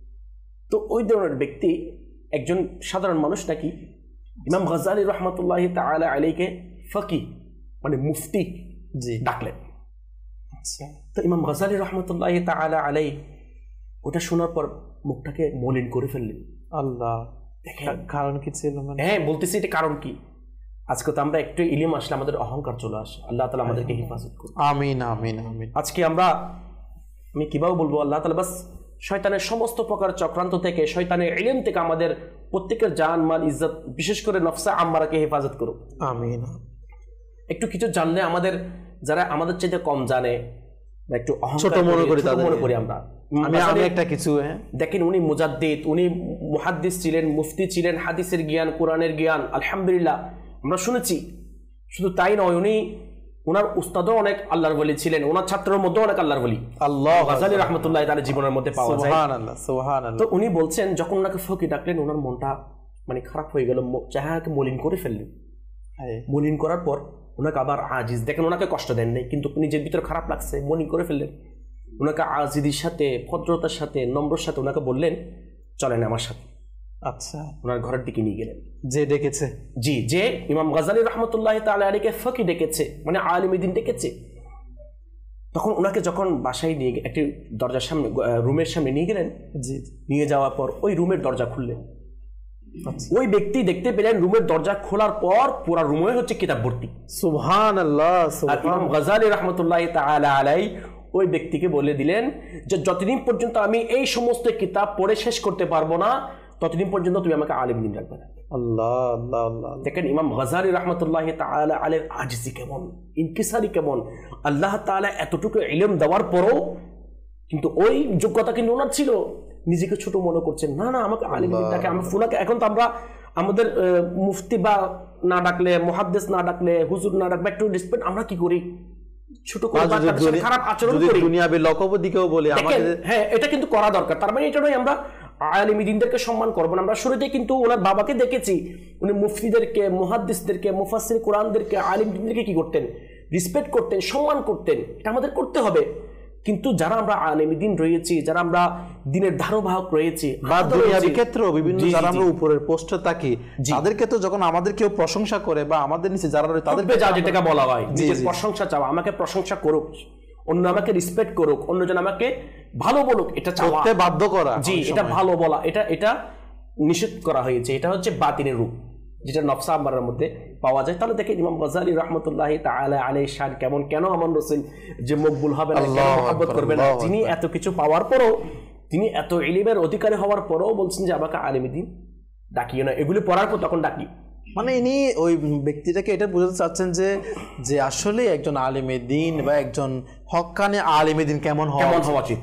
Speaker 4: তো ওই ধরনের ব্যক্তি একজন সাধারণ মানুষ নাকি ইমাম গাযালি রাহমাতুল্লাহি তাআলা আলাইহিকে ফকিহ মানে মুফতি
Speaker 2: জি
Speaker 4: ডাকলেন।
Speaker 2: আচ্ছা
Speaker 4: তো ইমাম গাজালি রহমতুল্লাহ তাআলা আলাই ওটা শোনার পর মুখটাকে মলিন করে ফেললেন।
Speaker 2: আল্লাহ, কারণ কি ছিল?
Speaker 4: হ্যাঁ বলতেছি, এটা কারণ কি? আজকে তো আমরা একটু ইলম আসলে আমাদের অহংকার চলে আসে। আল্লাহ তাআলা আমাদেরকে হেফাজত করুন।
Speaker 2: আমিন আমিন আমিন।
Speaker 4: আজকে আমরা, আমি কিভাবে বলবো, আল্লাহ তাআলা বাস শয়তানের সমস্ত প্রকার চক্রান্ত থেকে, শয়তানের ইলম থেকে আমাদের প্রত্যেকের জান মাল ইজ্জত, বিশেষ করে নফসে আম্মারাকে হেফাজত করুন।
Speaker 2: আমিন।
Speaker 4: একটু কিছু জানলে আমাদের, যারা আমাদের চাইতে কম জানে বা একটু
Speaker 2: ছোট মনে করি,
Speaker 4: ছোট মনে করি আমরা।
Speaker 2: আমি আমি একটা কিছু, হ্যাঁ
Speaker 4: দেখেন উনি মুজাদ্দিদ, উনি মুহাদ্দিস ছিলেন, মুফতি ছিলেন, হাদিসের জ্ঞান, কোরআনের জ্ঞান আলহামদুলিল্লাহ আমরা শুনেছি। শুধু তাই নয়, উনি ওনার উস্তাদও অনেক আল্লাহর ওলি ছিলেন, ওনার ছাত্রের মধ্যে অনেক আল্লাহর ওলি আল্লাহ গাজালি রাহমাতুল্লাহ তাআলা জীবনের মধ্যে পাওয়া যায়।
Speaker 2: সুবহানাল্লাহ সুবহানাল্লাহ।
Speaker 4: তো উনি বলছেন যখন ওনাকে ফকি ডাকলেন ওনার মনটা মানে খারাপ হয়ে গেল, চেহারাকে মলিন করে ফেললেন। মলিন করার পর ওনাকে আবার আজিজ, দেখেন ওনাকে কষ্ট দেন নাই কিন্তু নিজের ভিতরে খারাপ লাগছে, মলিন করে ফেললেন। ওনাকে আজিদির সাথে, ভদ্রতার সাথে, নম্রর সাথে ওনাকে বললেন চলেন আমার সাথে।
Speaker 2: আচ্ছা,
Speaker 4: ওনার ঘরের দিকে নিয়ে গেলেন।
Speaker 2: যে ডেকেছে,
Speaker 4: জি, যে ইমাম গাজালি রহমতুল্লাহ তাআলা আলাইহি ফকি ডেকেছে, মানে আলিম দ্বীন ডেকেছে, তখন ওনাকে যখন বাসায় নিয়ে একটি দরজার সামনে, রুমের সামনে নিয়ে গেলেন। জি, নিয়ে যাওয়ার পর ওই রুমের দরজা খুললেন। ওই ব্যক্তি দেখতে পেলেন রুমের দরজা খোলার পর পুরা রুমে হচ্ছে কিতাব ভর্তি।
Speaker 2: সুবহানাল্লাহ।
Speaker 4: আর ইমাম গাজালি রহমতুল্লাহ তাআলা আলাইহি ওই ব্যক্তিকে বলে দিলেন যে যতদিন পর্যন্ত আমি এই সমস্ত কিতাব পড়ে শেষ করতে পারবো না ততদিন পর্যন্ত তুমি আমাকে আলিম দ্বীন রাখবে না।
Speaker 2: আল্লাহ আল্লাহ আল্লাহ।
Speaker 4: দেখেন ইমাম গাজালি রহমতুল্লাহ তাআলা আলাইহির আজিজি কেমন, ইনকিসারি কেমন। আল্লাহ তাআলা এতটুকু ইলম দেওয়ার পরও কিন্তু ওই যোগ্যতা কিন্তু ওনার ছিল, নিজেকে ছোট মনে করছেন, না না আমাকে আলিম দ্বীন ডাকে, আমি ফুলাকে। এখন তো আমরা আমাদের মুফতি বা না ডাকলে, মুহাদ্দিস না ডাকলে, হুজুর না ডাকলে একটু রেসপেক্ট আমরা কি করি, ছোট করে খারাপ আচরণ করি,
Speaker 2: দুনিয়াবি লকব দিকেও বলি আমাদের।
Speaker 4: হ্যাঁ, এটা কিন্তু করা দরকার। তার মানে এটা নয় আমরা আলিম দ্বীনদেরকে সম্মান করবো না। আমরা শুরুতে কিন্তু ওনার বাবাকে দেখেছি, উনি মুফতিদেরকে, মুহাদ্দিসদেরকে, মুফাসসির কোরআনদেরকে, আলিম দ্বীনদেরকে কি করতেন, রেসপেক্ট করতেন, সম্মান করতেন। এটা আমাদের করতে হবে। কিন্তু যারা আমরা আলিম দ্বীন রয়েছি, যারা আমরা দ্বীনের ধারবাহক রয়েছি,
Speaker 2: বা দুনিয়াবি ক্ষেত্রেও বিভিন্ন যারা আমরা উপরের পোস্টে থাকি, তাদেরকে তো যখন আমাদের কেউ প্রশংসা করে বা আমাদের নিচে যারা রয়েছে তাদেরকে
Speaker 4: যা যেটাকে বলা হয় নিজের প্রশংসা চাওয়া, আমাকে প্রশংসা করুক, অন্য আমাকে রেসপেক্ট করুক, অন্যজন আমাকে ভালো বলুক, এটা চাওয়া,
Speaker 2: বাধ্য করা।
Speaker 4: জি, এটা ভালো বলা, এটা এটা নিষেধ করা হয়েছে। এটা হচ্ছে বাতিনের রূপ, যেটা নফসা আম্মারার মধ্যে পাওয়া যায়। তাহলে দেখেন ইমাম গাজালি রহমতুল্লাহ তাআলা আলাইহি শান কেমন, কেন আমার রাসূল যে মকবুল হবে না, কেন মহব্বত করবে না, তিনি এত কিছু পাওয়ার পরও, তিনি এত ইলমের অধিকারী হওয়ার পরও বলছেন যে আমাকে আলিম দ্বীন ডাকিও না। এগুলি পড়ার পর তখন ডাকি,
Speaker 2: মানে ইনি ওই ব্যক্তিটাকে এটা বোঝাতে চাচ্ছেন যে যে আসলে একজন আলিমে দ্বীন বা একজন হক্কানে আলিমে দ্বীন কেমন হওয়া
Speaker 4: উচিত।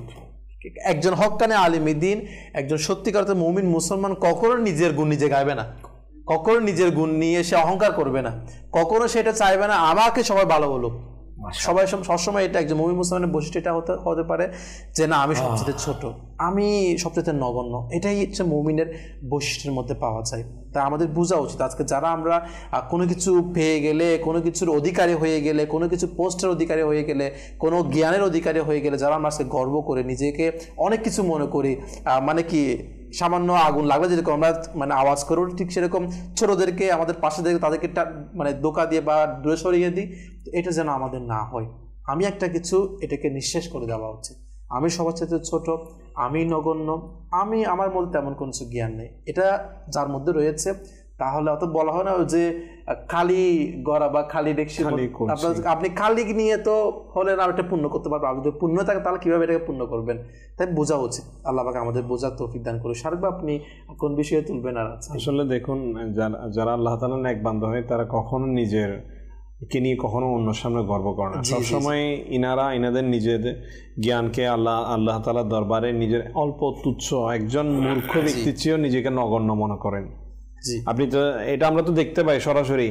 Speaker 2: একজন হক্কানে আলিমে দ্বীন, একজন সত্যিকার অর্থে মুমিন মুসলমান কখনো নিজের গুণ নিজে গাইবে না, কখনো নিজের গুণ নিয়ে সে অহংকার করবে না, কখনো সেটা চাইবে না আমাকে সবাই ভালো বলুক। সবাই সবসময় এটা একজন মুমিন মুসলমানের বৈশিষ্ট্য এটা হতে হতে পারে যে না আমি সবচেয়ে ছোট, আমি সবচেয়ে নগণ্য। এটাই হচ্ছে মুমিনের বৈশিষ্ট্যের মধ্যে পাওয়া যায়। তা আমাদের বোঝা উচিত আজকে যারা আমরা কোনো কিছু পেয়ে গেলে, কোনো কিছুর অধিকারী হয়ে গেলে, কোনো কিছু পোস্টের অধিকারী হয়ে গেলে, কোনো জ্ঞানের অধিকারী হয়ে গেলে যারা আমরা আজকে গর্ব করে নিজেকে অনেক কিছু মনে করি, মানে কি সামান্য আগুন লাগলে যেরকম আমরা মানে আওয়াজ করো, ঠিক সেরকম ছোটদেরকে আমাদের পাশে দেখে তাদেরকে মানে ধোঁকা দিয়ে বা দূরে সরিয়ে দিই। এটা যেন আমাদের না হয়। আমি একটা কিছু এটাকে নিঃশেষ করে দেওয়া উচিত। আমি সবার চাইতে ছোট, আমি নগণ্য, আমি আমার মধ্যে তেমন কোনো কিছু জ্ঞান নেই, এটা যার মধ্যে রয়েছে তাহলে অত বলা হয় না যে খালি গড়া বা খালি ডেকসি, আপনি খালি নিয়ে তো হলে না এটা পূর্ণ করতে পারবেন। আপনি যদি পূর্ণ থাকে তাহলে কিভাবে এটাকে পূর্ণ করবেন, তাই বোঝা উচিত। আল্লাহ পাক আমাদের বোঝার তৌফিক দান করে। সার্ক আপনি কোন বিষয়ে তুলবেন? আর
Speaker 3: আসলে দেখুন, যারা আল্লাহ তাআলার নেক বান্দা হয় তারা কখনো নিজের কে নিয়ে কখনো অন্য সামনে গর্ব করে না। সবসময় ইনারা ইনাদের নিজেদের জ্ঞানকে আল্লাহ আল্লাহ তাআলার দরবারে নিজের অল্প তুচ্ছ একজন মূর্খ ব্যক্তির চেয়েও নিজেকে নগণ্য মনে করেন। আপনি তো এটা আমরা তো দেখতে পাই সরাসরি।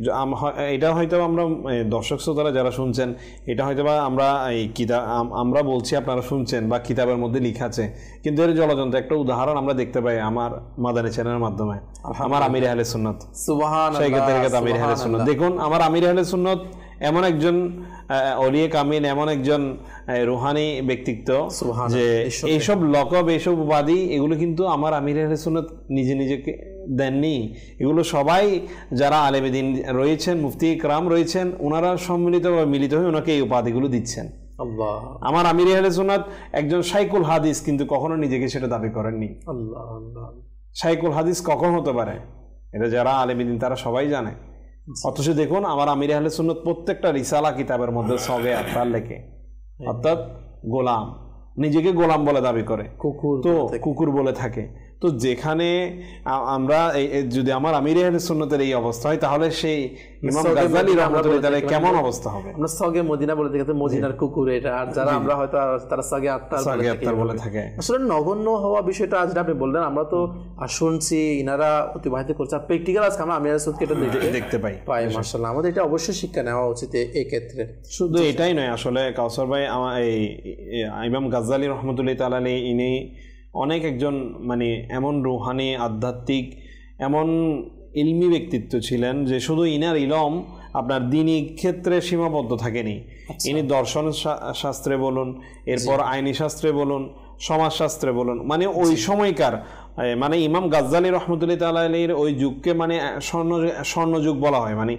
Speaker 3: এটা হয়তো আমরা দর্শক শ্রোতারা যারা শুনছেন, এটা হয়তো বা আমরা এই কিতাব আমরা বলছি আপনারা শুনছেন বা কিতাবের মধ্যে লেখা আছে, কিন্তু এর জলজন্ত একটা উদাহরণ আমরা দেখতে পাই আমার মাদানী চ্যানেলের মাধ্যমে। আমার আমির আহলে সুন্নাত, সুবহানাল্লাহ, আমির আহলে সুন্নাত। দেখুন আমার আমির আহলে সুন্নাত এমন একজন অলিয়ে কামিল, এমন একজন রুহানি ব্যক্তিত্ব যে এইসব লকব, এইসব উপাধি এগুলো কিন্তু আমার আমির আহলে সুন্নাত নিজে নিজেকে দেননি, এগুলো সবাই যারা আলেমে দ্বীন রয়েছেন, মুফতি ইকরাম রয়েছেন, ওনারা সম্মিলিত বা মিলিত হয়ে ওনাকে এই উপাধিগুলো দিচ্ছেন।
Speaker 2: আল্লাহ।
Speaker 3: আমার আমির আহলে সুন্নাত একজন শাইখুল হাদিস কিন্তু কখনো নিজেকে সেটা দাবি করেননি।
Speaker 2: আল্লাহ আল্লাহ।
Speaker 3: শাইখুল হাদিস কখন হতে পারে এটা যারা আলেমে দ্বীন তারা সবাই জানে। অথচ দেখুন আমার আমির আহলে সুন্নাত প্রত্যেকটা রিসালা কিতাবের মধ্যে সগে আত্মার লেখে, অর্থাৎ গোলাম, নিজেকে গোলাম বলে দাবি করে, কুকুর তো কুকুর বলে থাকে। তো যেখানে আমরা যদি আমার আমির আহলে সুন্নাতের এই অবস্থা হয় তাহলে সেই ইমাম গাজ্জালী রাহমাতুল্লাহি আলাইহি কেমন অবস্থা হবে? আমরা
Speaker 2: সগে মদিনা বলে থাকি, মদিনার কুকুর এটা, আর যারা আমরা হয়তো তারা সগে আত্মার বলে থাকে। আসলে নগণ্য হওয়া বিষয়টা আজ আপনি বললেন, আমরা তো শুনছি ইনারা অতিবাহিত করছে, আর প্র্যাকটিক্যাল আজকে আমরা আমির আহলে সুন্নাতকে এটা দেখতে পাই পাই মাশাআল্লাহ। আমাদের এটা অবশ্যই শিক্ষা নেওয়া উচিত এই ক্ষেত্রে।
Speaker 3: শুধু এটাই নয়, আসলে কাউসার ভাই আমার এই ইমাম গাজ্জালী রাহমাতুল্লাহি তাআলা আলাইহি ইনি অনেক একজন মানে এমন রুহানি আধ্যাত্মিক এমন ইলমি ব্যক্তিত্ব ছিলেন যে শুধু ইনার ইলম আপনার দ্বীনি ক্ষেত্রে সীমাবদ্ধ থাকেনি। ইনি দর্শন শাস্ত্রে বলুন, এরপর আইনি শাস্ত্রে বলুন, সমাজশাস্ত্রে বলুন, মানে ওই সময়কার মানে ইমাম গাজ্জালী রাহমাতুল্লাহি তাআলা আলাইহির ওই যুগকে মানে স্বর্ণ স্বর্ণযুগ বলা হয়। মানে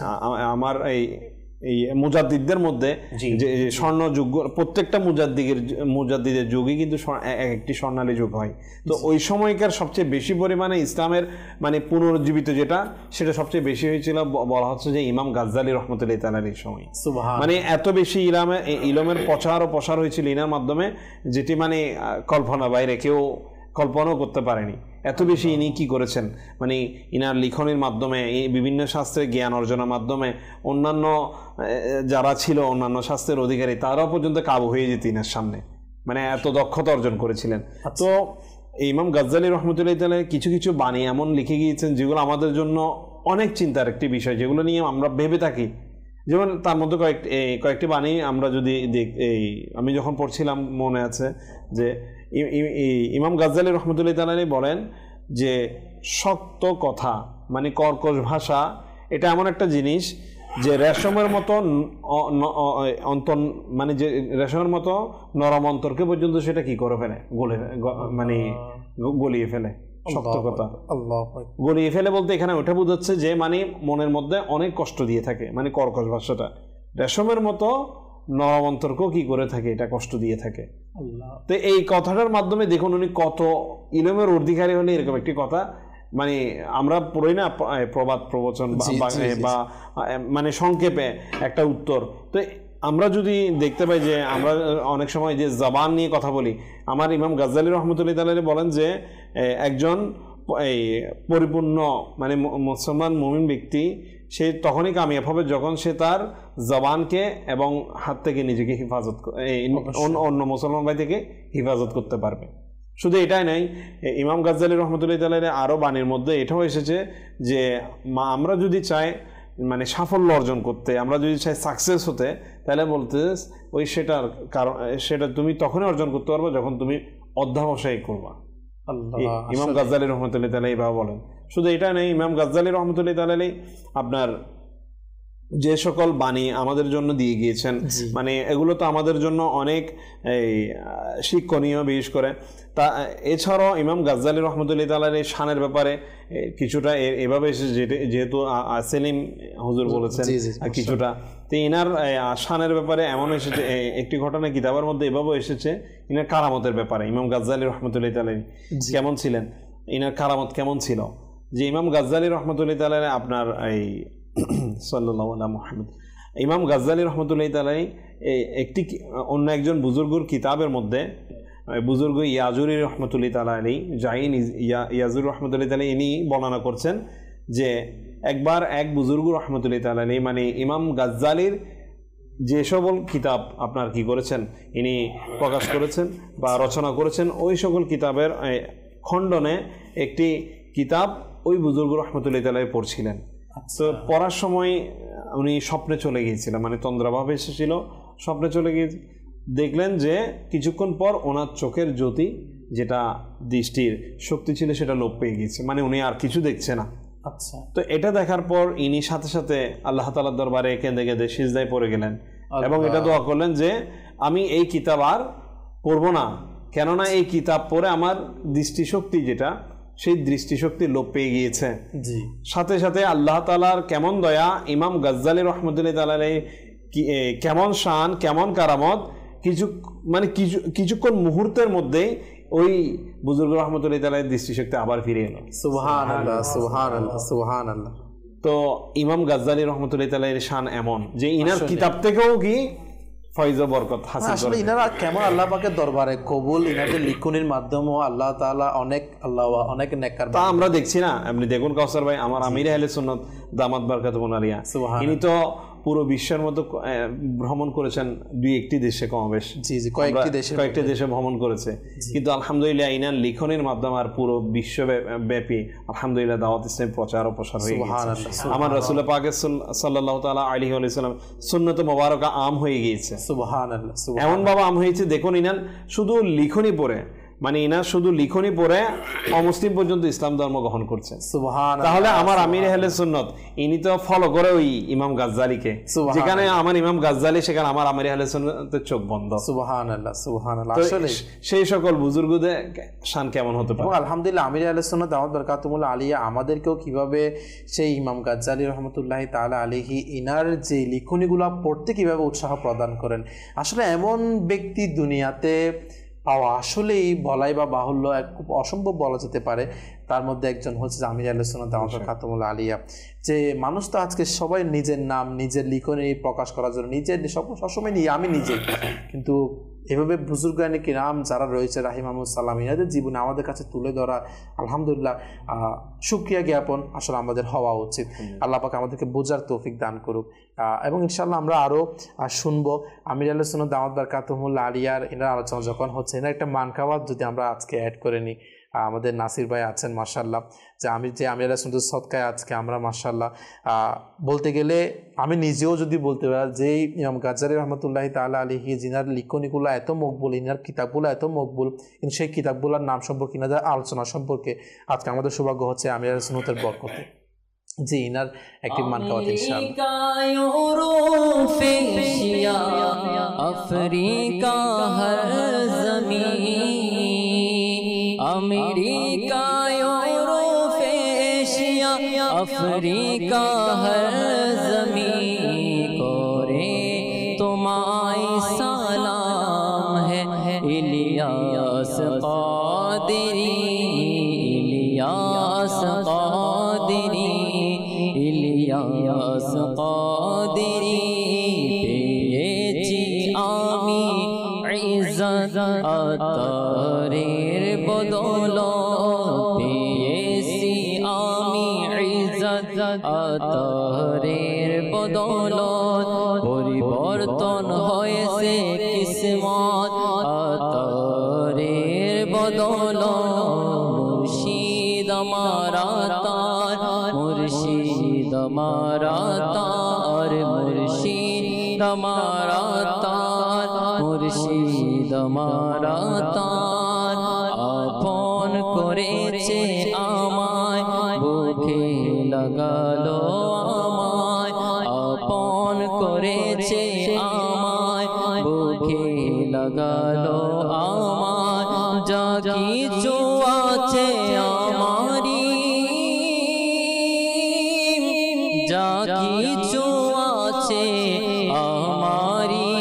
Speaker 3: আমার এই এই মুজাদ্দিদদের মধ্যে যে স্বর্ণ যুগ, প্রত্যেকটা মুজাদ্দিদের মুজাদ্দিদের যুগই কিন্তু একটি স্বর্ণালী যুগ হয়। তো ওই সময়কার সবচেয়ে বেশি পরিমাণে ইসলামের মানে পুনরুজ্জীবিত যেটা সেটা সবচেয়ে বেশি হয়েছিল বলা হচ্ছে যে ইমাম গাজ্জালী রাহমাতুল্লাহি তাআলা আলাইহির সময়। মানে এত বেশি ইলামে ইলমের প্রচার ও প্রসার হয়েছিল ইনার মাধ্যমে, যেটি মানে কল্পনা বাইরে কেউ কল্পনাও করতে পারেনি। এত বেশি ইনি কি করেছেন, মানে ইনার লিখনের মাধ্যমে, বিভিন্ন শাস্ত্রের জ্ঞান অর্জনের মাধ্যমে অন্যান্য যারা ছিল অন্যান্য শাস্ত্রের অধিকারী তারাও পর্যন্ত কাবু হয়ে যেত ইনার সামনে, মানে এত দক্ষতা অর্জন করেছিলেন। তো ইমাম গাজ্জালী রাহমাতুল্লাহি তাআলা কিছু কিছু বাণী এমন লিখে গিয়েছেন যেগুলো আমাদের জন্য অনেক চিন্তার একটি বিষয়, যেগুলো নিয়ে আমরা ভেবে থাকি। যেমন তার মধ্যে কয়েকটি কয়েকটি বাণী আমরা যদি এই আমি যখন পড়ছিলাম মনে আছে যে ইমাম গাজ্জালী রাহমাতুল্লাহি তাআলা বলেন যে শক্ত কথা মানে কর্কশ ভাষা এটা এমন একটা জিনিস যে রেশমের মতো অন্তর, মানে যে রেশমের মতো নরম অন্তরকে পর্যন্ত সেটা কি করে ফেলে, গলে মানে গলিয়ে ফেলে। শক্ত কথা গলিয়ে ফেলে বলতে এখানে ওটা বোঝাচ্ছে যে মানে মনের মধ্যে অনেক কষ্ট দিয়ে থাকে, মানে কর্কশ ভাষাটা রেশমের মতো নরম অন্তরকেও কি করে থাকে, এটা কষ্ট দিয়ে থাকে। তো এই কথাটার মাধ্যমে দেখুন উনি কত ইলমের অধিকারী হলে এরকম একটি কথা, মানে আমরা পড়ি না প্রবাদ প্রবচন বা মানে সংক্ষেপে একটা উত্তর। তো আমরা যদি দেখতে পাই যে আমরা অনেক সময় যে জবান নিয়ে কথা বলি, আমার ইমাম গাজ্জালী রাহমাতুল্লাহি তাআলা বলেন যে একজন এই পরিপূর্ণ মানে মুসলমান মুমিন ব্যক্তি সে তখনই কামিয়াব হবে যখন সে তার জবানকে এবং হাত থেকে নিজেকে হেফাজত অন্য মুসলমান ভাই থেকে হেফাজত করতে পারবে। শুধু এটাই নয়, ইমাম গাজ্জালী রাহমাতুল্লাহি তাআলা আরও বাণীর মধ্যে এটাও এসেছে যে আমরা যদি চাই মানে সাফল্য অর্জন করতে, আমরা যদি চাই সাকসেস হতে, তাহলে বলতে ওই সেটার কারণ সেটা তুমি তখনই অর্জন করতে পারবে যখন তুমি অধ্যবসায় করবা। ইমাম গাজ্জালী রাহমাতুল্লাহি তাআলা এইভাবে বলেন। শুধু এটা নেই, ইমাম গাজ্জালী রাহমাতুল্লাহি তাআলা আপনার যে সকল বাণী আমাদের জন্য দিয়ে গিয়েছেন, মানে এগুলো তো আমাদের জন্য অনেক এই শিক্ষণীয়। বিশেষ করে তা এছাড়াও ইমাম গাজ্জালী রাহমাতুল্লাহি তাআলার এই শানের ব্যাপারে কিছুটা এভাবে এসেছে, যেহেতু সেলিম হুজুর বলেছেন কিছুটা, তো ইনার শানের ব্যাপারে এমন এসেছে একটি ঘটনা কিতাবের মধ্যে এভাবে এসেছে ইনার কারামতের ব্যাপারে। ইমাম গাজ্জালী রাহমাতুল্লাহি তাআলা কেমন ছিলেন, ইনার কারামত কেমন ছিল, যে ইমাম গাজ্জালী রাহমাতুল্লাহি তাআলা আপনার এই সাল্লাল্লাহু আলা মুহাম্মদ ইমাম গাজ্জালী রাহমাতুল্লাহি তাআলা একটি অন্য একজন বুজুর্গর কিতাবের মধ্যে বুজুর্গ ইয়াজুরি রহমতুল্লাহি তাআলা আলাইহি জাইন ইয়াজুর রহমতুল্লাহি তাআলা ইনি বর্ণনা করছেন যে একবার এক বুজুর্গ রহমতুল্লাহি তাআলা আলাইহি মানে ইমাম গাজ্জালীর যে সকল কিতাব আপনার কি করেছেন ইনি প্রকাশ করেছেন বা রচনা করেছেন, ওই সকল কিতাবের খণ্ডনে একটি কিতাব ওই বুজুর্গ রহমতুল্লাহি তাআলা পড়ছিলেন। তো পড়ার সময় উনি স্বপ্নে চলে গিয়েছিলেন, মানে তন্দ্রাভাব এসেছিল, স্বপ্নে চলে গিয়ে দেখলেন যে কিছুক্ষণ পর ওনার চোখের জ্যোতি যেটা দৃষ্টির শক্তি ছিল সেটা লোপ পেয়ে গিয়েছে, মানে উনি আর কিছু দেখছে না। আচ্ছা, তো এটা দেখার পর ইনি সাথে সাথে আল্লাহ তাআলার দরবারে কেঁদে কেঁদে সিজদায় পড়ে গেলেন এবং এটা দোয়া করলেন যে আমি এই কিতাব আর পড়বো না, কেননা এই কিতাব পড়ে আমার দৃষ্টিশক্তি যেটা সেই দৃষ্টিশক্তি লোপ পেয়ে গিয়েছে।
Speaker 2: জি,
Speaker 3: সাথে সাথে আল্লাহ তাআলার কেমন দয়া, ইমাম গাজ্জালী রহমতুল্লাহ তাআলার কেমন শান, কেমন কারামত, কিছু মানে কিছু কিছুক্ষণ মুহূর্তের মধ্যে ওই বুজুর্গ রহমতুল্লাহ তাআলার দৃষ্টিশক্তি আবার ফিরে এলো।
Speaker 2: সুবহানাল্লাহ, সুবহানাল্লাহ, সুবহানাল্লাহ।
Speaker 3: তো ইমাম গাজ্জালী রহমতুল্লাহ তাআলার শান এমন যে ইনার কিতাব থেকেও কি ফয়জ ও বরকত হাসিল
Speaker 2: আসলে
Speaker 3: করে।
Speaker 2: ইনারা কেমন আল্লাহ পাকের দরবারে কবুল, ইনাদের লিখনির মাধ্যমেও আল্লাহ তাআলা অনেক আল্লাহ অনেক নেককার
Speaker 3: তা আমরা দেখছি না, আপনি দেখুন কাউসার ভাই, আমার আমির আহলে সুন্নাত দামাত বারকাতুহুল আলিয়া, ইনি তো পুরো বিশ্বের মতো ভ্রমণ করেছেন দুই একটি দেশে কমবেশ।
Speaker 2: জি জি, কয়েকটি দেশে
Speaker 3: কয়েকটি দেশে ভ্রমণ করেছে, কিন্তু আলহামদুলিল্লাহ ইনার লিখনের মাধ্যমে আর পুরো বিশ্বব্যাপী আলহামদুলিল্লাহ দাওয়াত ইসলাম প্রচার ও প্রসার হয়ে গেছে। আমার রাসূল পাক সাল্লাল্লাহু তাআলা আলাইহি ওয়া সাল্লাম সুন্নাত মুবারাকা আম হয়ে গিয়েছে।
Speaker 2: সুবহানাল্লাহ,
Speaker 3: এমন ভাবে আম হয়েছে, দেখুন ইনার শুধু লিখনি পড়ে, মানে ইনার শুধু লিখনি পড়ে অমুসলিম পর্যন্ত ইসলাম ধর্ম গ্রহণ করছে।
Speaker 2: সুবহানাল্লাহ।
Speaker 3: তাহলে আমার আমির আহলে সুন্নাত ইনি তো ফলো করে ওই ইমাম গাজ্জালীকে, যেখানে আমার ইমাম গাজ্জালী সেখানে আমার আমির আহলে সুন্নাতের চোখ বন্ধ।
Speaker 2: সুবহানাল্লাহ, সুবহানাল্লাহ। আসলে
Speaker 3: সেই সকল বুজুর্গদের শান কেমন হতে পারে।
Speaker 2: আলহামদুলিল্লাহ আমির আহলে সুন্নাত দাওয়াত বারকাতুহুল আলিয়া আমাদেরকেও কিভাবে সেই ইমাম গাজ্জালী রহমতুল্লাহি তাআলা আলাইহি ইনার যে লিখনিগুলো পড়তে কিভাবে উৎসাহ প্রদান করেন, আসলে এমন ব্যক্তি দুনিয়াতে পাওয়া আসলেই বলাই বা বাহুল্য, এক খুব অসম্ভব বলা যেতে পারে। তার মধ্যে একজন হচ্ছে আমির আহলে সুন্নাত দাওয়াত বারকাতুহুল আলিয়া। যে মানুষ তো আজকে সবাই নিজের নাম, নিজের লিখনি প্রকাশ করার জন্য নিজের সবসময় নিয়ে আমি নিজে, কিন্তু এভাবে বুজুর্গানে কিরাম যারা রয়েছে রাহিমাহুমুস সালাম, ইনাদের জীবনে আমাদের কাছে তুলে ধরা আলহামদুলিল্লাহ শুকরিয়া জ্ঞাপন আসলে আমাদের হওয়া উচিত। আল্লাহ পাক আমাদেরকে বোঝার তৌফিক দান করুক, এবং ইনশাআল্লাহ আমরা আরও শুনবো আমির আহলে সুন্নাত দাওয়াত বারকাতুহুল আলিয়ার এনার আলোচনা যখন হচ্ছে, এনার একটা মানকাওয়াত যদি আমরা আজকে অ্যাড করে নিই। আমাদের নাসির ভাই আছেন মাশাআল্লাহ, যে আমি যে আমির আহলে সুন্নাত সদকায় আজকে আমরা মাশাআল্লাহ বলতে গেলে আমি নিজেও যদি বলতে পারি যে ইমাম গাজ্জালী রহমতুল্লাহি তাআলা আলাইহি জিনার লিখনিগুলো এত মকবুল, ইনার কিতাবগুলো এত মকবুল, কিন্তু সেই কিতাবগুলোর নাম সম্পর্কে, ইনাদের আলোচনা সম্পর্কে আজকে আমাদের সৌভাগ্য হচ্ছে আমির আহলে সুন্নাতের বরকতে। জি, ইনার একটি মানকাওয়াত ইনশাআল্লাহ।
Speaker 5: আফ্রিকা হর জমিন, আমেরিকা ইউরোপ এশিয়া, আফ্রিকা হর জমিন করে তোমায় সালাম হে ইলিয়াস কাদেরি, ইলিয়াস কাদেরি, ইলিয়াস কাদেরি। পেয়েছি আমি ইজ্জত আতরের বদৌলত, পেয়েছি আমি ইজ্জত আতরের বদৌলত, পরিবর্তন হয়েছে কিসমত আতরের বদৌলত। মুর্শিদ আমারা তার, মুর্শিদ আমারা তার, মুর্শিদ আমারা তার, মুর্শিদ আমারা তার। আপন করেছে আমায়, বুকে লাগালো আমায়, আপন করেছে আমায়, বুকে লাগালো আমায়। যা কিছু আছে আমারি, যা কিছু আছে আমারি,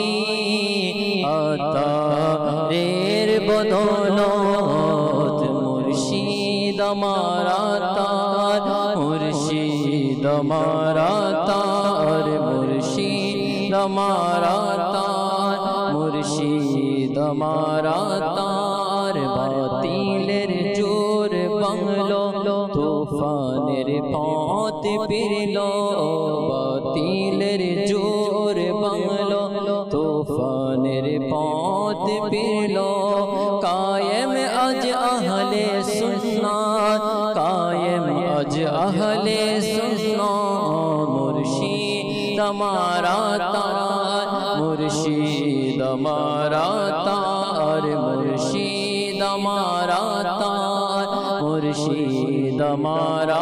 Speaker 5: আতরের বদৌলত। মুর্শিদ আমারা তার, মুর্শিদ আমারা তার, মুর্শিদ আমারা তার, মুর্শিদ আমারা তার। বাতিলের জোর বাংলো, তুফানের পথ পেরল, বাতিলের জোর বাংলো, তুফানের পথ পেরল। কায়েম আজ আহলে সুন্নাত, কায়েম আজ আহলে সুন্নাত। মুর্শিদ আমারা তার, মুর্শিদ আমারা তার, মুর্শিদ আমারা তার, মুর্শিদ আমারা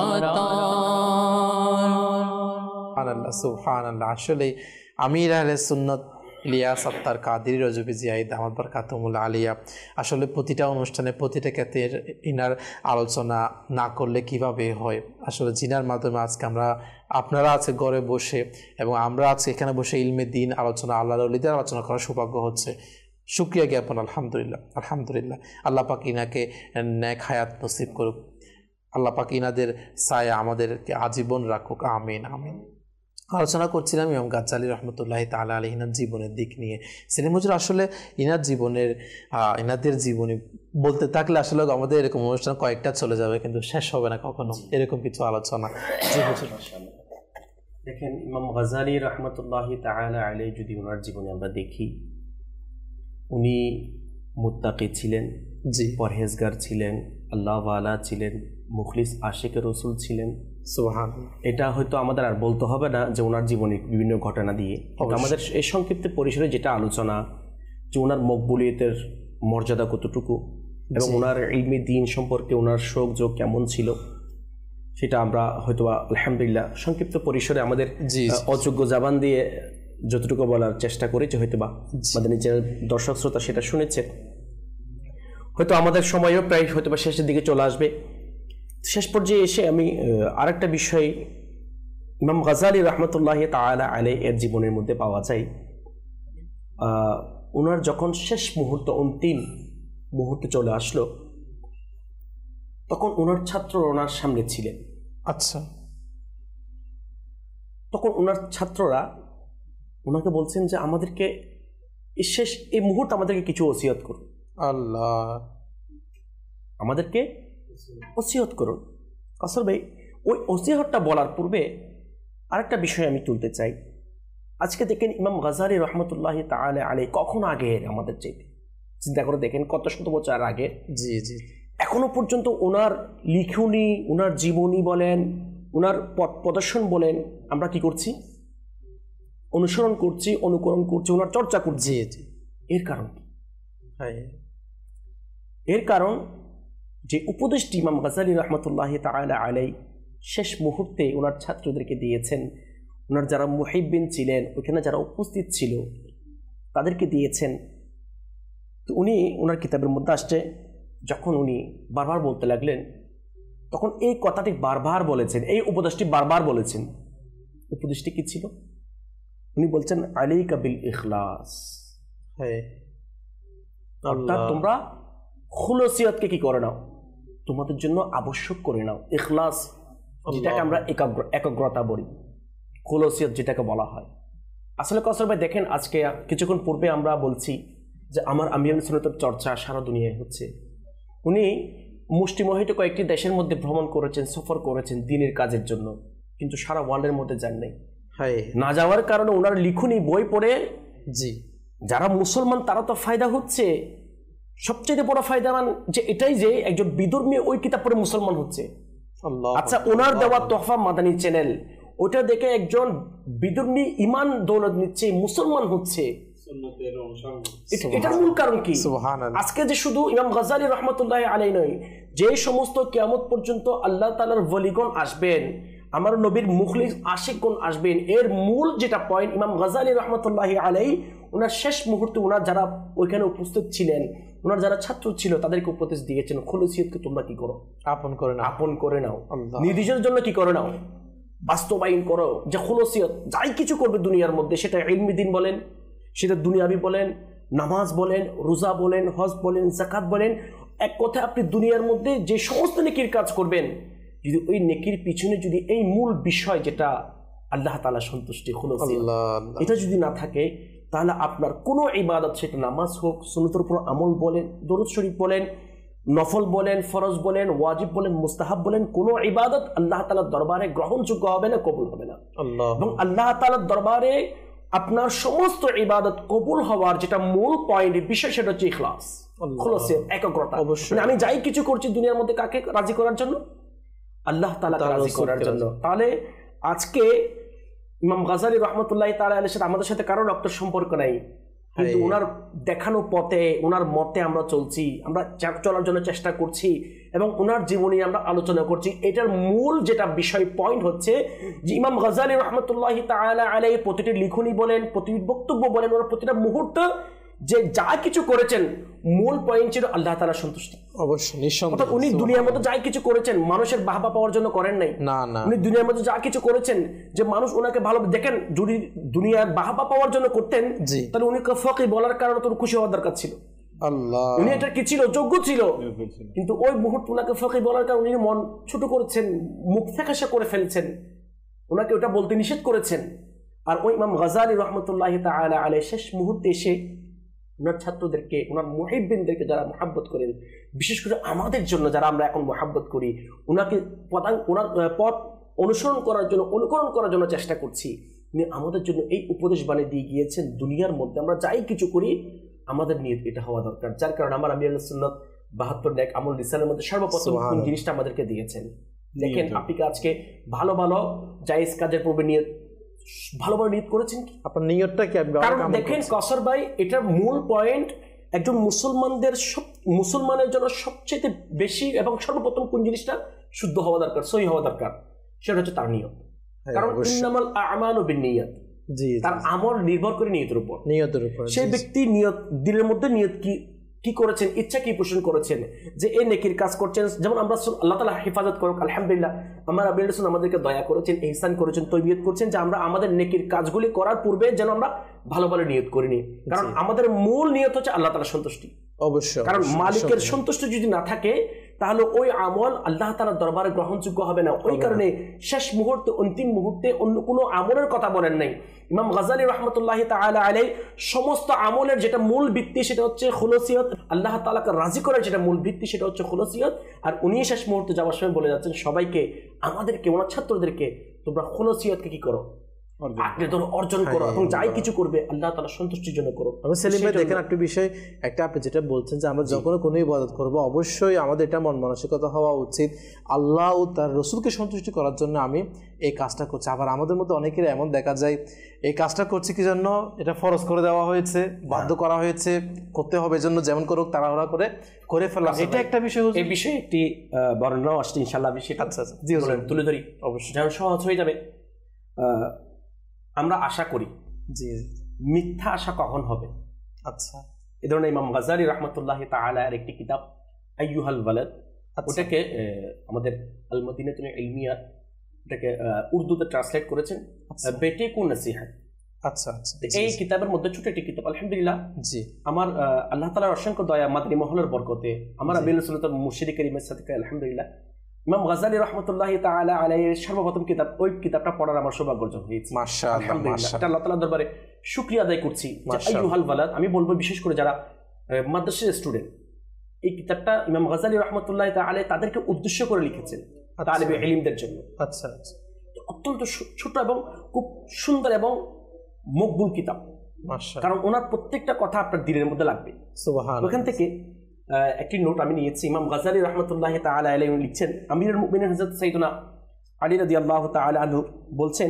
Speaker 5: তার।
Speaker 2: সুবহানাল্লাহ, সুবহানাল্লাহ। আসলে আমির আহলে সুন্নাত ইলিয়াস আত্তার কাদির রজবি জিয়াই দামাত বারকাতুহুল আলিয়া। আসলে প্রতিটা অনুষ্ঠানে প্রতিটা ক্ষেত্রের ইনার আলোচনা না করলে কিভাবে হয়। আসলে জিনার মাধ্যমে আজকে আমরা আপনারা আছে ঘরে বসে এবং আমরা আজকে এখানে বসে ইলমে দিন আলোচনা আল্লাহর ওলিদের আলোচনা করার সৌভাগ্য হচ্ছে। শুকরিয়া জ্ঞাপন আলহামদুলিল্লাহ আলহামদুলিল্লাহ। আল্লাহ পাক ইনাকে নেক হায়াত নসিব করুক, আল্লাহ পাক ইনাদের ছায়া আমাদেরকে আজীবন রাখুক, আমিন আমিন। আলোচনা করছিলাম ইমাম গাজ্জালী রহমতুল্লাহি তাআলা আলাইহি ইনার জীবনের দিক নিয়ে। সেলিম হুজুর, আসলে ইনার জীবনের ইনাদের জীবনী বলতে থাকলে আসলে আমাদের এরকম অনুষ্ঠান কয়েকটা চলে যাবে, কিন্তু শেষ হবে না কখনো এরকম কিছু আলোচনা। জি হুজুর।
Speaker 4: দেখেন, ইমাম গাজ্জালী রহমতুল্লাহি তাআলা আলাইহি যদি ওনার জীবনে আমরা দেখি, উনি মুত্তাকি ছিলেন, জি, পরহেজগার ছিলেন, আল্লাহ ওয়ালা ছিলেন, মুখলিস আশিকে রসুল ছিলেন। সুবহানাল্লাহ। এটা হয়তো আমাদের আর বলতে হবে না যে ওনার জীবনে বিভিন্ন ঘটনা দিয়ে, আমাদের এই সংক্ষিপ্ত পরিসরে যেটা আলোচনা যে ওনার মকবুলিয়তের মর্যাদা কতটুকু এবং ওনার ইলমি দ্বীন সম্পর্কে ওনার শোক যোগ কেমন ছিল, সেটা আমরা হয়তো আলহামদুলিল্লাহ সংক্ষিপ্ত পরিসরে আমাদের অযোগ্য জাবান দিয়ে যতটুকু বলার চেষ্টা করেছি, হয়তো বা আমাদের নিজের দর্শক শ্রোতা সেটা শুনেছে। হয়তো আমাদের সময়ও প্রায় হয়তো বা শেষের দিকে চলে আসবে। শেষ পর্যায়ে এসে আমি আরেকটা বিষয় ইমাম গাজ্জালী রহমতুল্লাহি তাআলা আলাইহি এর জীবনের মধ্যে পাওয়া যায়, ওনার যখন শেষ মুহূর্ত অন্তিম মুহূর্তে চলে আসলো, তখন ওনার ছাত্র ওনার সামনে ছিলেন।
Speaker 2: আচ্ছা।
Speaker 4: তখন ওনার ছাত্ররা ওনাকে বলছেন যে আমাদেরকে এই শেষ এই মুহূর্তে আমাদেরকে কিছু ওসিয়ত করুন।
Speaker 2: আল্লাহ,
Speaker 4: আমাদেরকে ওসিয়ত করুন। কাসর ভাই, ওই ওসিয়তটা বলার পূর্বে আরেকটা বিষয় আমি তুলতে চাই। আজকে দেখেন ইমাম গাজ্জালী রহমতুল্লাহি তাআলা আলাইহি কখন আগে আমাদের চাইতে চিন্তা করে দেখেন, কত শত বছর আগে।
Speaker 2: জি জি।
Speaker 4: এখনো পর্যন্ত ওনার লিখনি, ওনার জীবনী বলেন, ওনার পথ প্রদর্শন বলেন, আমরা কি করছি? অনুসরণ করছি, অনুকরণ করছি, ওনার চর্চা করছি। এর কারণ কি? এর কারণ যে উপদেশটি ইমাম গাজ্জালী রহমতুল্লাহি তাআলা আলাইহি শেষ মুহূর্তে ওনার ছাত্রদেরকে দিয়েছেন, ওনার যারা মুহিব্বিন ছিলেন, ওখানে যারা উপস্থিত ছিল তাদেরকে দিয়েছেন। তো উনি ওনার কিতাবের মধ্যে আসছে, যখন উনি বারবার বলতে লাগলেন, তখন এই কথাটি বারবার বলেছেন, এই উপদেশটি বারবার বলেছেন। উপদেশটি কি ছিল? উনি বলছেন আলাইকা বিল ইখলাস। হ্যাঁ, অর্থাৎ তোমরা খুলসিয়তকে কি করে নাও, তোমাদের জন্য আবশ্যক করে নাও। ইখলাস যেটাকে আমরা একাগ্র একাগ্রতা বলি, খুলসিয়ত যেটাকে বলা হয়। আসলে কসর ভাই দেখেন, আজকে কিছুক্ষণ পূর্বে আমরা বলছি যে আমার আমিরুল সুন্নাতের চর্চা সারা দুনিয়ায় হচ্ছে। উনি মুষ্টিমোহিত কয়েকটি দেশের মধ্যে ভ্রমণ করেছেন, সফর করেছেন দ্বীনের কাজের জন্য, কিন্তু সারা ওয়ার্ল্ডের মধ্যে যান নাই। হ্যাঁ, না যাওয়ার কারণে ওনার লিখনি বই পড়ে জি যারা মুসলমান তারা তো ফায়দা হচ্ছে। সবচেয়ে বড় ফায়দামান যে এটাই যে একজন বিধর্মী ওই কিতাব পড়ে মুসলমান হচ্ছে। আচ্ছা, ওনার দেওয়া তোহফা মাদানী চ্যানেল, ওটা দেখে একজন বিধর্মী ইমান দৌলত নিচ্ছে, মুসলমান হচ্ছে। এটার মূল কারণ কি? আজকে যে শুধু ইমাম গাজ্জালী রহমতুল্লাহি আলাইহি নয়, যে সমস্ত কিয়ামত পর্যন্ত আল্লাহ তাআলার ওলিগণ আসবেন, আমার নবীর মুখলিস আশিকগণ আসবেন, এর মূল যেটা পয়েন্ট ইমাম গাজ্জালী রহমতুল্লাহি আলাইহি ওনার শেষ মুহূর্তে ওনার যারা ওইখানে উপস্থিত ছিলেন, ওনার যারা ছাত্র ছিল তাদেরকে উপদেশ দিয়েছেন, খুলুসিয়তকে তোমরা কি করো? আপন করে নাও। আপন করে নাও। নিজের জন্য কি করে নাও? বাস্তবায়ন করো। যে খুলুসিয়ত যাই কিছু করবে দুনিয়ার মধ্যে, সেটা ইলমি দ্বীন বলেন, সেটা দুনিয়াবি বলেন, নামাজ বলেন, রোজা বলেন, হজ বলেন, যাকাত বলেন, এক কথা আপনি দুনিয়ার মধ্যে যে সমস্ত নেকির কাজ করবেন, যদি ওই নেকির পিছনে যদি এই মূল বিষয় যেটা আল্লাহ তাআলা সন্তুষ্টি, খুলুসিয়ত, এটা যদি না থাকে, তাহলে আপনার কোনো ইবাদত, সেটা নামাজ হোক, সুন্নতের উপর আমল বলেন, দরুদ শরীফ বলেন, নফল বলেন, ফরজ বলেন, ওয়াজিব বলেন, মুস্তাহাব বলেন, কোনো ইবাদত আল্লাহ তাআলার দরবারে গ্রহণযোগ্য হবে না, কবুল হবে না। এবং আল্লাহ তাআলার দরবারে আপনার সমস্ত ইবাদত কবুল হওয়ার যেটা মূল পয়েন্ট বিষয়, সেটা হচ্ছে ইখলাস, খুলুসিয়ত, একাগ্রতা। অবশ্যই আমি যাই কিছু করছি দুনিয়ার মধ্যে কাকে রাজি করার জন্য? আল্লাহ তাআলাকে রাজি করার জন্য। তাহলে আজকে ইমাম গাজ্জালী রহমতুল্লাহি তাআলা আলাইহির সাথে আমাদের সাথে কারো রক্তের সম্পর্ক নাই। কিন্তু ওনার দেখানো পথে ওনার মতে আমরা চলছি, আমরা চলার জন্য চেষ্টা করছি এবং ওনার জীবনী আমরা আলোচনা করছি। এটার মূল যেটা বিষয় পয়েন্ট হচ্ছে যে ইমাম গাজ্জালী রাহমাতুল্লাহি তাআলা আলাইহি প্রতিটি লিখনি বলেন, প্রতিটি বক্তব্য বলেন, ওনার প্রতিটা মুহূর্ত যে যা কিছু করেছেন মূল পয়েন্ট ছিল আল্লাহ তাআলার সন্তুষ্টি।
Speaker 2: অবশ্যই, নিঃসন্দেহে।
Speaker 4: উনি দুনিয়ার মধ্যে যা কিছু করেছেন মানুষের বাহবা পাওয়ার জন্য করেন নাই।
Speaker 2: না না,
Speaker 4: উনি দুনিয়ার মধ্যে যা কিছু করেছেন যে মানুষ ওনাকে ভালো দেখেন, যদি দুনিয়ার বাহবা পাওয়ার জন্য করতেন তাহলে উনি ফকি বলার কারণে তোর খুশি হওয়ার দরকার ছিল।
Speaker 2: আল্লাহ,
Speaker 4: উনি এটা কি ছিল? যোগ্য ছিল। কিন্তু ওই মুহূর্তে ওনাকে ফকি বলার কারণে উনি মন ছোট করেছেন, মুখ ফ্যাকাশা করে ফেলছেন, ওনাকে ওটা বলতে নিষেধ করেছেন। আর ওই ইমাম গাজ্জালী রাহমাতুল্লাহি তাআলা আলাইহি শেষ মুহূর্তে এসে ওনার ছাত্রদেরকে, ওনার মুহিব্বিনদেরকে যারা মহব্বত করেন, বিশেষ করে আমাদের জন্য যারা আমরা এখন মহব্বত করি, ওনাকে পদাং ওনার পথ অনুসরণ করার জন্য, অনুকরণ করার জন্য চেষ্টা করছি, উনি আমাদের জন্য এই উপদেশ বাণী দিয়ে গিয়েছেন দুনিয়ার মধ্যে আমরা যাই কিছু করি আমাদের নিয়ত এটা হওয়া দরকার। যার কারণে আমার আমির আহলে সুন্নাত বাহাত্তর নেক আমল রিসালের মধ্যে সর্বপ্রথম কোন জিনিসটা আমাদেরকে দিয়েছেন। দেখেন আপনি আজকে ভালো ভালো জায়েজ কাজের পূর্বে নিয়ত ভালোভাবে নিয়ত করেছেন কি?
Speaker 2: আপনার নিয়তটা কি?
Speaker 4: কারণ দেখেন কসর ভাই, এটার মূল পয়েন্ট একজন মুসলমানদের সব মুসলমানের জন্য সবচেয়ে বেশি এবং সর্বপ্রথম কোন জিনিসটা শুদ্ধ হওয়া দরকার, সহি হওয়া দরকার, সেটা হচ্ছে তার নিয়ত। কারণ ইন্নামাল আ'মালু বিন্নিয়াত, জি, তার আমল নির্ভর করে নিয়তের উপর, নিয়তের উপর। সেই ব্যক্তি নিয়ত, দিলের মধ্যে নিয়ত কি কি করেছেন, ইচ্ছা কি পোষণ করেছেন যে এই নেকির কাজ করছেন। যেমন আমরা আল্লাহ তাআলা হেফাজত করুক, আলহামদুলিল্লাহ আমার আবি রাসূল আমাদেরকে দয়া করেছেন, ইহসান করেছেন, তরবিয়ত করছেন যে আমরা আমাদের নেকির কাজগুলি করার পূর্বে যেন আমরা ভালো ভালো নিয়ত করিনি। কারণ আমাদের মূল নিয়ত হচ্ছে আল্লাহ তাআলার সন্তুষ্টি। অবশ্যই, কারণ মালিকের সন্তুষ্টি যদি না থাকে তাহলে ওই আমল আল্লাহ তাআলার দরবারে গ্রহণযোগ্য হবে না। ওই কারণে শেষ মুহূর্তে, অন্তিম মুহূর্তে অন্য কোনো আমলের কথা বলেন নাই ইমাম গাজ্জালী রাহমাতুল্লাহি তাআলা আলাইহি। সমস্ত আমলের যেটা মূল ভিত্তি সেটা হচ্ছে খুলুসিয়ত, আল্লাহ তাআলাকে রাজি করার যেটা মূল ভিত্তি সেটা হচ্ছে খুলুসিয়ত। আর উনি শেষ মুহূর্তে যাওয়ার সময় বলে যাচ্ছেন সবাইকে, আমাদেরকে, ওনার ছাত্রদেরকে, তোমরা খুলুসিয়তকে কি করো, অর্জন করো এবং যাই কিছু করবে আল্লাহ তাআলার সন্তুষ্টির জন্য করো। আমি সেলিম ভাই দেখেন একটা বিষয়, একটা আপনি যেটা বলছেন যে আমরা যখন কোনো ইবাদত করব অবশ্যই আমাদের এটা মন মানসিকতা হওয়া উচিত আল্লাহ ও তার রাসূলকে সন্তুষ্টি করার জন্য আমি এই কাজটা করছি। আবার আমাদের মধ্যে অনেকের এমন দেখা যায় এই কাজটা করছি কি জন্য, এটা ফরজ করে দেওয়া হয়েছে, বাধ্য করা হয়েছে, করতে হবে জন্য যেমন করুক তাড়াহুড়া করে করে ফেললাম। এটা একটা বিষয়, এই বিষয়ে একটি বর্ণনাও আসছে ইনশাআল্লাহ, বিষয়টা আচ্ছা আচ্ছা জি তুলে ধরি, অবশ্যই যেন সহজ হয়ে যাবে। আমরা আশা করি যে মিথ্যা আশা কখন হবে। আচ্ছা, এই ধরনের ইমাম গাজ্জালী রাহমাতুল্লাহি তাআলা এর একটি কিতাব আইয়ুহাল ওয়ালাদ, ওটাকে আমাদের আল মদিনাতুল ইলমিয়া এটাকে উর্দুতে ট্রান্সলেট করেছেন, বেটে কো নসিহত। আচ্ছা আচ্ছা, এই কিতাবের মধ্যে ছোট একটি কিতাব, আলহামদুলিল্লাহ জি আমার আল্লাহ তাআলার অসংখ্য দয়া, মাদানী মহলের বরকতে, আমার আবি রাসূল মুর্শিদ কারীমের সাথে আলহামদুলিল্লাহ ইমাম গাজ্জালী রাহমাতুল্লাহি তাআলা আলাইহি সর্বপ্রথম কিতাব, ওই কিতাবটা পড়ার আমার সৌভাগ্য অর্জন হয়েছে। মাশাআল্লাহ, মাশাআল্লাহ, আল্লাহ তাআলার দরবারে শুকরিয়া আদায় করছি। আইয়ুহাল ওয়ালাদ, আমি বলবো বিশেষ করে যারা মাদ্রাসার স্টুডেন্ট, এই কিতাবটা ইমাম গাজ্জালী রাহমাতুল্লাহি তাআলা আলাইহি তাদেরকে উদ্দেশ্য করে লিখেছেন, তালিবে ইলমদের জন্য। আচ্ছা আচ্ছা, অত্যন্ত ছোট এবং খুব সুন্দর এবং মকবুল কিতাব, মাশাআল্লাহ, কারণ ওনার প্রত্যেকটা কথা আপনার দিলের মধ্যে লাগবে। সুবহানাল্লাহ। ওখান থেকে একটি নোট আমি নিয়েছি, ইমাম গাজ্জালী রাহমাতুল্লাহি তাআলা আলাইহি লিখছেন, আমিরুল মুমিনিন হযরত সাইয়েদনা আলী রাদিয়াল্লাহু তাআলা আনহু বলছেন,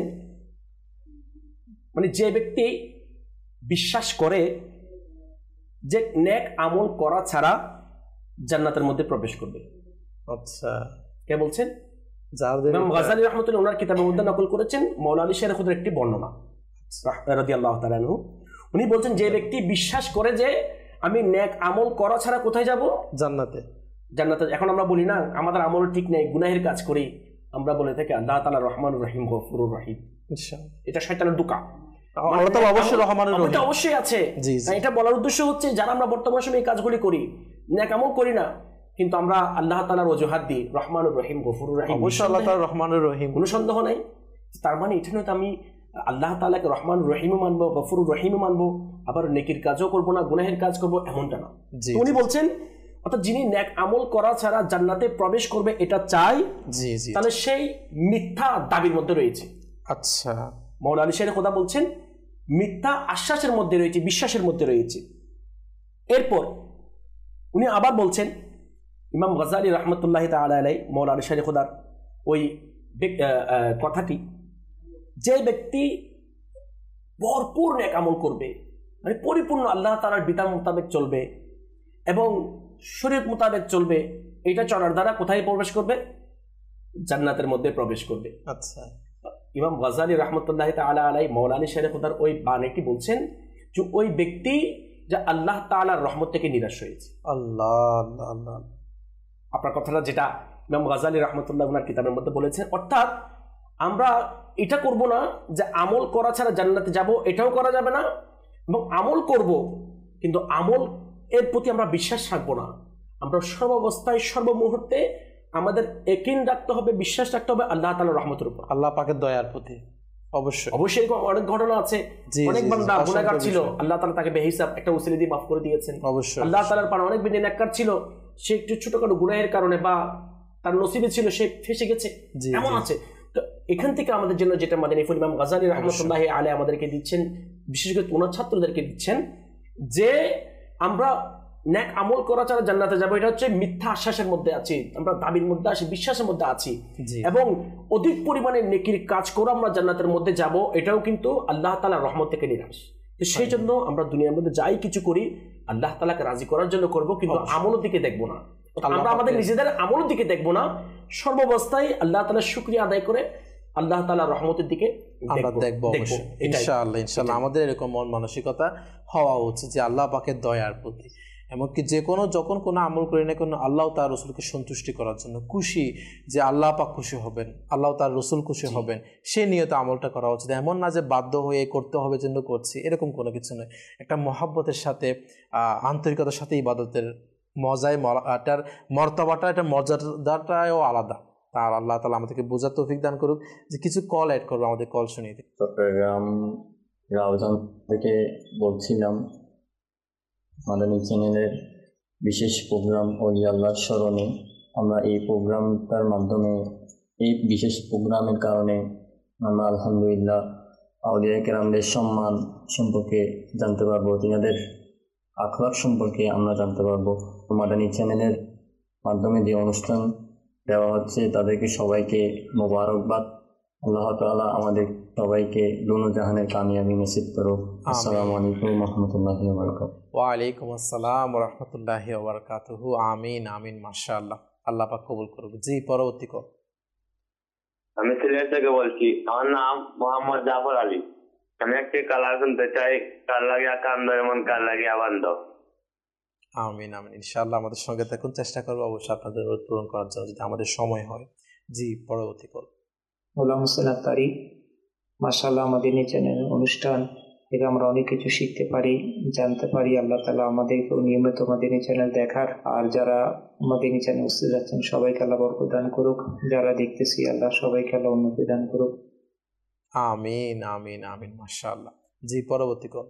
Speaker 4: মানে যে ব্যক্তি বিশ্বাস করে যে নেক আমল করা ছাড়া জান্নাতের মধ্যে প্রবেশ করবে। আচ্ছা, কে বলছেন? ইমাম গাজ্জালী রাহমাতুল্লাহ ওনার কিতাবের মধ্যে নকল করেছেন মাওলানা আলী শের খুদের একটি বর্ণনা রাদিয়াল্লাহু তাআলা আনহু। উনি বলছেন যে ব্যক্তি বিশ্বাস করে যে আমি নেক আমল করা ছাড়া কোথায় যাব? জান্নাতে। জান্নাতে। এখন আমরা বলি না আমাদের আমল ঠিক নেই, গুনাহের কাজ করি, আমরা বলে থাকি আল্লাহ তাআলা রহমানুর রহিম গফুরুর রহিম। এটা শয়তানের দুকা। আল্লাহ তাআলা অবশ্যই রহমানুর রহিম, এটা অবশ্যই আছে। এটা বলার উদ্দেশ্য হচ্ছে যারা আমরা বর্তমান সময়ে এই কাজগুলি করি, নেক আমল করি না, কিন্তু আমরা আল্লাহ তাআলার ওজুহাত দিই রহমানুর রহিম গফুরুর রহিম, অবশ্যই আল্লাহ তাআলা রহমানুর রহিম, কোনো সন্দেহ নাই। তার মানে এটা নয় আমি আল্লাহ তাআলাকে রহমানুর রহিমও মানবো, গফুরুর রহিমও মানবো, আবার নেকির কাজও করবো না, গুনাহের কাজ করবো, এমনটা না। উনি বলছেন অর্থাৎ যিনি নেক আমল করা ছাড়া জান্নাতে প্রবেশ করবে এটা চাই, জি জি, তাহলে সেই মিথ্যা দাবির মধ্যে রয়েছে। আচ্ছা, মাওলানা আলী শের খোদা বলছেন মিথ্যা আশ্বাসের মধ্যে রয়েছে, বিশ্বাসের মধ্যে রয়েছে। এরপর উনি আবার বলছেন, ইমাম গাজ্জালী রাহমাতুল্লাহি তাআলা আলাইহি মাওলানা আলী শের খোদার ওই কথাটি, যে ব্যক্তি ভরপুর নেক আমল করবে, মানে পরিপূর্ণ আল্লাহ তাআলার বিধান মোতাবেক চলবে এবং শরীয়ত মোতাবেক চলবে, এটা চলার দ্বারা কোথায় প্রবেশ করবে? জান্নাতের মধ্যে প্রবেশ করবে।
Speaker 2: আচ্ছা,
Speaker 4: ইমাম গাজ্জালী রাহমাতুল্লাহি তাআলা আলাইহি মাওলানা শেরে খুদার ওই বাণীটি বলছেন যে ওই ব্যক্তি যা আল্লাহ তাআলার রহমত থেকে নিরাশ হয়েছে।
Speaker 2: আল্লাহ আল্লাহ আল্লাহ,
Speaker 4: আপনার কথাটা যেটা ইমাম গাজ্জালী রাহমাতুল্লাহ ওনার কিতাবের মধ্যে বলেছেন, অর্থাৎ আমরা এটা করব না যে আমল করা ছাড়া জান্নাতে যাব, এটাও করা যাবে না, এবং আমল করব কিন্তু আমল এর প্রতি আমরা বিশ্বাস রাখবো না। আমরা সর্বাবস্থায় সর্বমুহূর্তে আমাদের ইয়াকিন রাখতে হবে, বিশ্বাস রাখতে হবে আল্লাহ তাআলার রহমতের উপর,
Speaker 2: আল্লাহ পাকের দয়ার প্রতি। অবশ্যই
Speaker 4: অবশ্যই অনেক ঘটনা আছে, অনেক বান্দা গুনাহগার ছিল, আল্লাহ তাআলা তাকে বেহিসাব একটা উসিলা দিয়ে মাফ করে দিয়েছেন।
Speaker 2: অবশ্যই
Speaker 4: আল্লাহ তাআলার পার অনেক বিনে নেককার ছিল, সে একটু ছোটখাটো গুনাহের কারণে বা তার নসিবে ছিল সে ফেসে গেছে, এমন আছে। তো এখান থেকে আমাদের জন্য যেটা মাদানী ফুল ইমাম গাজ্জালী রাহমাতুল্লাহি আলাইহি আমাদেরকে দিচ্ছেন, বিশেষ করে ওনার ছাত্রদেরকে দিচ্ছেন যে আমরা নেক আমল করা ছাড়া জান্নাতে যাবো, এটা হচ্ছে মিথ্যা আশ্বাসের মধ্যে আছি, আমরা দাবির মধ্যে আছি, বিশ্বাসের মধ্যে আছি, এবং অধিক পরিমাণে নেকির কাজ করে আমরা জান্নাতের মধ্যে যাব, এটাও কিন্তু আল্লাহ তাআলার রহমত থেকে নিরাশ। তো সেই জন্য আমরা দুনিয়ার মধ্যে যাই কিছু করি আল্লাহ তাআলাকে রাজি করার জন্য করব, কিন্তু আমলের দিকে দেখবো না, আমরা আমাদের নিজেদের আমলের দিকে দেখবো না, সর্বাবস্থায় আল্লাহ তাআলার শুকরিয়া আদায় করে আল্লাহ তাআলার রহমতের দিকে
Speaker 2: আমরা দেখবো। অবশ্যই ইনশাআল্লাহ ইনশাআল্লাহ আমাদের এরকম মন মানসিকতা হওয়া উচিত যে আল্লাহ পাকের দয়ার প্রতি, এমনকি যে কোনো যখন কোনো আমল করি না কোনো আল্লাহ তার রসুলকে সন্তুষ্টি করার জন্য খুশি, যে আল্লাহ পাক খুশি হবেন, আল্লাহ তার রসুল খুশি হবেন, সে নিয়তে আমলটা করা উচিত। এমন না যে বাধ্য হয়ে করতে হবে জন্য করছি, এরকম কোনো কিছু নয়। একটা মহাব্বতের সাথে আন্তরিকতার সাথে ইবাদতের মজায় মরাটার মর্তবাটা, এটা মর্যাদাটাও আলাদা। তার আল্লাহ তাআলা আমাদেরকে বোঝার তৌফিক দান করুক। যে কিছু কল অ্যাড করবো, আমাদের কল শুনিয়ে দিই।
Speaker 6: চট্টগ্রাম রাউজান থেকে বলছিলাম, মাদানী চ্যানেলের বিশেষ প্রোগ্রাম ওলি আল্লাহর স্মরণে আমরা এই প্রোগ্রামটার মাধ্যমে, এই বিশেষ প্রোগ্রামের কারণে আমরা আলহামদুলিল্লাহ আউলিয়া কেরামদের সম্মান সম্পর্কে জানতে পারবো, তিনাদের আখলাক সম্পর্কে আমরা জানতে পারবো। মাদানী চ্যানেলের মাধ্যমে যে অনুষ্ঠান দেওয়া হচ্ছে তাদেরকে সবাইকে মোবারকবাদ। আল্লাহ তাআলা আমাদের সবাইকে দুনো জাহানের কামিয়াবি নসিব করুক। আসসালামু আলাইকুম ওয়া রাহমাতুল্লাহি ওয়া বারাকাতুহু।
Speaker 2: ওয়া আলাইকুম আসসালাম ওয়া রাহমাতুল্লাহি ওয়া বারাকাতুহু। আমিন আমিন, মাশাআল্লাহ, আল্লাহ পাক কবুল করুক। জি, পরবর্তী কল।
Speaker 7: আমি সিলেট থেকে বলছি, আমার নাম মোহাম্মদ জাফর আলী। আমি একটি কালার শুনতে চাই, কার লাগিয়া কান্দ এমন কার লাগিয়া বান্ধ।
Speaker 2: আমিন আমিন, ইনশাআল্লাহ আমাদের সঙ্গে থাকুন, চেষ্টা করবো অবশ্যই আপনাদের অনুরোধ পূরণ করার জন্য যদি আমাদের সময় হয়। জি, পরবর্তী কল।
Speaker 8: গোলাম হোসেন আত্তারি। মাশাআল্লাহ মাদানী চ্যানেল অনুষ্ঠান থেকে আমরা অনেক কিছু শিখতে পারি, জানতে পারি। আল্লাহ তাআলা আমাদেরকে নিয়মিত মাদানী চ্যানেল দেখার, আর যারা মাদানী চ্যানেল উপস্থিত আছেন সবাইকে আল্লাহ বরকত দান করুক, যারা দেখতেছি আল্লাহ সবাইকে আল্লাহ উন্নতি দান করুক।
Speaker 2: আমিন আমিন আমিন, মাশাআল্লাহ। জি, পরবর্তী কল।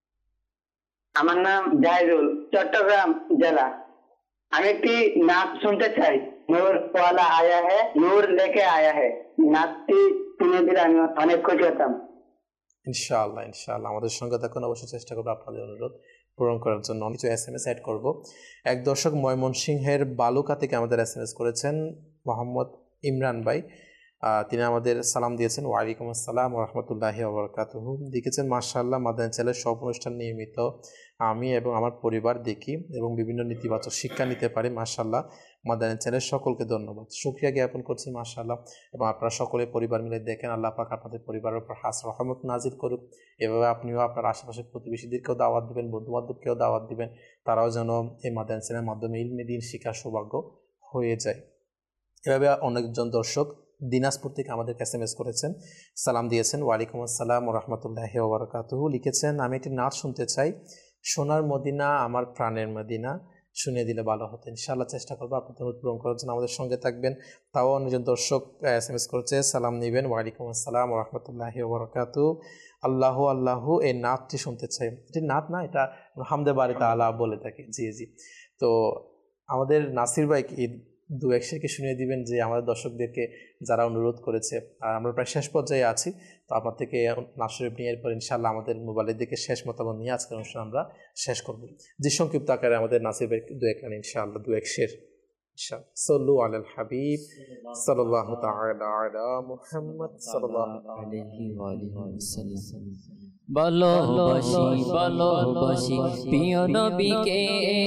Speaker 9: আমার নাম জাহিদুল, চট্টগ্রাম জেলা। আমি একটি নাচ শুনতে চাই, নূর ওয়ালা আয়া হ্যায়, নূর লেকে আয়া হ্যায়। নাচটি শুনে দিলে আমি অনেক খুশি হতাম।
Speaker 2: ইনশাআল্লাহ ইনশাআল্লাহ আমাদের সঙ্গে থাকুন, অবশ্যই চেষ্টা করবো আপনাদের অনুরোধ পূরণ করার জন্য। কিছু এস এম এস অ্যাড করবো। এক দর্শক ময়মনসিংহের বালুকা থেকে আমাদের এস এম এস করেছেন, মোহাম্মদ ইমরান ভাই। তিনি আমাদের সালাম দিয়েছেন, ওয়ালাইকুম আসসালাম ওয়া রাহমাতুল্লাহি ওয়া বারাকাতুহু। লিখেছেন, মাশাআল্লাহ মাদানী চ্যানেলের সব অনুষ্ঠান নিয়মিত আমি এবং আমার পরিবার দেখি এবং বিভিন্ন নেতিবাচক শিক্ষা নিতে পারি। মাশাআল্লাহ মাদানী চ্যানেলের সকলকে ধন্যবাদ, শুকরিয়া জ্ঞাপন করছি। মাশাআল্লাহ, এবং আপনারা সকলে পরিবার মিলে দেখেন। আল্লাহ পাক আপনাদের পরিবারের উপর হাস রহমত নাজিল করুক। এভাবে আপনিও আপনার আশেপাশের প্রতিবেশীদেরকেও দাওয়াত দিবেন, বন্ধুবান্ধবকেও দাওয়াত দিবেন, তারাও যেন এই মাদানী চ্যানেলের মাধ্যমে ইলমে দ্বীন শিক্ষার সৌভাগ্য হয়ে যায়। এভাবে অনেকজন দর্শক দিনাজপুর থেকে আমাদের এস এম এস করেছেন, সালাম দিয়েছেন, ওয়ালাইকুম আসসালাম ওয়া রাহমাতুল্লাহি ওয়া বারাকাতুহু। লিখেছেন, আমি একটি নাচ শুনতে চাই, সোনার মদিনা আমার প্রাণের মদিনা, শুনে দিলে ভালো হতো। ইনশাআল্লাহ চেষ্টা করবো আপনাদের অনুরোধ পূরণ করার জন্য, আমাদের সঙ্গে থাকবেন। তাও অনেকজন দর্শক এস এম এস করেছে, সালাম নেবেন, ওয়ালাইকুম আসসালাম ওয়া রাহমাতুল্লাহি ওয়া বারাকাতুহু। আল্লাহু আল্লাহু এই নাচটি শুনতে চাই। এটি নাচ না, এটা হামদে বারি তাআলা বলে থাকি। জি জি, তো আমাদের নাসির ভাই এই দু এক শেরকে শুনিয়ে দিবেন যে আমাদের দর্শকদেরকে যারা অনুরোধ করেছে। আর আমরা প্রায় শেষ পর্যায়ে আছি, তো আপনার থেকে নাচ শরীফ নিয়ে এরপর ইনশাআল্লাহ আমাদের মোবাইলের দিকে শেষ মতামত নিয়ে আজকের অনুষ্ঠান আমরা শেষ করব। যে সংক্ষিপ্ত আকারে আমাদের নাসির ভাই দু এক লাইন ইনশাআল্লাহ, দু এক শের ইনশাআল্লাহ। সাল্লু আলাল হাবিব সাল্লাল্লাহু তাআলা আলা মুহাম্মদ সাল্লাল্লাহু আলাইহি ওয়া আলিহি ওয়াসাল্লাম।
Speaker 5: ভালোবাসি ভালোবাসি প্রিয় নবীকে,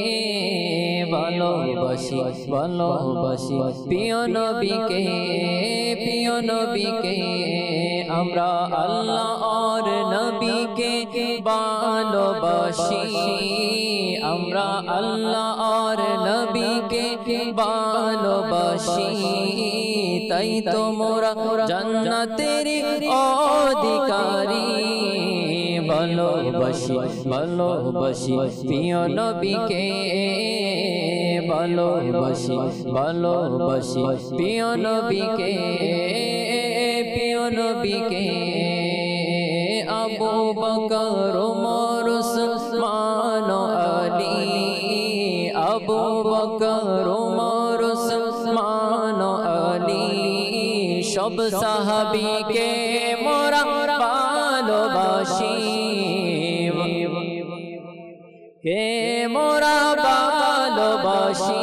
Speaker 5: ভালোবাসি ভালোবাসি প্রিয় নবীকে, প্রিয় নবীকে। আমরা আল্লাহর নবীকে ভালোবাসি, আমরা আল্লাহর নবীকে ভালোবাসি, তাই তো মোরা জান্নাতের অধিকারী। ভালোবাসি ভালোবাসি প্রিয় নবীকে, ভালোবাসি ভালোবাসি প্রিয় নবীকে, প্রিয় নবীকে। আবু বকর ওমর উসমান আলী, আবু বকর ওমর উসমান আলী, সব সাহাবীকে মোরা ভালোবাসি, কে মোরা ভালোবাসি,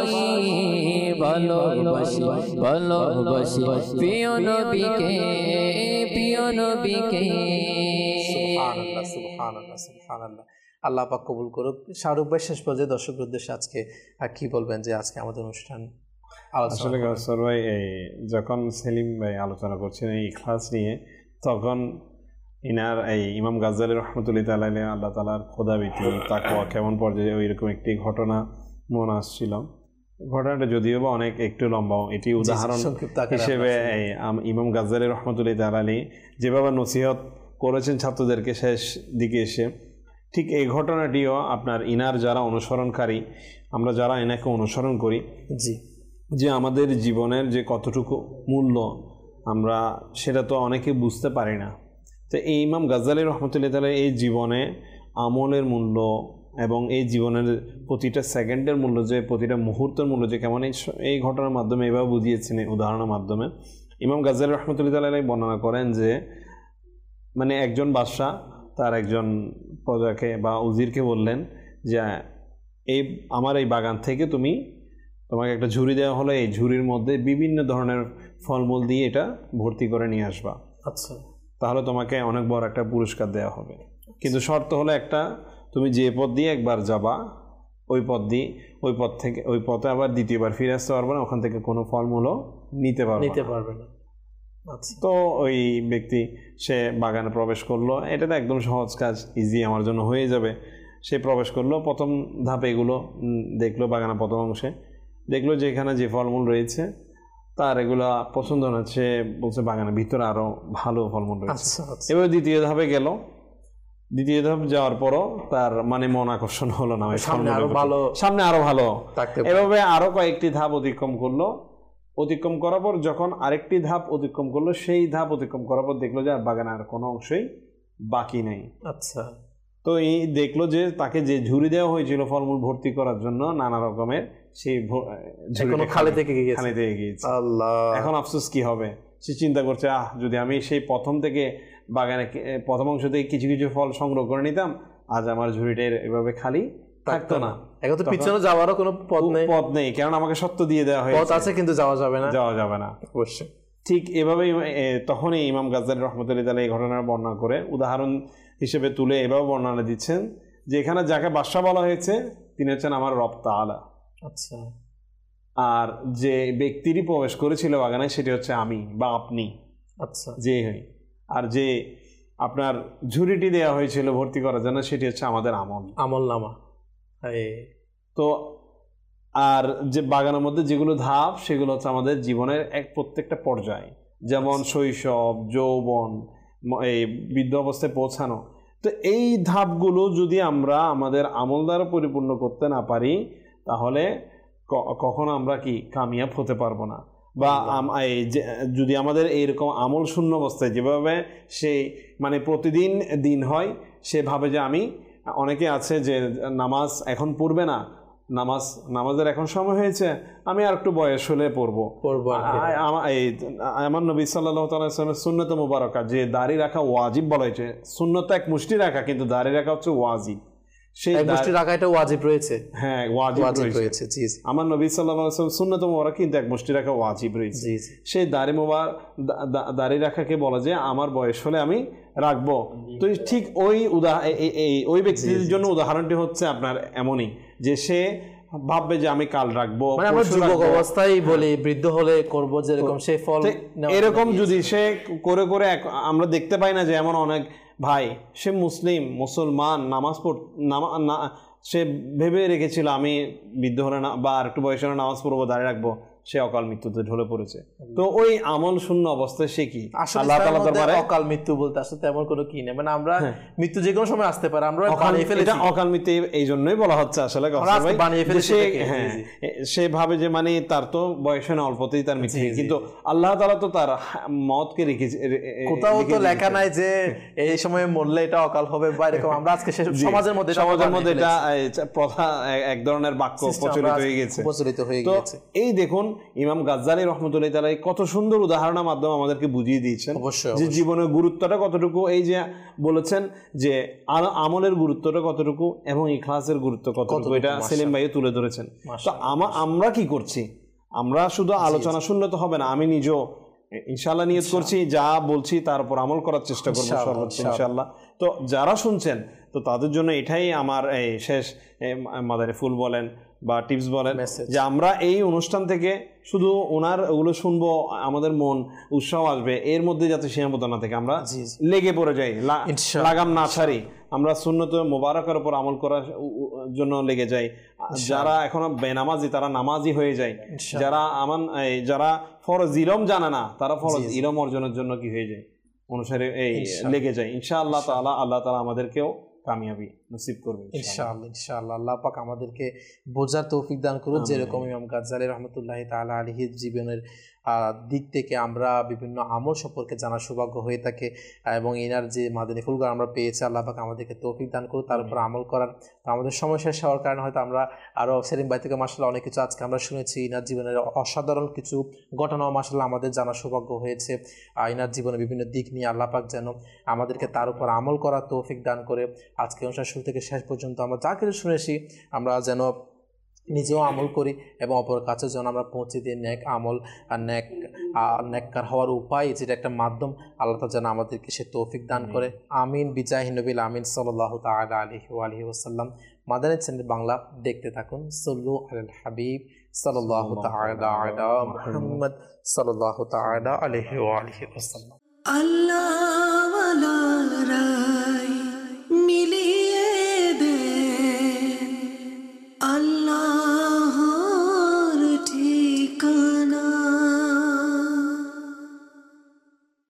Speaker 5: ভালোবাসি ভালোবাসি প্রিয় নবীকে, প্রিয় নবীকে।
Speaker 2: সুবহানাল্লাহ সুবহানাল্লাহ সুবহানাল্লাহ। আল্লাহ পাক কবুল করুক। শাহরুখ ভাই, শেষ পর্যায়ে দর্শকদের উদ্দেশ্যে আজকে আর কি বলবেন যে আজকে আমাদের অনুষ্ঠান?
Speaker 3: আসলে কাউসার ভাই, এই যখন সেলিম ভাই আলোচনা করছেন এই ইখলাস নিয়ে, তখন ইনার এই ইমাম গাজ্জালী রহমতুল্লাহ তাআলা আল্লাহ তাআলার খোদাভীতি তাকওয়া কেমন পর্যায়ে ওইরকম একটি ঘটনা মনে আসছিল। ঘটনাটা যদিও বা অনেক একটু লম্বা, এটি উদাহরণ হিসেবে এই ইমাম গাজ্জালী রহমতুল্লাহ তাআলা যেভাবে নসিহত করেছেন ছাত্রদেরকে শেষ দিকে এসে, ঠিক এই ঘটনাটিও আপনার ইনার যারা অনুসরণকারী, আমরা যারা এনাকে অনুসরণ করি,
Speaker 2: জি,
Speaker 3: যে আমাদের জীবনের যে কতটুকু মূল্য আমরা সেটা তো অনেকে বুঝতে পারি না। তো এই ইমাম গাজ্জালী রহমতুল্লাহ তাআলা এই জীবনে আমলের মূল্য এবং এই জীবনের প্রতিটা সেকেন্ডের মূল্য, যে প্রতিটা মুহূর্তের মূল্য যে কেমন, এই ঘটনার মাধ্যমে এভাবে বুঝিয়েছেন এই উদাহরণের মাধ্যমে। ইমাম গাজ্জালী রহমতুল্লাহ তাআলা বর্ণনা করেন যে মানে একজন বাদশা তার একজন প্রজাকে বা উজিরকে বললেন যে এই আমার এই বাগান থেকে তুমি তোমাকে একটা ঝুড়ি দেওয়া হলো, এই ঝুড়ির মধ্যে বিভিন্ন ধরনের ফলমূল দিয়ে এটা ভর্তি করে নিয়ে আসবা,
Speaker 2: আচ্ছা,
Speaker 3: তাহলে তোমাকে অনেক বড় একটা পুরস্কার দেওয়া হবে। কিন্তু শর্ত হলো একটা, তুমি যে পথ দিয়ে একবার যাবা ওই পথ দিয়ে ওই পথ থেকে ওই পথে আবার দ্বিতীয়বার ফিরে আসতে পারবে না, ওখান থেকে কোনো ফলমূলও নিতে পারবে
Speaker 2: নিতে পারবে না। আচ্ছা,
Speaker 3: তো ওই ব্যক্তি সে বাগানে প্রবেশ করলো, এটা তো একদম সহজ কাজ, ইজি আমার জন্য হয়ে যাবে। সে প্রবেশ করলো, প্রথম ধাপে এগুলো দেখলো, বাগানের প্রথম অংশে দেখলো যে এখানে যে ফলমূল রয়েছে তার এগুলা পছন্দ না, সে বলছে বাগানের ভিতরে আরো ভালো ফলমূল রয়েছে। এবার দ্বিতীয় ধাপে গেল, দ্বিতীয় ধাপ যাওয়ার পরও তার মানে মন আকর্ষণ হলো না, সামনে আরো ভালো সামনে আরো ভালো এভাবে আরো কয়েকটি ধাপ অতিক্রম করলো। অতিক্রম করার পর যখন আরেকটি ধাপ অতিক্রম করলো, সেই ধাপ অতিক্রম করার পর দেখলো যে আর বাগানে আর কোনো অংশই বাকি নেই।
Speaker 2: আচ্ছা,
Speaker 3: তো এই দেখলো যে তাকে যে ঝুড়ি দেওয়া হয়েছিল ফলমূল ভর্তি করার জন্য নানা রকমের, সেই
Speaker 2: খালি থেকে
Speaker 3: খালি থেকে গিয়েছে। আল্লাহ, এখন আফসোস কি হবে? সে চিন্তা করছে, আহ যদি আমি সেই প্রথম থেকে বাগানে প্রথম অংশ থেকে কিছু কিছু ফল সংগ্রহ করে নিতাম, আজ আমার ঝুড়িটা এভাবে খালি থাকতো না।
Speaker 2: এখন তো পিছনে যাওয়ারও কোনো পথ নেই,
Speaker 3: পথ নেই, কারণ আমাকে সত্য দিয়ে দেওয়া হয়েছে।
Speaker 2: পথ আছে কিন্তু যাওয়া যাবে না,
Speaker 3: যাওয়া যাবে না
Speaker 2: অবশ্যই।
Speaker 3: ঠিক এভাবেই তখনই ইমাম গাজ্জালী রহমতুল্লাহ তাআলা এই ঘটনার বর্ণনা করে উদাহরণ হিসেবে তুলে এভাবে বর্ণনা দিচ্ছেন যে এখানে যাকে বাদশা বলা হয়েছে তিনি হচ্ছেন আমার রব তাআলা।
Speaker 2: আচ্ছা,
Speaker 3: আর যে ব্যক্তিরই প্রবেশ করেছিল বাগানে সেটি হচ্ছে আমি বা আপনি।
Speaker 2: আচ্ছা,
Speaker 3: যে হই। আর যে আপনার ঝুড়িটি দেওয়া হয়েছিল ভর্তি করার জন্য সেটি হচ্ছে আমাদের আমল
Speaker 2: আমল নামা।
Speaker 3: তো আর যে বাগানের মধ্যে যেগুলো ধাপ সেগুলো হচ্ছে আমাদের জীবনের এক প্রত্যেকটা পর্যায়, যেমন শৈশব, যৌবন, এই বৃদ্ধ অবস্থায় পৌঁছানো। তো এই ধাপগুলো যদি আমরা আমাদের আমল দ্বারা পরিপূর্ণ করতে না পারি তাহলে কখনো আমরা কি কামিয়াব হতে পারবো না। বা এই যদি আমাদের এইরকম আমল শূন্য অবস্থায় যেভাবে সেই মানে প্রতিদিন দিন হয়, সে ভাবে যে আমি, অনেকে আছে যে নামাজ এখন পড়বে না, নামাজ নামাজের এখন সময় হয়েছে, আমি আর একটু বয়স হলে পড়বো পড়বো এই আমার নবী সাল্লাল্লাহু তাআলা সাল্লামের সুন্নত মুবারাকা যে দাড়ি রাখা ওয়াজিব বলা হয়েছে। সুন্নত এক মুষ্টি রাখা, কিন্তু দাড়ি রাখা হচ্ছে ওয়াজিব। সেই
Speaker 2: মুষ্টি রাখা এটা ওয়াজিব রয়েছে,
Speaker 3: হ্যাঁ ওয়াজিব রয়েছে। আমার নবী সাল্লাল্লাহু আলাইহি ওয়াসাল্লাম সুন্নত মুবারাক কিন্তু এক মুষ্টি রাখা ওয়াজিব রয়েছে। সেই দাড়ি মুবারক দাড়ি রাখাকে বলা যায় আমার বয়স হলে আমি রাখবো, তো ঠিক ওই উদাহরণ ওই ব্যক্তির জন্য উদাহরণটি হচ্ছে আপনার এমনই যে সে ভাববে যে আমি কাল রাখবো,
Speaker 2: মানে আমরা যুবক অবস্থায় বলি বৃদ্ধ হলে করব যেরকম সেই ফল
Speaker 3: এরকম যদি সে করে করে আমরা দেখতে পাই না যে এমন অনেক ভাই সে মুসলিম মুসলমান নামাজ পড় না সে ভেবে রেখেছিল আমি বৃদ্ধ হলে না বা আর একটু বয়স হলে নামাজ পড়বো দাঁড়িয়ে রাখবো, সে অকাল মৃত্যুতে ঢলে পড়েছে। তো ওই আমল শূন্য অবস্থায় সে কি
Speaker 2: আল্লাহ তাআলা দরবারে অকাল মৃত্যু বলতে আসলে তেমন কোনো কি নেই, মানে আমরা মৃত্যু যে কোনো সময় আসতে পারে, আমরা বানিয়ে ফেলেছি।
Speaker 3: এটা অকাল মৃত্যু এই জন্যই বলা হচ্ছে আসলে
Speaker 2: বানিয়ে ফেলেছি।
Speaker 3: হ্যাঁ, সে ভাবে যে মানে তার তো বয়সে না অল্পতেই তার মৃত্যু, কিন্তু আল্লাহ তাআলা তো তার মওতকে রেখেছে,
Speaker 2: কোথাও তো লেখা নাই যে এই সময় মরলে এটা অকাল হবে বা এরকম। আমরা আজকে সমাজের মধ্যে
Speaker 3: সমাজের মধ্যে এটা প্রথা এক ধরনের বাক্য প্রচলিত হয়ে গেছে
Speaker 2: প্রচলিত হয়ে গেছে।
Speaker 3: এই দেখুন ইমাম গাজ্জালী রহমতুল্লাহ তাআলা কত সুন্দর উদাহরণের মাধ্যমে আমাদেরকে বুঝিয়ে দিয়েছেন যে জীবনের গুরুত্বটা কতটুকু, এই যে বলেছেন যে আমলের গুরুত্বটা কতটুকু এবং ইখলাসের গুরুত্ব কতটুকু, এটা সেলিম ভাই তুলে ধরেছেন। তো আমরা কি করছি, আমরা শুধু আলোচনা শুনলে তো হবে না, আমি নিজেও ইনশাআল্লাহ নিয়ত করছি যা বলছি তার উপর আমল করার চেষ্টা করবো সর্বোচ্চ ইনশাআল্লাহ। তো যারা শুনছেন তো তাদের জন্য এটাই আমার এই শেষ মাদারে ফুল বলেন বা টিপস বলেন যে আমরা এই অনুষ্ঠান থেকে শুধু ওনার ওগুলো শুনবো, আমাদের মন উৎসাহ আসবে, এর মধ্যে যাতে সীমাবদ্ধ না থেকে আমরা লেগে পড়ে যাই, লাগাম না ছাড়ি, আমরা সুন্নত মোবারকের উপর আমল করার জন্য লেগে যাই। যারা এখনো বেনামাজি তারা নামাজি হয়ে যায়, যারা আমান যারা ফরজ ইলম জানে না তারা ফরজ ইলম অর্জনের জন্য কি হয়ে যায় অনুসারে এই লেগে যায়। ইনশাআল্লাহ তাআলা আল্লাহ তাআলা আমাদেরকেও কামিয়াবি নসিব করবে
Speaker 2: ইনশাআল্লাহ। ইনশাআল্লাহ আল্লাহ পাক আমাদেরকে বোঝার তৌফিক দান করুন, যেরকম ইমাম গাজ্জালী রহমতুল্লাহি তাআলা আলাইহির জীবনের দিক থেকে আমরা বিভিন্ন আমল সম্পর্কে জানার সৌভাগ্য হয়ে থাকে এবং এনার যে মাদানী ফুলগুলো আমরা পেয়েছি আল্লাহ পাক আমাদেরকে তৌফিক দান করুন তার উপর আমল করার। আমাদের সময় শেষ হওয়ার কারণে হয়তো আমরা আরও সেলিম ভাই থেকে মাশাআল্লাহ অনেক কিছু আজকে আমরা শুনেছি, এনার জীবনের অসাধারণ কিছু ঘটনাও মাশাআল্লাহ আমাদের জানার সৌভাগ্য হয়েছে। এনার জীবনের বিভিন্ন দিক নিয়ে আল্লাহ পাক যেন আমাদেরকে তার উপর আমল করার তৌফিক দান করে। আজকে অনুষ্ঠান শুরু থেকে শেষ পর্যন্ত আমরা যা কিছু শুনেছি আমরা যেন নিজেও আমল করি এবং অপর কাছে যেন আমরা পৌঁছে দিই নেক আমল আর নেক নেককার হওয়ার উপায়, যেটা একটা মাধ্যম, আল্লাহ তাআলা যেন আমাদেরকে সে তৌফিক দান করে। আমিন বিজাহি নবিল আমিন সাল্লাল্লাহু তাআলা আলাইহি ওয়া আলিহি ওয়াসাল্লাম। মাদানী চ্যানেল বাংলা দেখতে থাকুন। সাল্লু আলাল হাবিব সাল্লাল্লাহু তাআলা আলা মুহাম্মদ সাল্লাল্লাহু তাআলা আলাইহি ওয়া আলিহি ওয়াসাল্লাম।
Speaker 1: আল্লাহ ওয়ালা